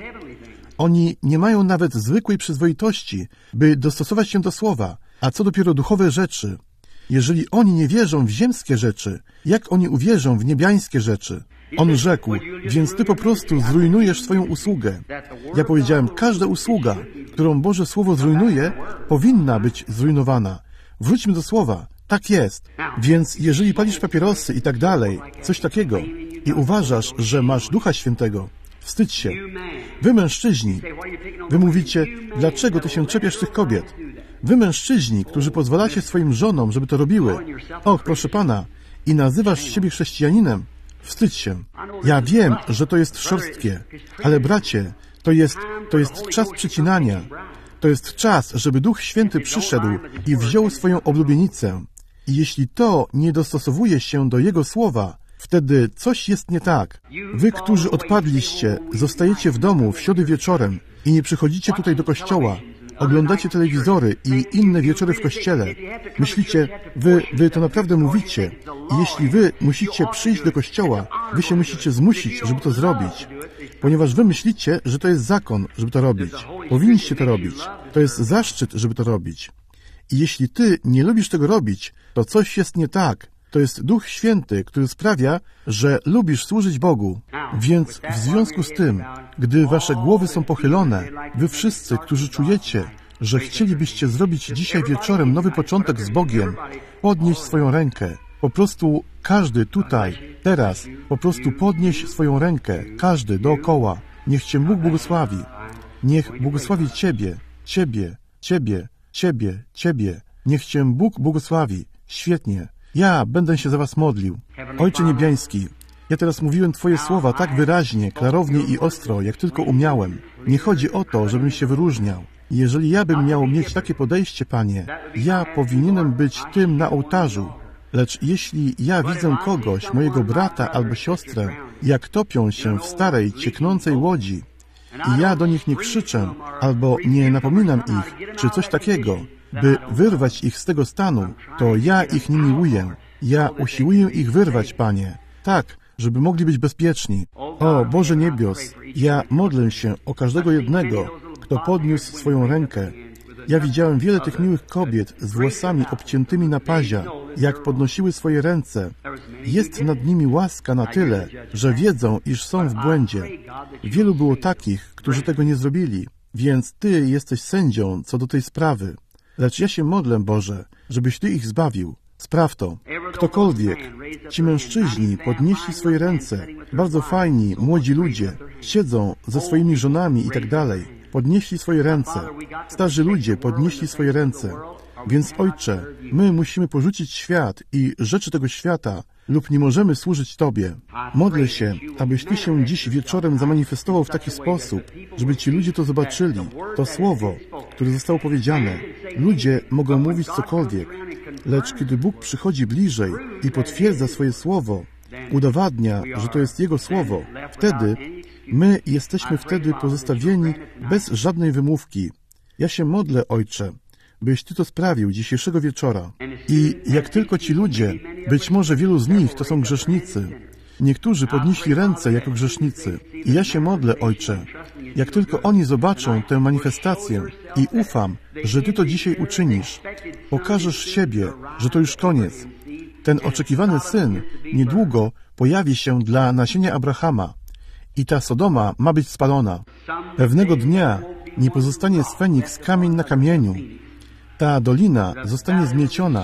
Oni nie mają nawet zwykłej przyzwoitości, by dostosować się do słowa, a co dopiero duchowe rzeczy. Jeżeli oni nie wierzą w ziemskie rzeczy, jak oni uwierzą w niebiańskie rzeczy? On rzekł: więc ty po prostu zrujnujesz swoją usługę. Ja powiedziałem: każda usługa, którą Boże Słowo zrujnuje, powinna być zrujnowana. Wróćmy do Słowa. Tak jest. Więc jeżeli palisz papierosy i tak dalej, coś takiego, i uważasz, że masz Ducha Świętego, Wstydź się. Wy mężczyźni, wy mówicie, dlaczego ty się czepiasz tych kobiet? Wy mężczyźni, którzy pozwalacie swoim żonom, żeby to robiły. Och, proszę Pana, i nazywasz siebie chrześcijaninem? Wstydź się. Ja wiem, że to jest szorstkie, ale bracie, to jest czas przecinania. To jest czas, żeby Duch Święty przyszedł i wziął swoją oblubienicę. I jeśli to nie dostosowuje się do Jego słowa, wtedy coś jest nie tak. Wy, którzy odpadliście, zostajecie w domu w środę wieczorem i nie przychodzicie tutaj do kościoła, oglądacie telewizory i inne wieczory w kościele. Myślicie, wy to naprawdę mówicie. I jeśli wy musicie przyjść do kościoła, wy się musicie zmusić, żeby to zrobić. Ponieważ wy myślicie, że to jest zakon, żeby to robić. Powinniście to robić. To jest zaszczyt, żeby to robić. I jeśli ty nie lubisz tego robić, to coś jest nie tak. To jest Duch Święty, który sprawia, że lubisz służyć Bogu. Więc w związku z tym, gdy wasze głowy są pochylone, wy wszyscy, którzy czujecie, że chcielibyście zrobić dzisiaj wieczorem nowy początek z Bogiem, podnieść swoją rękę. Po prostu każdy tutaj, teraz, po prostu podnieś swoją rękę, każdy dookoła. Niech Cię Bóg błogosławi. Niech błogosławi Ciebie, Ciebie, Ciebie, Ciebie, Ciebie. Niech Cię Bóg błogosławi. Świetnie. Ja będę się za was modlił. Ojcze Niebiański, ja teraz mówiłem Twoje słowa tak wyraźnie, klarownie i ostro, jak tylko umiałem. Nie chodzi o to, żebym się wyróżniał. Jeżeli ja bym miał mieć takie podejście, Panie, ja powinienem być tym na ołtarzu. Lecz jeśli ja widzę kogoś, mojego brata albo siostrę, jak topią się w starej, cieknącej łodzi i ja do nich nie krzyczę albo nie napominam ich, czy coś takiego, by wyrwać ich z tego stanu, to ja ich nie miłuję. Ja usiłuję ich wyrwać, Panie, tak, żeby mogli być bezpieczni. O Boże niebios, ja modlę się o każdego jednego, kto podniósł swoją rękę. Ja widziałem wiele tych miłych kobiet z włosami obciętymi na pazia, jak podnosiły swoje ręce. Jest nad nimi łaska na tyle, że wiedzą, iż są w błędzie. Wielu było takich, którzy tego nie zrobili, więc Ty jesteś sędzią co do tej sprawy. Lecz ja się modlę, Boże, żebyś Ty ich zbawił. Spraw to. Ktokolwiek. Ci mężczyźni podnieśli swoje ręce. Bardzo fajni, młodzi ludzie. Siedzą ze swoimi żonami i tak dalej. Podnieśli swoje ręce. Starzy ludzie podnieśli swoje ręce. Więc Ojcze, my musimy porzucić świat i rzeczy tego świata lub nie możemy służyć Tobie. Modlę się, abyś Ty się dziś wieczorem zamanifestował w taki sposób, żeby ci ludzie to zobaczyli. To słowo, które zostało powiedziane. Ludzie mogą mówić cokolwiek, lecz kiedy Bóg przychodzi bliżej i potwierdza swoje słowo, udowadnia, że to jest Jego słowo, wtedy my jesteśmy wtedy pozostawieni bez żadnej wymówki. Ja się modlę, Ojcze, byś Ty to sprawił dzisiejszego wieczora. I jak tylko ci ludzie, być może wielu z nich to są grzesznicy, niektórzy podnieśli ręce jako grzesznicy. I ja się modlę, Ojcze, jak tylko oni zobaczą tę manifestację i ufam, że Ty to dzisiaj uczynisz, pokażesz siebie, że to już koniec. Ten oczekiwany syn niedługo pojawi się dla nasienia Abrahama i ta Sodoma ma być spalona. Pewnego dnia nie pozostanie z Feniks kamień na kamieniu. Ta dolina zostanie zmieciona.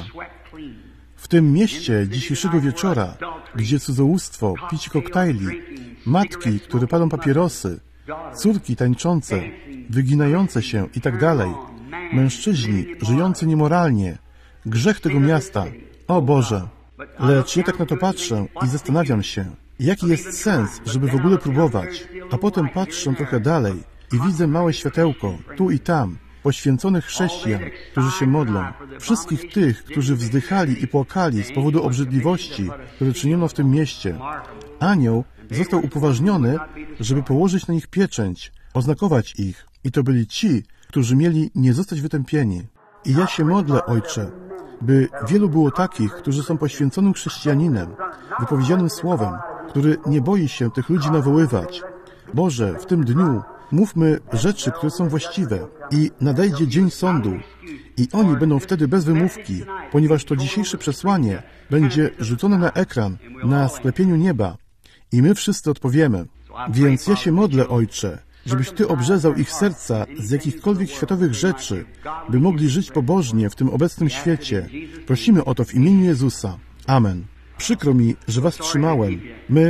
W tym mieście dzisiejszego wieczora, gdzie cudzołóstwo, picie koktajli, matki, które palą papierosy, córki tańczące, wyginające się i tak dalej, mężczyźni żyjący niemoralnie, grzech tego miasta. O Boże! Lecz ja tak na to patrzę i zastanawiam się, jaki jest sens, żeby w ogóle próbować. A potem patrzę trochę dalej i widzę małe światełko, tu i tam, poświęconych chrześcijan, którzy się modlą. Wszystkich tych, którzy wzdychali i płakali z powodu obrzydliwości, które czyniono w tym mieście. Anioł został upoważniony, żeby położyć na nich pieczęć, oznakować ich. I to byli ci, którzy mieli nie zostać wytępieni. I ja się modlę, Ojcze, by wielu było takich, którzy są poświęconym chrześcijaninem, wypowiedzianym słowem, który nie boi się tych ludzi nawoływać. Boże, w tym dniu mówmy rzeczy, które są właściwe i nadejdzie dzień sądu i oni będą wtedy bez wymówki, ponieważ to dzisiejsze przesłanie będzie rzucone na ekran, na sklepieniu nieba i my wszyscy odpowiemy. Więc ja się modlę, Ojcze, żebyś Ty obrzezał ich serca z jakichkolwiek światowych rzeczy, by mogli żyć pobożnie w tym obecnym świecie. Prosimy o to w imieniu Jezusa. Amen. Przykro mi, że was trzymałem.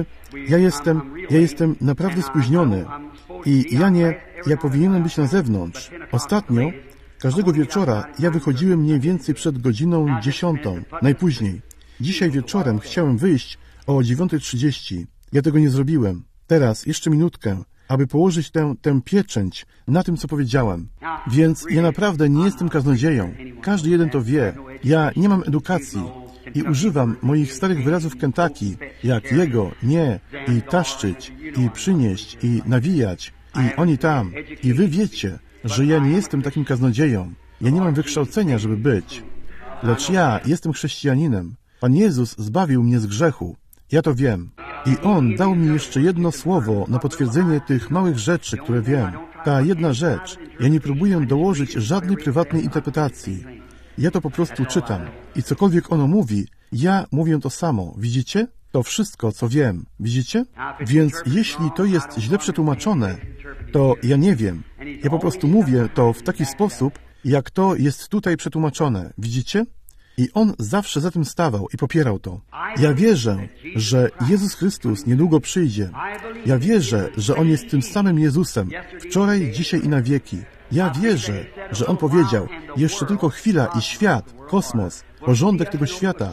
Ja jestem naprawdę spóźniony. I ja powinienem być na zewnątrz. Ostatnio, każdego wieczora, ja wychodziłem mniej więcej przed godziną 10, najpóźniej. Dzisiaj wieczorem chciałem wyjść o 9:30. Ja tego nie zrobiłem. Teraz, jeszcze minutkę, aby położyć tę pieczęć na tym, co powiedziałem. Więc ja naprawdę nie jestem kaznodzieją. Każdy jeden to wie. Ja nie mam edukacji i używam moich starych wyrazów Kentucky, jak jego, nie, i taszczyć, i przynieść, i nawijać, i oni tam. I wy wiecie, że ja nie jestem takim kaznodzieją. Ja nie mam wykształcenia, żeby być. Lecz ja jestem chrześcijaninem. Pan Jezus zbawił mnie z grzechu. Ja to wiem. I On dał mi jeszcze jedno słowo na potwierdzenie tych małych rzeczy, które wiem. Ta jedna rzecz. Ja nie próbuję dołożyć żadnej prywatnej interpretacji. Ja to po prostu czytam. I cokolwiek ono mówi, ja mówię to samo. Widzicie? To wszystko, co wiem. Widzicie? Więc jeśli to jest źle przetłumaczone, to ja nie wiem. Ja po prostu mówię to w taki sposób, jak to jest tutaj przetłumaczone. Widzicie? I On zawsze za tym stawał i popierał to. Ja wierzę, że Jezus Chrystus niedługo przyjdzie. Ja wierzę, że On jest tym samym Jezusem, wczoraj, dzisiaj i na wieki. Ja wierzę, że On powiedział, jeszcze tylko chwila i świat, kosmos, porządek tego świata,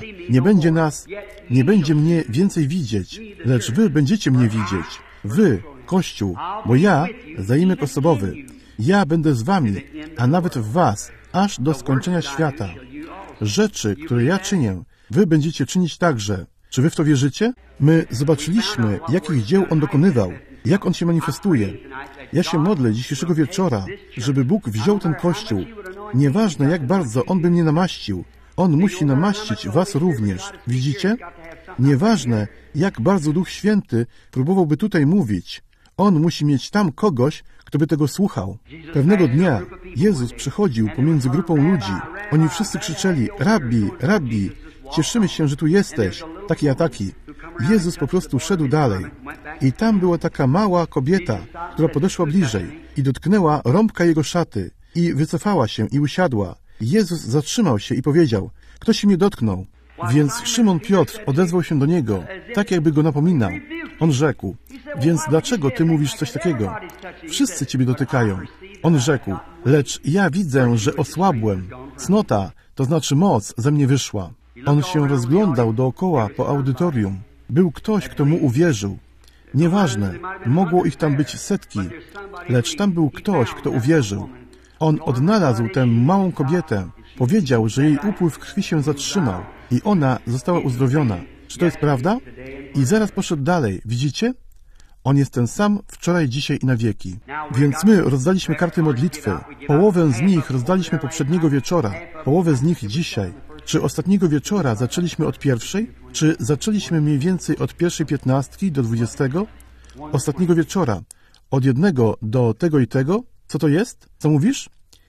nie będzie mnie więcej widzieć, lecz wy będziecie mnie widzieć. Wy, Kościół, bo ja, zaimek osobowy, ja będę z wami, a nawet w was, aż do skończenia świata. Rzeczy, które ja czynię, wy będziecie czynić także. Czy wy w to wierzycie? My zobaczyliśmy, jakich dzieł On dokonywał, jak On się manifestuje. Ja się modlę dzisiejszego wieczora, żeby Bóg wziął ten Kościół. Nieważne, jak bardzo On by mnie namaścił, On musi namaścić was również. Widzicie? Nieważne, jak bardzo Duch Święty próbowałby tutaj mówić, On musi mieć tam kogoś, kto by tego słuchał. Pewnego dnia Jezus przechodził pomiędzy grupą ludzi. Oni wszyscy krzyczeli, Rabbi, Rabbi, cieszymy się, że tu jesteś, taki a taki. Jezus po prostu szedł dalej. I tam była taka mała kobieta, która podeszła bliżej i dotknęła rąbka Jego szaty i wycofała się i usiadła. Jezus zatrzymał się i powiedział, ktoś mnie dotknął. Więc Szymon Piotr odezwał się do Niego, tak jakby Go napominał. On rzekł, więc dlaczego Ty mówisz coś takiego? Wszyscy Ciebie dotykają. On rzekł, lecz ja widzę, że osłabłem. Cnota, to znaczy moc, ze mnie wyszła. On się rozglądał dookoła po audytorium. Był ktoś, kto Mu uwierzył. Nieważne, mogło ich tam być setki, lecz tam był ktoś, kto uwierzył. On odnalazł tę małą kobietę, powiedział, że jej upływ krwi się zatrzymał i ona została uzdrowiona. Czy to jest prawda? I zaraz poszedł dalej. Widzicie? On jest ten sam wczoraj, dzisiaj i na wieki. Więc my rozdaliśmy karty modlitwy. Połowę z nich rozdaliśmy poprzedniego wieczora, połowę z nich dzisiaj. Czy ostatniego wieczora zaczęliśmy od pierwszej? Czy zaczęliśmy mniej więcej od 1:15 do 20? Ostatniego wieczora. Od 1 do tego i tego? Co to jest? Co mówisz?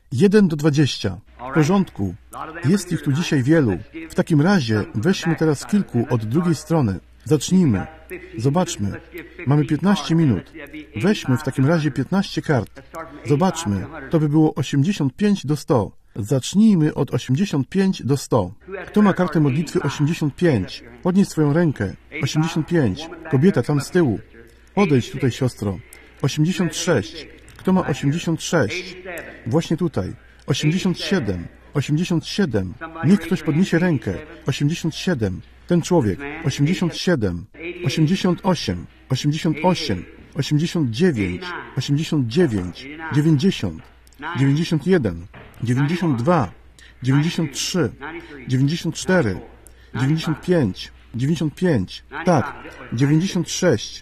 1 do 20. W porządku. Jest ich tu dzisiaj wielu. W takim razie weźmy teraz kilku od drugiej strony. Zacznijmy. Zobaczmy. Mamy 15 minut. Weźmy w takim razie 15 kart. Zobaczmy. To by było 85 do 100. Zacznijmy od 85 do 100. Kto ma kartę modlitwy 85? Podnieś swoją rękę. 85. Kobieta tam z tyłu. Podejdź tutaj, siostro. 86. Kto ma 86? Właśnie tutaj. 87. 87. Niech ktoś podniesie rękę. 87. Ten człowiek. 87. 88. 88. 89. 89. 90. 91. 92. 93. 94. 95. 95. Tak. 96.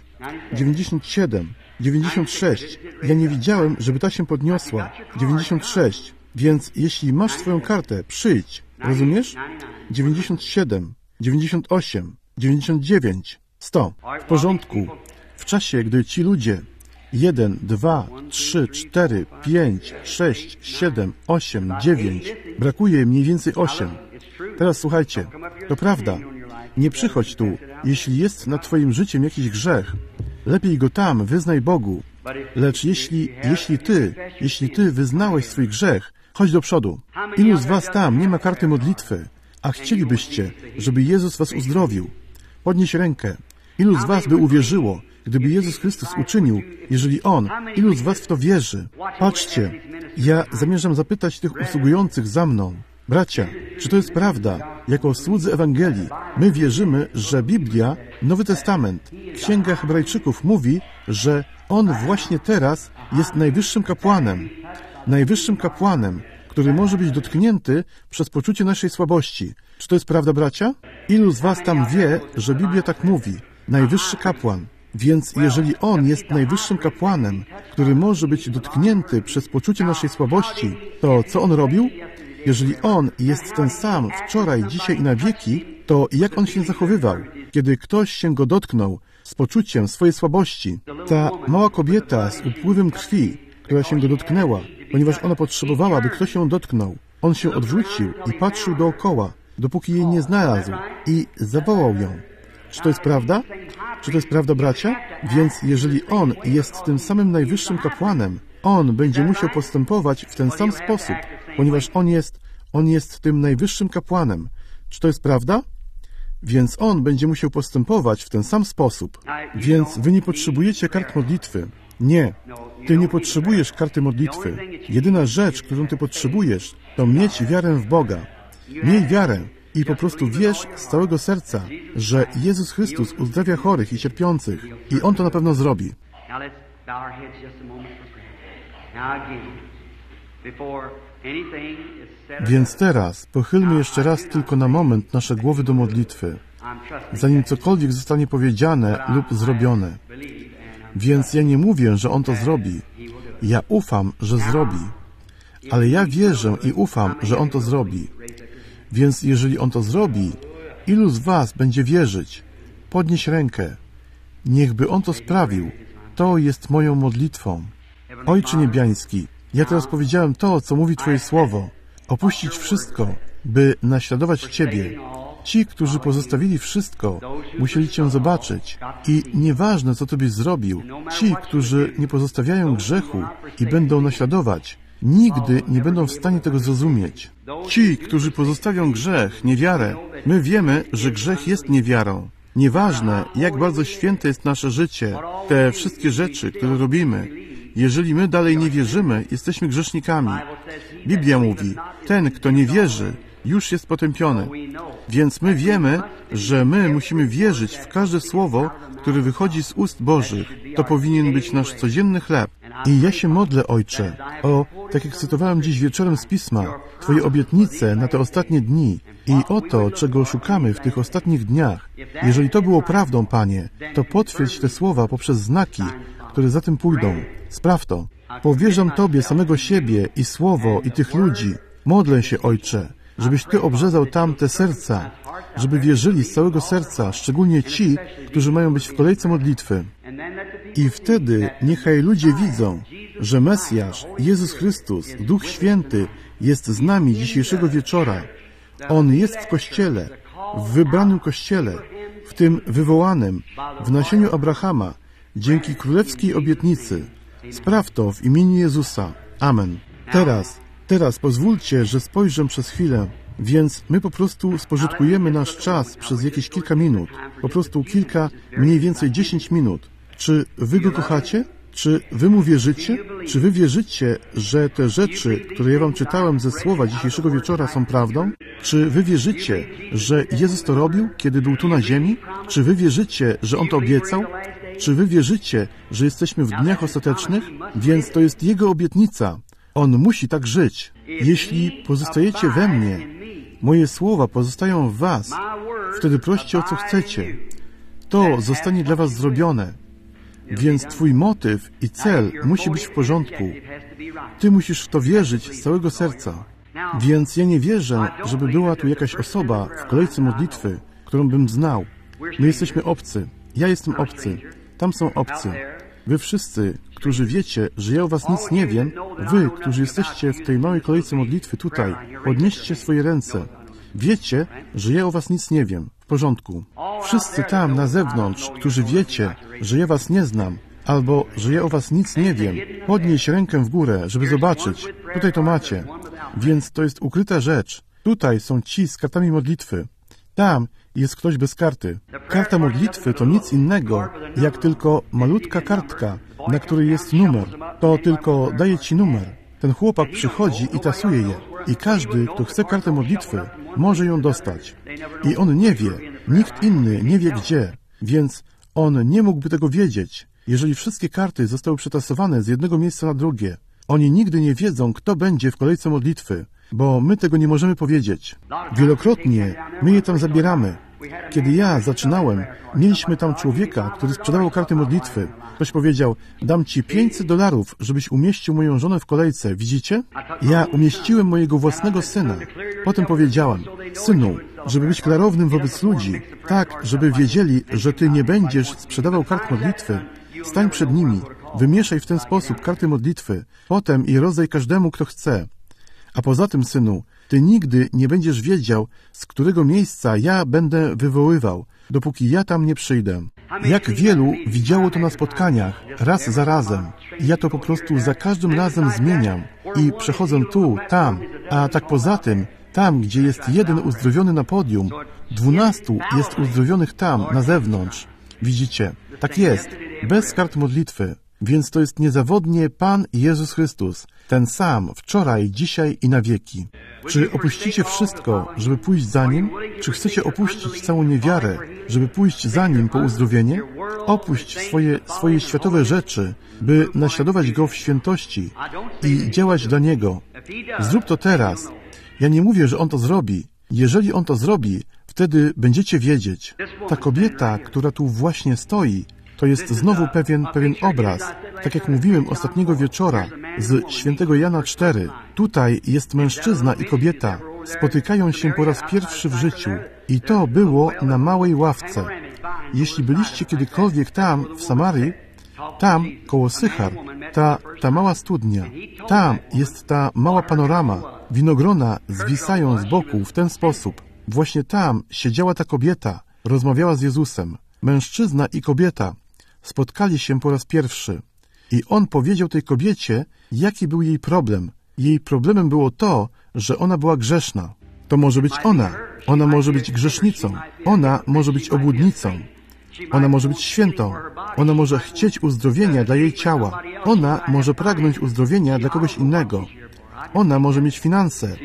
97. 96. Ja nie widziałem, żeby ta się podniosła. 96. Więc jeśli masz swoją kartę, przyjdź. Rozumiesz? 97. 98. 99. 100. W porządku. W czasie, gdy ci ludzie 1, 2, 3, 4, 5, 6, 7, 8, 9. Brakuje mniej więcej 8. Teraz słuchajcie. To prawda. Nie przychodź tu, jeśli jest nad twoim życiem jakiś grzech. Lepiej go tam wyznaj Bogu. Lecz jeśli ty wyznałeś swój grzech, chodź do przodu. Ilu z was tam nie ma karty modlitwy, a chcielibyście, żeby Jezus was uzdrowił? Podnieś rękę. Ilu z was by uwierzyło, gdyby Jezus Chrystus uczynił, jeżeli On, ilu z was w to wierzy? Patrzcie, ja zamierzam zapytać tych usługujących za mną. Bracia, czy to jest prawda? Jako słudzy Ewangelii, my wierzymy, że Biblia, Nowy Testament, Księga Hebrajczyków mówi, że On właśnie teraz jest najwyższym kapłanem, który może być dotknięty przez poczucie naszej słabości. Czy to jest prawda, bracia? Ilu z was tam wie, że Biblia tak mówi? Najwyższy kapłan. Więc jeżeli On jest najwyższym kapłanem, który może być dotknięty przez poczucie naszej słabości, to co On robił? Jeżeli On jest ten sam wczoraj, dzisiaj i na wieki, to jak On się zachowywał, kiedy ktoś się Go dotknął z poczuciem swojej słabości? Ta mała kobieta z upływem krwi, która się Go dotknęła, ponieważ ona potrzebowała, by ktoś ją dotknął. On się odwrócił i patrzył dookoła, dopóki jej nie znalazł i zawołał ją. Czy to jest prawda? Czy to jest prawda, bracia? Więc jeżeli On jest tym samym najwyższym kapłanem, On będzie musiał postępować w ten sam sposób, ponieważ On jest tym najwyższym kapłanem. Czy to jest prawda? Więc On będzie musiał postępować w ten sam sposób. Więc wy nie potrzebujecie kart modlitwy. Nie. Ty nie potrzebujesz karty modlitwy. Jedyna rzecz, którą ty potrzebujesz, to mieć wiarę w Boga. Miej wiarę i po prostu wierz z całego serca, że Jezus Chrystus uzdrawia chorych i cierpiących i On to na pewno zrobi. Więc teraz pochylmy jeszcze raz tylko na moment nasze głowy do modlitwy, zanim cokolwiek zostanie powiedziane lub zrobione. Więc ja nie mówię, że On to zrobi. Ja ufam, że zrobi. Ale ja wierzę i ufam, że On to zrobi. Więc jeżeli On to zrobi, ilu z was będzie wierzyć? Podnieś rękę. Niechby On to sprawił. To jest moją modlitwą. Ojcze Niebiański, ja teraz powiedziałem to, co mówi Twoje słowo. Opuścić wszystko, by naśladować Ciebie. Ci, którzy pozostawili wszystko, musieli Cię zobaczyć. I nieważne, co Tobie zrobił, ci, którzy nie pozostawiają grzechu i będą naśladować, nigdy nie będą w stanie tego zrozumieć. Ci, którzy pozostawią grzech, niewiarę, my wiemy, że grzech jest niewiarą. Nieważne, jak bardzo święte jest nasze życie, te wszystkie rzeczy, które robimy, jeżeli my dalej nie wierzymy, jesteśmy grzesznikami. Biblia mówi, ten, kto nie wierzy, już jest potępiony. Więc my wiemy, że my musimy wierzyć w każde słowo, które wychodzi z ust Bożych. To powinien być nasz codzienny chleb. I ja się modlę, Ojcze, tak jak cytowałem dziś wieczorem z Pisma, Twoje obietnice na te ostatnie dni i o to, czego szukamy w tych ostatnich dniach. Jeżeli to było prawdą, Panie, to potwierdź te słowa poprzez znaki, które za tym pójdą. Spraw to. Powierzam Tobie samego siebie i słowo i tych ludzi. Modlę się, Ojcze, żebyś Ty obrzezał tam te serca, żeby wierzyli z całego serca, szczególnie ci, którzy mają być w kolejce modlitwy. I wtedy niechaj ludzie widzą, że Mesjasz, Jezus Chrystus, Duch Święty jest z nami dzisiejszego wieczora. On jest w Kościele, w wybranym Kościele, w tym wywołanym, w nasieniu Abrahama, dzięki królewskiej obietnicy. Spraw to w imieniu Jezusa. Amen. Teraz pozwólcie, że spojrzę przez chwilę, więc my po prostu spożytkujemy nasz czas przez jakieś kilka minut, po prostu mniej więcej 10 minut. Czy wy Go kochacie? Czy wy Mu wierzycie? Czy wy wierzycie, że te rzeczy, które ja wam czytałem ze słowa dzisiejszego wieczora, są prawdą? Czy wy wierzycie, że Jezus to robił, kiedy był tu na ziemi? Czy wy wierzycie, że On to obiecał? Czy wy wierzycie, że jesteśmy w dniach ostatecznych? Więc to jest Jego obietnica. On musi tak żyć. Jeśli pozostajecie we mnie, moje słowa pozostają w was, wtedy proście o co chcecie. To zostanie dla was zrobione. Więc twój motyw i cel musi być w porządku. Ty musisz w to wierzyć z całego serca. Więc ja nie wierzę, żeby była tu jakaś osoba w kolejce modlitwy, którą bym znał. My jesteśmy obcy. Ja jestem obcy. Tam są obcy. Wy wszyscy, którzy wiecie, że ja o was nic nie wiem, wy, którzy jesteście w tej małej kolejce modlitwy tutaj, podnieście swoje ręce. Wiecie, że ja o was nic nie wiem. W porządku. Wszyscy tam na zewnątrz, którzy wiecie, że ja was nie znam, albo że ja o was nic nie wiem, podnieś rękę w górę, żeby zobaczyć. Tutaj to macie. Więc to jest ukryta rzecz. Tutaj są ci z kartami modlitwy. Tam jest ktoś bez karty. Karta modlitwy to nic innego, jak tylko malutka kartka, na której jest numer. To tylko daje ci numer. Ten chłopak przychodzi i tasuje je. I każdy, kto chce kartę modlitwy, może ją dostać. I on nie wie, nikt inny nie wie gdzie, więc on nie mógłby tego wiedzieć, jeżeli wszystkie karty zostały przetasowane z jednego miejsca na drugie. Oni nigdy nie wiedzą, kto będzie w kolejce modlitwy, bo my tego nie możemy powiedzieć. Wielokrotnie my je tam zabieramy. Kiedy ja zaczynałem, mieliśmy tam człowieka, który sprzedawał karty modlitwy. Ktoś powiedział, dam ci $500, żebyś umieścił moją żonę w kolejce. Widzicie? Ja umieściłem mojego własnego syna. Potem powiedziałem, synu, żeby być klarownym wobec ludzi, tak, żeby wiedzieli, że ty nie będziesz sprzedawał kart modlitwy, stań przed nimi, wymieszaj w ten sposób karty modlitwy, potem je rozdaj każdemu, kto chce. A poza tym, synu, ty nigdy nie będziesz wiedział, z którego miejsca ja będę wywoływał, dopóki ja tam nie przyjdę. Jak wielu widziało to na spotkaniach, raz za razem. I ja to po prostu za każdym razem zmieniam i przechodzę tu, tam, a tak poza tym, tam, gdzie jest jeden uzdrowiony na podium, 12 jest uzdrowionych tam, na zewnątrz. Widzicie? Tak jest, bez kart modlitwy. Więc to jest niezawodnie Pan Jezus Chrystus, ten sam, wczoraj, dzisiaj i na wieki. Czy opuścicie wszystko, żeby pójść za Nim? Czy chcecie opuścić całą niewiarę, żeby pójść za Nim po uzdrowienie? Opuść swoje światowe rzeczy, by naśladować Go w świętości i działać dla Niego. Zrób to teraz. Ja nie mówię, że On to zrobi. Jeżeli On to zrobi, wtedy będziecie wiedzieć. Ta kobieta, która tu właśnie stoi, to jest znowu pewien obraz, tak jak mówiłem ostatniego wieczora z świętego Jana 4. Tutaj jest mężczyzna i kobieta. Spotykają się po raz pierwszy w życiu. I to było na małej ławce. Jeśli byliście kiedykolwiek tam, w Samarii, tam, koło Sychar, ta mała studnia, tam jest ta mała panorama. Winogrona zwisają z boku w ten sposób. Właśnie tam siedziała ta kobieta, rozmawiała z Jezusem. Mężczyzna i kobieta spotkali się po raz pierwszy. I on powiedział tej kobiecie, jaki był jej problem. Jej problemem było to, że ona była grzeszna. To może być ona. Ona może być grzesznicą. Ona może być obłudnicą. Ona może być świętą. Ona może chcieć uzdrowienia dla jej ciała. Ona może pragnąć uzdrowienia dla kogoś innego. Ona może mieć finanse.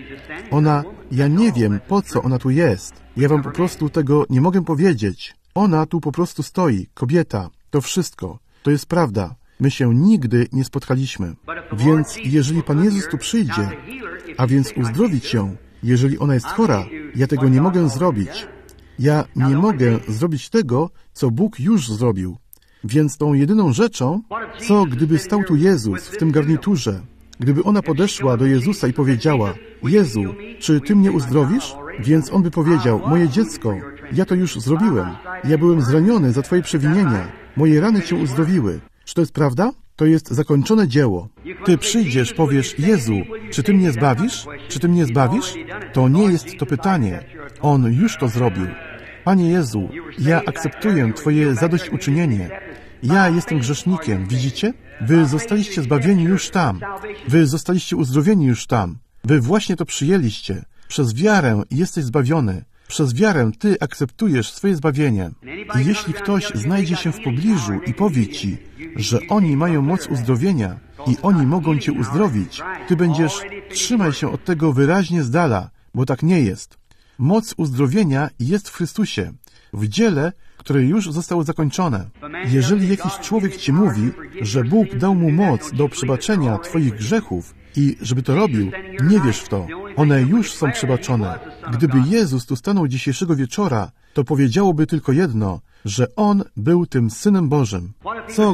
Ja nie wiem, po co ona tu jest. Ja wam po prostu tego nie mogę powiedzieć. Ona tu po prostu stoi, kobieta. To wszystko. To jest prawda. My się nigdy nie spotkaliśmy. Więc jeżeli Pan Jezus tu przyjdzie, a więc uzdrowić ją, jeżeli ona jest chora, ja tego nie mogę zrobić. Ja nie mogę zrobić tego, co Bóg już zrobił. Więc tą jedyną rzeczą, co gdyby stał tu Jezus w tym garniturze, gdyby ona podeszła do Jezusa i powiedziała, Jezu, czy Ty mnie uzdrowisz? Więc On by powiedział, moje dziecko, ja to już zrobiłem. Ja byłem zraniony za Twoje przewinienia. Moje rany Cię uzdrowiły. Czy to jest prawda? To jest zakończone dzieło. Ty przyjdziesz, powiesz, Jezu, czy Ty mnie zbawisz? Czy Ty mnie zbawisz? To nie jest to pytanie. On już to zrobił. Panie Jezu, ja akceptuję Twoje zadośćuczynienie. Ja jestem grzesznikiem, widzicie? Wy zostaliście zbawieni już tam. Wy zostaliście uzdrowieni już tam. Wy właśnie to przyjęliście. Przez wiarę jesteś zbawiony. Przez wiarę Ty akceptujesz swoje zbawienie. I jeśli ktoś znajdzie się w pobliżu i powie Ci, że oni mają moc uzdrowienia i oni mogą Cię uzdrowić, Ty będziesz, trzymaj się od tego wyraźnie z dala, bo tak nie jest. Moc uzdrowienia jest w Chrystusie, w dziele, które już zostało zakończone. Jeżeli jakiś człowiek Ci mówi, że Bóg dał mu moc do przebaczenia Twoich grzechów i żeby to robił, nie wierz w to. One już są przebaczone. Gdyby Jezus tu stanął dzisiejszego wieczora, to powiedziałoby tylko jedno, że On był tym Synem Bożym. Co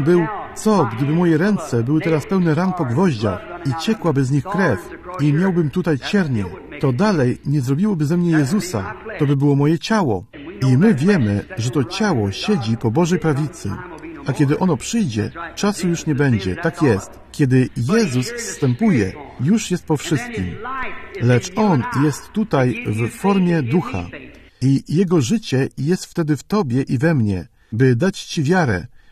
gdyby moje ręce były teraz pełne ran po gwoździach i ciekłaby z nich krew i miałbym tutaj ciernie, to dalej nie zrobiłoby ze mnie Jezusa. To by było moje ciało. I my wiemy, że to ciało siedzi po Bożej prawicy. A kiedy ono przyjdzie, czasu już nie będzie. Tak jest. Kiedy Jezus zstępuje, już jest po wszystkim. Lecz On jest tutaj w formie ducha. I Jego życie jest wtedy w Tobie i we mnie, by dać Ci wiarę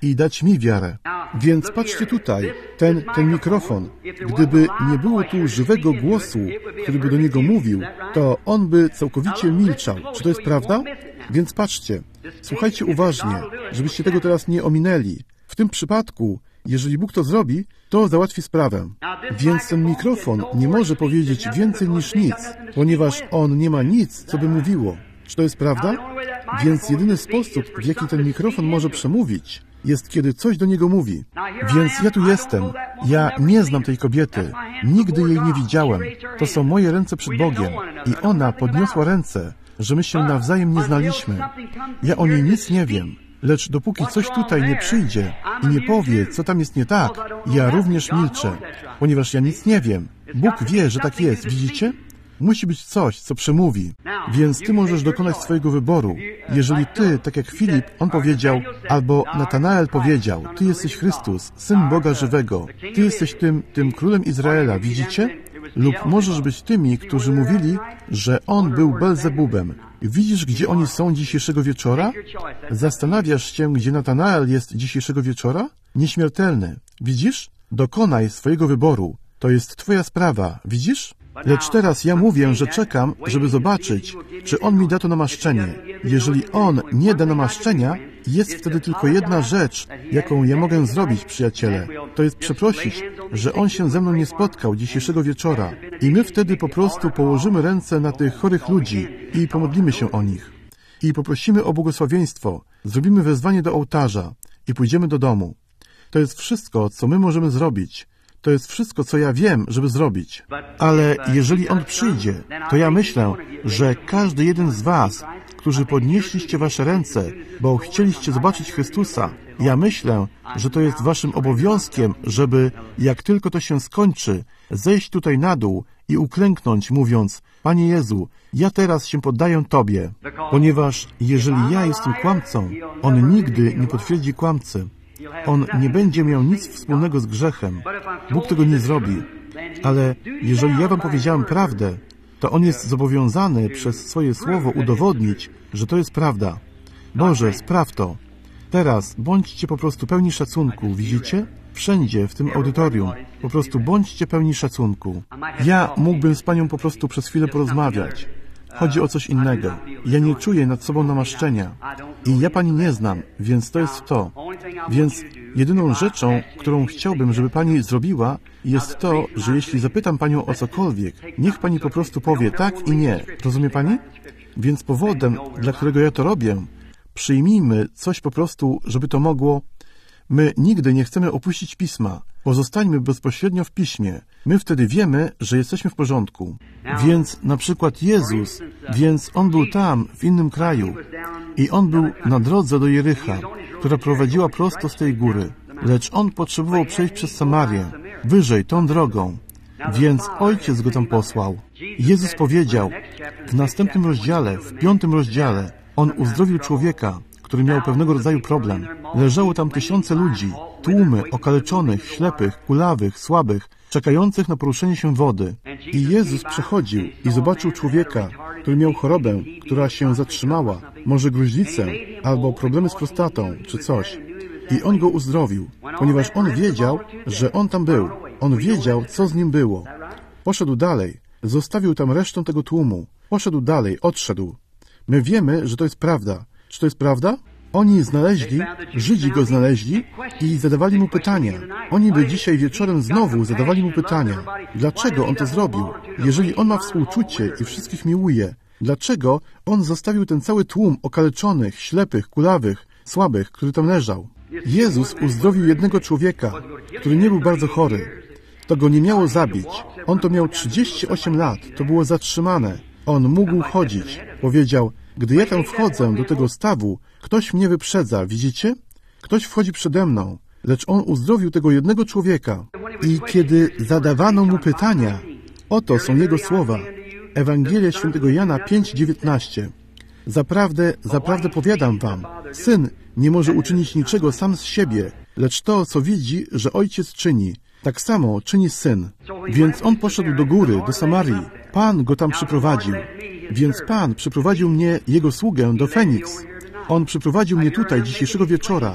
i dać mi wiarę. Więc patrzcie tutaj, ten mikrofon, gdyby nie było tu żywego głosu, który by do niego mówił, to on by całkowicie milczał. Czy to jest prawda? Więc patrzcie, słuchajcie uważnie, żebyście tego teraz nie ominęli. W tym przypadku, jeżeli Bóg to zrobi, to załatwi sprawę. Więc ten mikrofon nie może powiedzieć więcej niż nic, ponieważ on nie ma nic, co by mówiło. Czy to jest prawda? Więc jedyny sposób, w jaki ten mikrofon może przemówić, jest kiedy coś do niego mówi. Więc ja tu jestem. Ja nie znam tej kobiety. Nigdy jej nie widziałem. To są moje ręce przed Bogiem. I ona podniosła ręce, że my się nawzajem nie znaliśmy. Ja o niej nic nie wiem. Lecz dopóki coś tutaj nie przyjdzie i nie powie, co tam jest nie tak, ja również milczę, ponieważ ja nic nie wiem. Bóg wie, że tak jest. Widzicie? Musi być coś, co przemówi. Więc ty możesz dokonać swojego wyboru. Jeżeli ty, tak jak Filip, on powiedział, albo Natanael powiedział, ty jesteś Chrystus, Syn Boga żywego, ty jesteś tym królem Izraela, widzicie? Lub możesz być tymi, którzy mówili, że on był Belzebubem. Widzisz, gdzie oni są dzisiejszego wieczora? Zastanawiasz się, gdzie Natanael jest dzisiejszego wieczora? Nieśmiertelny. Widzisz? Dokonaj swojego wyboru. To jest twoja sprawa. Widzisz? Lecz teraz ja mówię, że czekam, żeby zobaczyć, czy on mi da to namaszczenie. Jeżeli on nie da namaszczenia, jest wtedy tylko jedna rzecz, jaką ja mogę zrobić, przyjaciele. To jest przeprosić, że on się ze mną nie spotkał dzisiejszego wieczora. I my wtedy po prostu położymy ręce na tych chorych ludzi i pomodlimy się o nich. I poprosimy o błogosławieństwo. Zrobimy wezwanie do ołtarza i pójdziemy do domu. To jest wszystko, co my możemy zrobić. To jest wszystko, co ja wiem, żeby zrobić. Ale jeżeli on przyjdzie, to ja myślę, że każdy jeden z was, którzy podnieśliście wasze ręce, bo chcieliście zobaczyć Chrystusa, ja myślę, że to jest waszym obowiązkiem, żeby, jak tylko to się skończy, zejść tutaj na dół i uklęknąć, mówiąc, Panie Jezu, ja teraz się poddaję Tobie, ponieważ jeżeli ja jestem kłamcą, on nigdy nie potwierdzi kłamcy. On nie będzie miał nic wspólnego z grzechem. Bóg tego nie zrobi. Ale jeżeli ja wam powiedziałem prawdę, to on jest zobowiązany przez swoje słowo udowodnić, że to jest prawda. Boże, spraw to. Teraz bądźcie po prostu pełni szacunku, widzicie? Wszędzie w tym audytorium. Po prostu bądźcie pełni szacunku. Ja mógłbym z panią po prostu przez chwilę porozmawiać. Chodzi o coś innego. Ja nie czuję nad sobą namaszczenia. I ja pani nie znam, więc to jest to. Więc jedyną rzeczą, którą chciałbym, żeby pani zrobiła, jest to, że jeśli zapytam panią o cokolwiek, niech pani po prostu powie tak i nie. Rozumie pani? Więc powodem, dla którego ja to robię, przyjmijmy coś po prostu, żeby to mogło... My nigdy nie chcemy opuścić Pisma. Pozostańmy bezpośrednio w Piśmie. My wtedy wiemy, że jesteśmy w porządku. Więc na przykład Jezus, więc On był tam, w innym kraju. I On był na drodze do Jericha, która prowadziła prosto z tej góry. Lecz On potrzebował przejść przez Samarię, wyżej, tą drogą. Więc Ojciec Go tam posłał. Jezus powiedział w następnym rozdziale, w 5. rozdziale, On uzdrowił człowieka, który miał pewnego rodzaju problem. Leżało tam tysiące ludzi, tłumy okaleczonych, ślepych, kulawych, słabych, czekających na poruszenie się wody. I Jezus przechodził i zobaczył człowieka, który miał chorobę, która się zatrzymała, może gruźlicę, albo problemy z prostatą, czy coś. I On go uzdrowił, ponieważ On wiedział, że On tam był. On wiedział, co z nim było. Poszedł dalej, zostawił tam resztę tego tłumu. Poszedł dalej, odszedł. My wiemy, że to jest prawda. Czy to jest prawda? Oni znaleźli, Żydzi go znaleźli i zadawali mu pytania. Oni by dzisiaj wieczorem znowu zadawali mu pytania. Dlaczego on to zrobił? Jeżeli on ma współczucie i wszystkich miłuje, dlaczego on zostawił ten cały tłum okaleczonych, ślepych, kulawych, słabych, który tam leżał? Jezus uzdrowił jednego człowieka, który nie był bardzo chory. To go nie miało zabić. On to miał 38 lat. To było zatrzymane. On mógł chodzić. Powiedział, gdy ja tam wchodzę do tego stawu, ktoś mnie wyprzedza, widzicie? Ktoś wchodzi przede mną, lecz on uzdrowił tego jednego człowieka. I kiedy zadawano mu pytania, oto są jego słowa. Ewangelia Świętego Jana 5:19. Zaprawdę, zaprawdę powiadam wam, Syn nie może uczynić niczego sam z siebie, lecz to, co widzi, że Ojciec czyni, tak samo czyni Syn. Więc on poszedł do góry, do Samarii. Pan go tam przyprowadził. Więc Pan przyprowadził mnie, Jego sługę, do Feniks. On przyprowadził mnie tutaj dzisiejszego wieczora.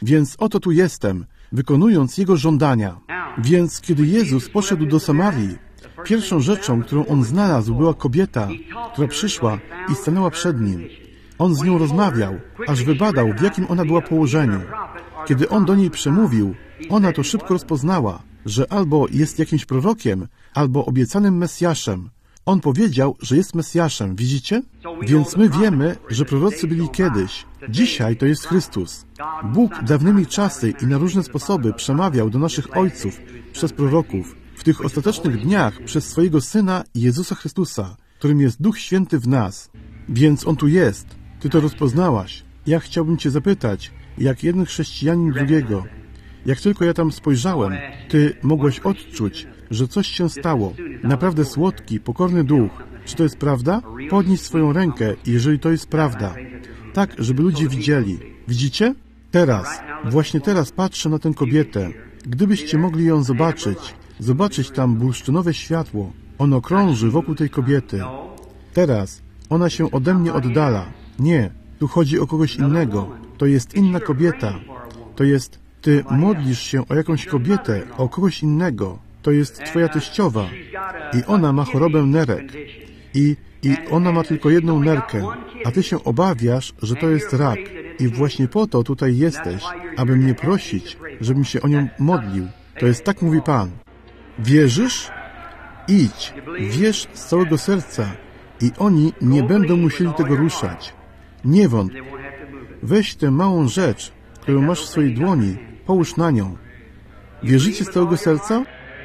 Więc oto tu jestem, wykonując Jego żądania. Więc kiedy Jezus poszedł do Samarii, pierwszą rzeczą, którą On znalazł, była kobieta, która przyszła i stanęła przed Nim. On z nią rozmawiał, aż wybadał, w jakim ona była położeniu. Kiedy On do niej przemówił, ona to szybko rozpoznała, że albo jest jakimś prorokiem, albo obiecanym Mesjaszem. On powiedział, że jest Mesjaszem, widzicie? Więc my wiemy, że prorocy byli kiedyś. Dzisiaj to jest Chrystus. Bóg dawnymi czasy i na różne sposoby przemawiał do naszych ojców przez proroków. W tych ostatecznych dniach przez swojego Syna Jezusa Chrystusa, którym jest Duch Święty w nas. Więc On tu jest. Ty to rozpoznałaś. Ja chciałbym Cię zapytać, jak jeden chrześcijanin drugiego. Jak tylko ja tam spojrzałem, Ty mogłeś odczuć, że coś się stało. Naprawdę słodki, pokorny duch. Czy to jest prawda? Podnieś swoją rękę, jeżeli to jest prawda. Tak, żeby ludzie widzieli. Widzicie? Teraz, właśnie teraz patrzę na tę kobietę. Gdybyście mogli ją zobaczyć tam bursztynowe światło. Ono krąży wokół tej kobiety. Teraz ona się ode mnie oddala. Nie, tu chodzi o kogoś innego. To jest inna kobieta. To jest, Ty modlisz się o jakąś kobietę, o kogoś innego. To jest Twoja teściowa. I ona ma chorobę nerek. I ona ma tylko jedną nerkę. A Ty się obawiasz, że to jest rak. I właśnie po to tutaj jesteś, aby mnie prosić, żebym się o nią modlił. To jest tak mówi Pan. Wierzysz? Idź, wierz z całego serca i oni nie będą musieli tego ruszać. Nie wątp. Weź tę małą rzecz, którą masz w swojej dłoni, połóż na nią. Wierzycie z całego serca?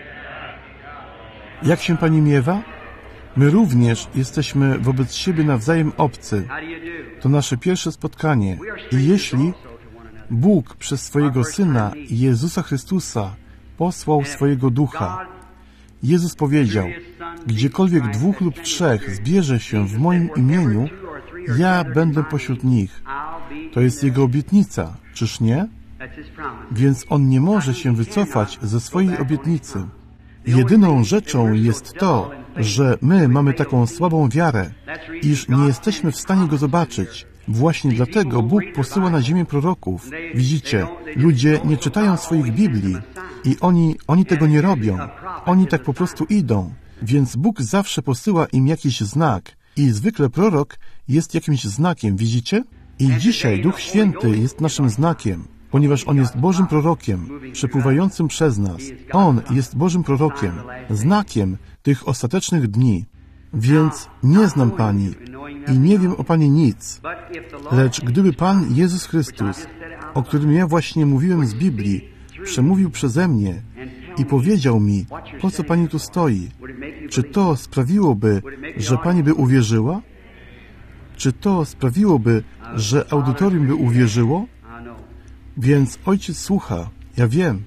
Jak się Pani miewa? My również jesteśmy wobec siebie nawzajem obcy. To nasze pierwsze spotkanie. I jeśli Bóg przez swojego Syna Jezusa Chrystusa posłał swojego Ducha, Jezus powiedział, gdziekolwiek 2 lub 3 zbierze się w moim imieniu, ja będę pośród nich. To jest Jego obietnica, czyż nie? Więc On nie może się wycofać ze swojej obietnicy. Jedyną rzeczą jest to, że my mamy taką słabą wiarę, iż nie jesteśmy w stanie Go zobaczyć. Właśnie dlatego Bóg posyła na ziemię proroków. Widzicie, ludzie nie czytają swoich Biblii i oni tego nie robią. Oni tak po prostu idą. Więc Bóg zawsze posyła im jakiś znak. I zwykle prorok jest jakimś znakiem, widzicie? I dzisiaj Duch Święty jest naszym znakiem, ponieważ On jest Bożym prorokiem, przepływającym przez nas. On jest Bożym prorokiem, znakiem tych ostatecznych dni. Więc nie znam Pani i nie wiem o Pani nic. Lecz gdyby Pan Jezus Chrystus, o którym ja właśnie mówiłem z Biblii, przemówił przeze mnie i powiedział mi, po co Pani tu stoi, czy to sprawiłoby, że Pani by uwierzyła? Czy to sprawiłoby, że audytorium by uwierzyło? Więc Ojciec słucha, ja wiem.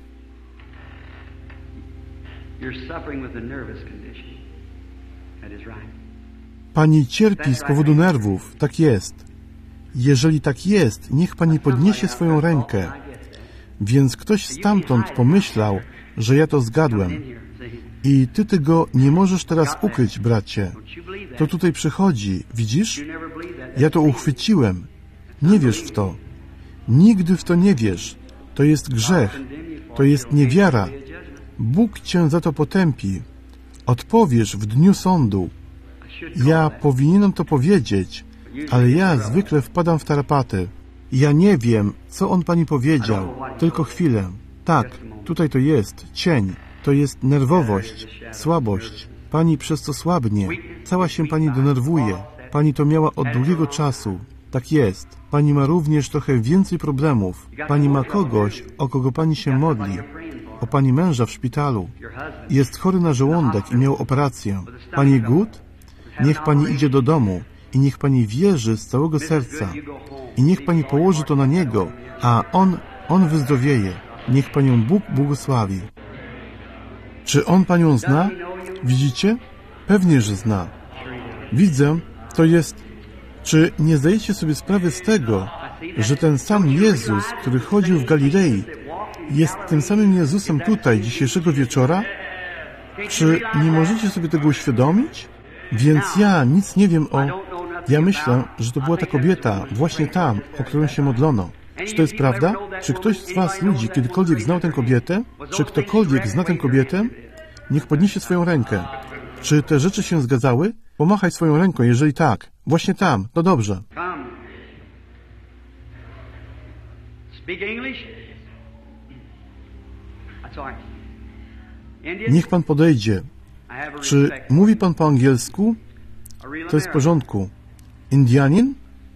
Pani cierpi z powodu nerwów, tak jest. Jeżeli tak jest, niech Pani podniesie swoją rękę. Więc ktoś stamtąd pomyślał, że ja to zgadłem. I Ty tego nie możesz teraz ukryć, bracie. To tutaj przychodzi, widzisz? Ja to uchwyciłem. Nie wierz w to. Nigdy w to nie wierz. To jest grzech. To jest niewiara. Bóg Cię za to potępi. Odpowiesz w dniu sądu. Ja powinienem to powiedzieć, ale ja zwykle wpadam w tarapaty. Ja nie wiem, co On Pani powiedział. Tylko chwilę. Tak, tutaj to jest cień. To jest nerwowość, słabość. Pani przez to słabnie. Cała się Pani denerwuje. Pani to miała od długiego czasu. Tak jest. Pani ma również trochę więcej problemów. Pani ma kogoś, o kogo Pani się modli. O Pani męża w szpitalu. Jest chory na żołądek i miał operację. Pani Good? Niech Pani idzie do domu i niech Pani wierzy z całego serca. I niech Pani położy to na Niego, a On wyzdrowieje. Niech Panią Bóg błogosławi. Czy On Panią zna? Widzicie? Pewnie, że zna. Widzę, to jest... Czy nie zdajecie sobie sprawy z tego, że ten sam Jezus, który chodził w Galilei, jest tym samym Jezusem tutaj, dzisiejszego wieczora? Czy nie możecie sobie tego uświadomić? Więc ja nic nie wiem o... Ja myślę, że to była ta kobieta, właśnie tam, o którą się modlono. Czy to jest prawda? Czy ktoś z Was, ludzi, kiedykolwiek znał tę kobietę? Czy ktokolwiek zna tę kobietę? Niech podniesie swoją rękę. Czy te rzeczy się zgadzały? Pomachaj swoją ręką, jeżeli tak. Właśnie tam. No dobrze. Niech Pan podejdzie. Czy mówi Pan po angielsku? To jest w porządku. Indianin?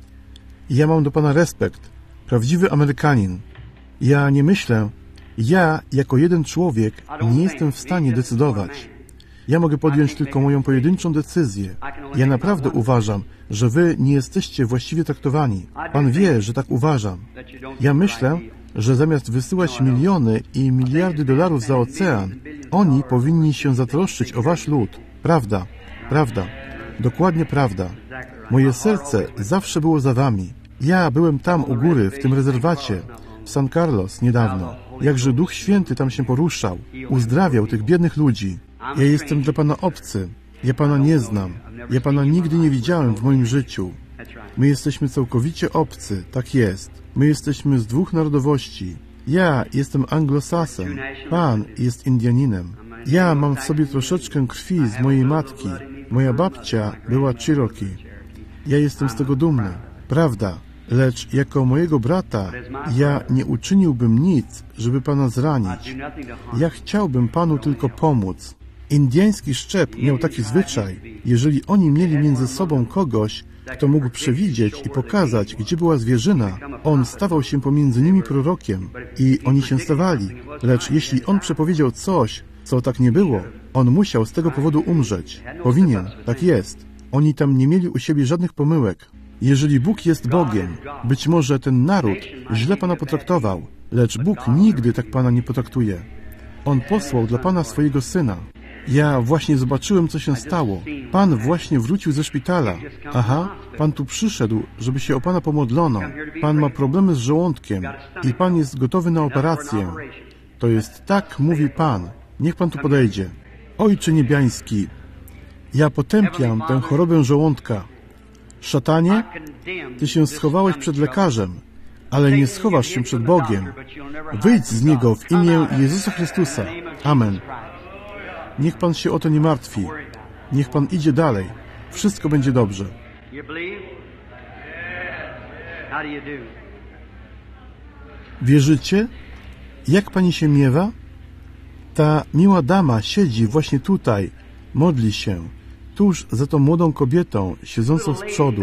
Ja mam do Pana respekt. Prawdziwy Amerykanin. Ja nie myślę. Ja, jako jeden człowiek, nie jestem w stanie decydować. Ja mogę podjąć tylko moją pojedynczą decyzję. Ja naprawdę uważam, że Wy nie jesteście właściwie traktowani. Pan wie, że tak uważam. Ja myślę, że zamiast wysyłać miliony i miliardy dolarów za ocean, oni powinni się zatroszczyć o Wasz lud. Prawda, prawda, dokładnie prawda. Moje serce zawsze było za Wami. Ja byłem tam u góry, w tym rezerwacie, w San Carlos niedawno. Jakże Duch Święty tam się poruszał, uzdrawiał tych biednych ludzi. Ja jestem dla Pana obcy. Ja Pana nie znam. Ja Pana nigdy nie widziałem w moim życiu. My jesteśmy całkowicie obcy, tak jest. My jesteśmy z dwóch narodowości. Ja jestem anglosasem, Pan jest Indianinem. Ja mam w sobie troszeczkę krwi z mojej matki. Moja babcia była Cherokee. Ja jestem z tego dumny. Prawda. Lecz jako mojego brata ja nie uczyniłbym nic, żeby Pana zranić. Ja chciałbym Panu tylko pomóc. Indiański szczep miał taki zwyczaj, jeżeli oni mieli między sobą kogoś, kto mógł przewidzieć i pokazać, gdzie była zwierzyna, on stawał się pomiędzy nimi prorokiem i oni się stawali. Lecz jeśli on przepowiedział coś, co tak nie było, on musiał z tego powodu umrzeć. Powinien, tak jest. Oni tam nie mieli u siebie żadnych pomyłek. Jeżeli Bóg jest Bogiem, być może ten naród źle Pana potraktował, lecz Bóg nigdy tak Pana nie potraktuje. On posłał dla Pana swojego Syna. Ja właśnie zobaczyłem, co się stało. Pan właśnie wrócił ze szpitala. Aha, Pan tu przyszedł, żeby się o Pana pomodlono. Pan ma problemy z żołądkiem i Pan jest gotowy na operację. To jest tak, mówi Pan. Niech Pan tu podejdzie. Ojcze niebiański, ja potępiam tę chorobę żołądka. Szatanie, Ty się schowałeś przed lekarzem, ale nie schowasz się przed Bogiem. Wyjdź z niego w imię Jezusa Chrystusa. Amen. Niech Pan się o to nie martwi. Niech Pan idzie dalej. Wszystko będzie dobrze. Wierzycie? Jak Pani się miewa? Ta miła dama siedzi właśnie tutaj, modli się, tuż za tą młodą kobietą, siedzącą z przodu.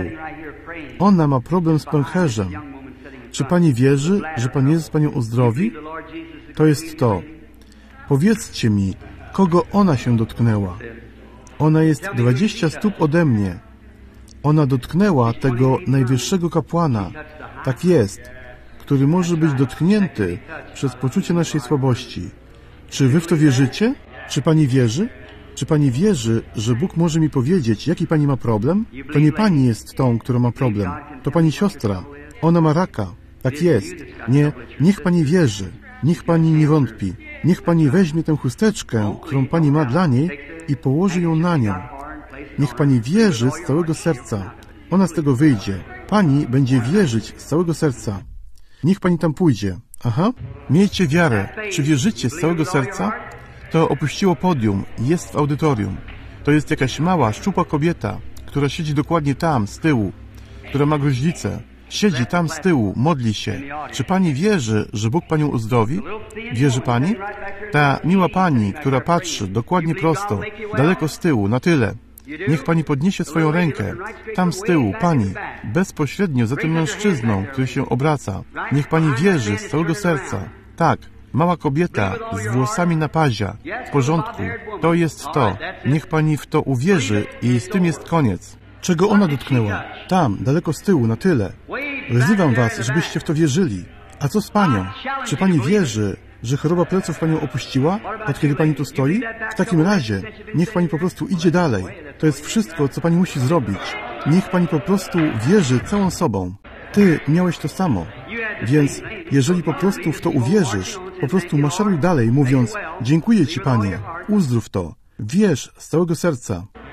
Ona ma problem z pęcherzem. Czy Pani wierzy, że Pan Jezus Panią uzdrowi? To jest to. Powiedzcie mi, kogo ona się dotknęła. Ona jest 20 stóp ode mnie. Ona dotknęła tego najwyższego kapłana. Tak jest, który może być dotknięty przez poczucie naszej słabości. Czy Wy w to wierzycie? Czy Pani wierzy? Czy Pani wierzy, że Bóg może mi powiedzieć, jaki Pani ma problem? To nie Pani jest tą, która ma problem. To Pani siostra. Ona ma raka. Tak jest. Nie, niech Pani wierzy. Niech Pani nie wątpi. Niech Pani weźmie tę chusteczkę, którą Pani ma dla niej i położy ją na nią. Niech Pani wierzy z całego serca. Ona z tego wyjdzie. Pani będzie wierzyć z całego serca. Niech Pani tam pójdzie. Aha. Miejcie wiarę. Czy wierzycie z całego serca? To opuściło podium i jest w audytorium. To jest jakaś mała, szczupła kobieta, która siedzi dokładnie tam, z tyłu, która ma gruźlicę. Siedzi tam z tyłu, modli się. Czy Pani wierzy, że Bóg Panią uzdrowi? Wierzy Pani? Ta miła Pani, która patrzy dokładnie prosto, daleko z tyłu, na tyle. Niech Pani podniesie swoją rękę. Tam z tyłu, Pani, bezpośrednio za tym mężczyzną, który się obraca. Niech Pani wierzy z całego serca. Tak, mała kobieta z włosami na pazia. W porządku. To jest to. Niech Pani w to uwierzy i z tym jest koniec. Czego ona dotknęła? Tam, daleko z tyłu, na tyle. Wzywam Was, żebyście w to wierzyli. A co z Panią? Czy Pani wierzy, że choroba pleców Panią opuściła, od kiedy Pani tu stoi? W takim razie, niech Pani po prostu idzie dalej. To jest wszystko, co Pani musi zrobić. Niech Pani po prostu wierzy całą sobą. Ty miałeś to samo. Więc jeżeli po prostu w to uwierzysz, po prostu maszeruj dalej, mówiąc: dziękuję Ci, Panie, uzdrów to. Wierz z całego serca.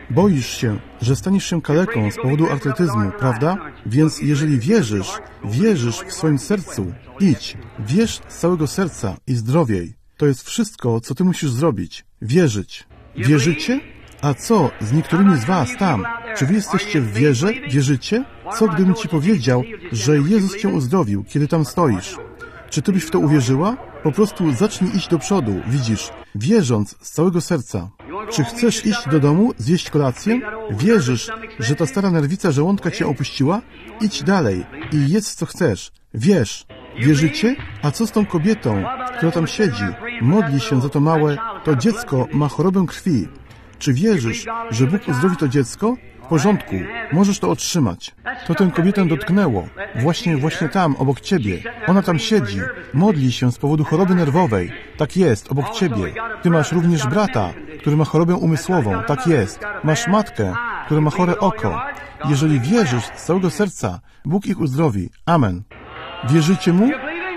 Boisz się, że staniesz się kaleką z powodu artretyzmu, prawda? Więc jeżeli wierzysz w swoim sercu, idź, wierz z całego serca i zdrowiej. To jest wszystko, co ty musisz zrobić. Wierzyć. Wierzycie? A co z niektórymi z was tam? Czy wy jesteście w wierze? Wierzycie? Co gdybym ci powiedział, że Jezus cię uzdrowił, kiedy tam stoisz? Czy ty byś w to uwierzyła? Po prostu zacznij iść do przodu, widzisz, wierząc z całego serca. Czy chcesz iść do domu, zjeść kolację? Wierzysz, że ta stara nerwica żołądka cię opuściła? Idź dalej i jedz co chcesz. Wierz. Wierzycie? A co z tą kobietą, która tam siedzi, modli się za to małe, to dziecko ma chorobę krwi. Czy wierzysz, że Bóg uzdrowi to dziecko? W porządku, możesz to otrzymać. To tę kobietę dotknęło. Właśnie tam, obok ciebie. Ona tam siedzi, modli się z powodu choroby nerwowej. Tak jest, obok ciebie. Ty masz również brata, który ma chorobę umysłową. Tak jest. Masz matkę, która ma chore oko. Jeżeli wierzysz z całego serca, Bóg ich uzdrowi. Amen. Wierzycie Mu?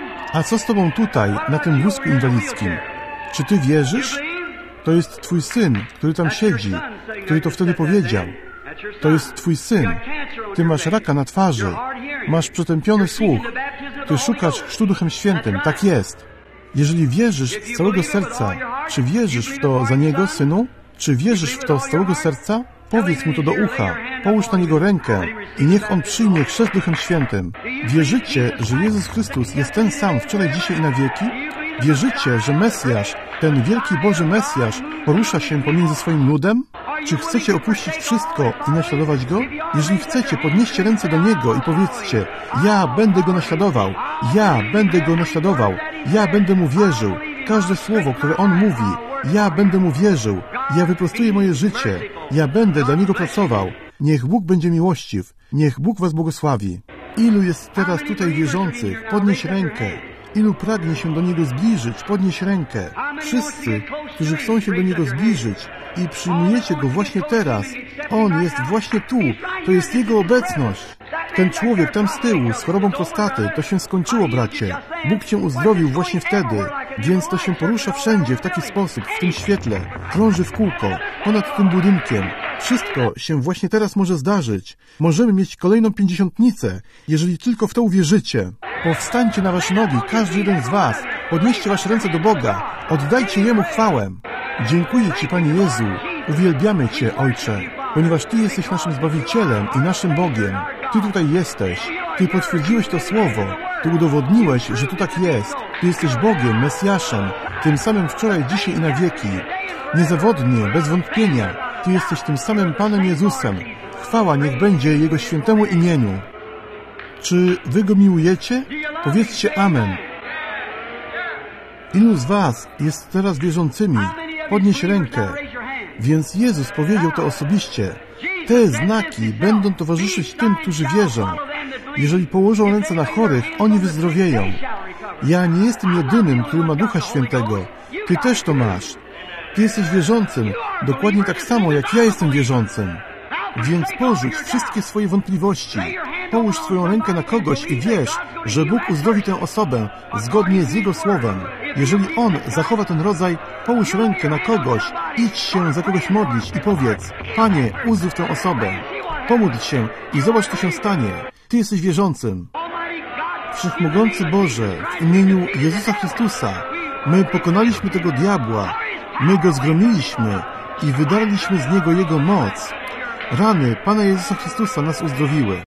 A co z tobą tutaj, na tym wózku inwalidzkim? Czy ty wierzysz? To jest twój syn, który tam siedzi, który to wtedy powiedział. To jest twój syn. Ty masz raka na twarzy. Masz przytępiony słuch. Ty szukasz chrztu Duchem Świętym. Tak jest. Jeżeli wierzysz z całego serca, czy wierzysz w to za niego, synu? Czy wierzysz w to z całego serca? Powiedz mu to do ucha. Połóż na niego rękę i niech on przyjmie chrzest Duchem Świętym. Wierzycie, że Jezus Chrystus jest ten sam wczoraj, dzisiaj i na wieki? Wierzycie, że Mesjasz, ten wielki Boży Mesjasz, porusza się pomiędzy swoim ludem? Czy chcecie opuścić wszystko i naśladować Go? Jeżeli chcecie, podnieście ręce do Niego i powiedzcie: ja będę Go naśladował, ja będę Go naśladował, ja będę Mu wierzył. Każde słowo, które On mówi, ja będę Mu wierzył, ja wyprostuję moje życie, ja będę dla Niego pracował. Niech Bóg będzie miłościw, niech Bóg was błogosławi. Ilu jest teraz tutaj wierzących? Podnieś rękę. Ilu pragnie się do Niego zbliżyć? Podnieś rękę. Wszyscy, którzy chcą się do Niego zbliżyć i przyjmujecie Go właśnie teraz. On jest właśnie tu. To jest Jego obecność. Ten człowiek tam z tyłu z chorobą prostaty, to się skończyło, bracie. Bóg cię uzdrowił właśnie wtedy, więc to się porusza wszędzie w taki sposób, w tym świetle. Krąży w kółko, ponad tym budynkiem. Wszystko się właśnie teraz może zdarzyć. Możemy mieć kolejną pięćdziesiątnicę, jeżeli tylko w to uwierzycie. Powstańcie na wasze nogi, każdy jeden z was. Podnieście wasze ręce do Boga. Oddajcie Jemu chwałę. Dziękuję Ci, Panie Jezu. Uwielbiamy Cię, Ojcze, ponieważ Ty jesteś naszym Zbawicielem i naszym Bogiem. Ty tutaj jesteś. Ty potwierdziłeś to słowo. Ty udowodniłeś, że tu tak jest. Ty jesteś Bogiem, Mesjaszem, tym samym wczoraj, dzisiaj i na wieki. Niezawodnie, bez wątpienia. Ty jesteś tym samym Panem Jezusem. Chwała niech będzie Jego świętemu imieniu. Czy Wy Go miłujecie? Powiedzcie amen. Ilu z was jest teraz wierzącymi? Podnieś rękę. Więc Jezus powiedział to osobiście. Te znaki będą towarzyszyć tym, którzy wierzą. Jeżeli położą ręce na chorych, oni wyzdrowieją. Ja nie jestem jedynym, który ma Ducha Świętego. Ty też to masz. Ty jesteś wierzącym, dokładnie tak samo, jak ja jestem wierzącym. Więc porzuć wszystkie swoje wątpliwości. Połóż swoją rękę na kogoś i wiesz, że Bóg uzdrowi tę osobę zgodnie z Jego słowem. Jeżeli On zachowa ten rodzaj, połóż rękę na kogoś, idź się za kogoś modlić i powiedz: Panie, uzdrów tę osobę. Pomódl się i zobacz, co się stanie. Ty jesteś wierzącym. Wszechmogący Boże, w imieniu Jezusa Chrystusa, my pokonaliśmy tego diabła, my go zgromiliśmy i wydarliśmy z niego jego moc. Rany Pana Jezusa Chrystusa nas uzdrowiły.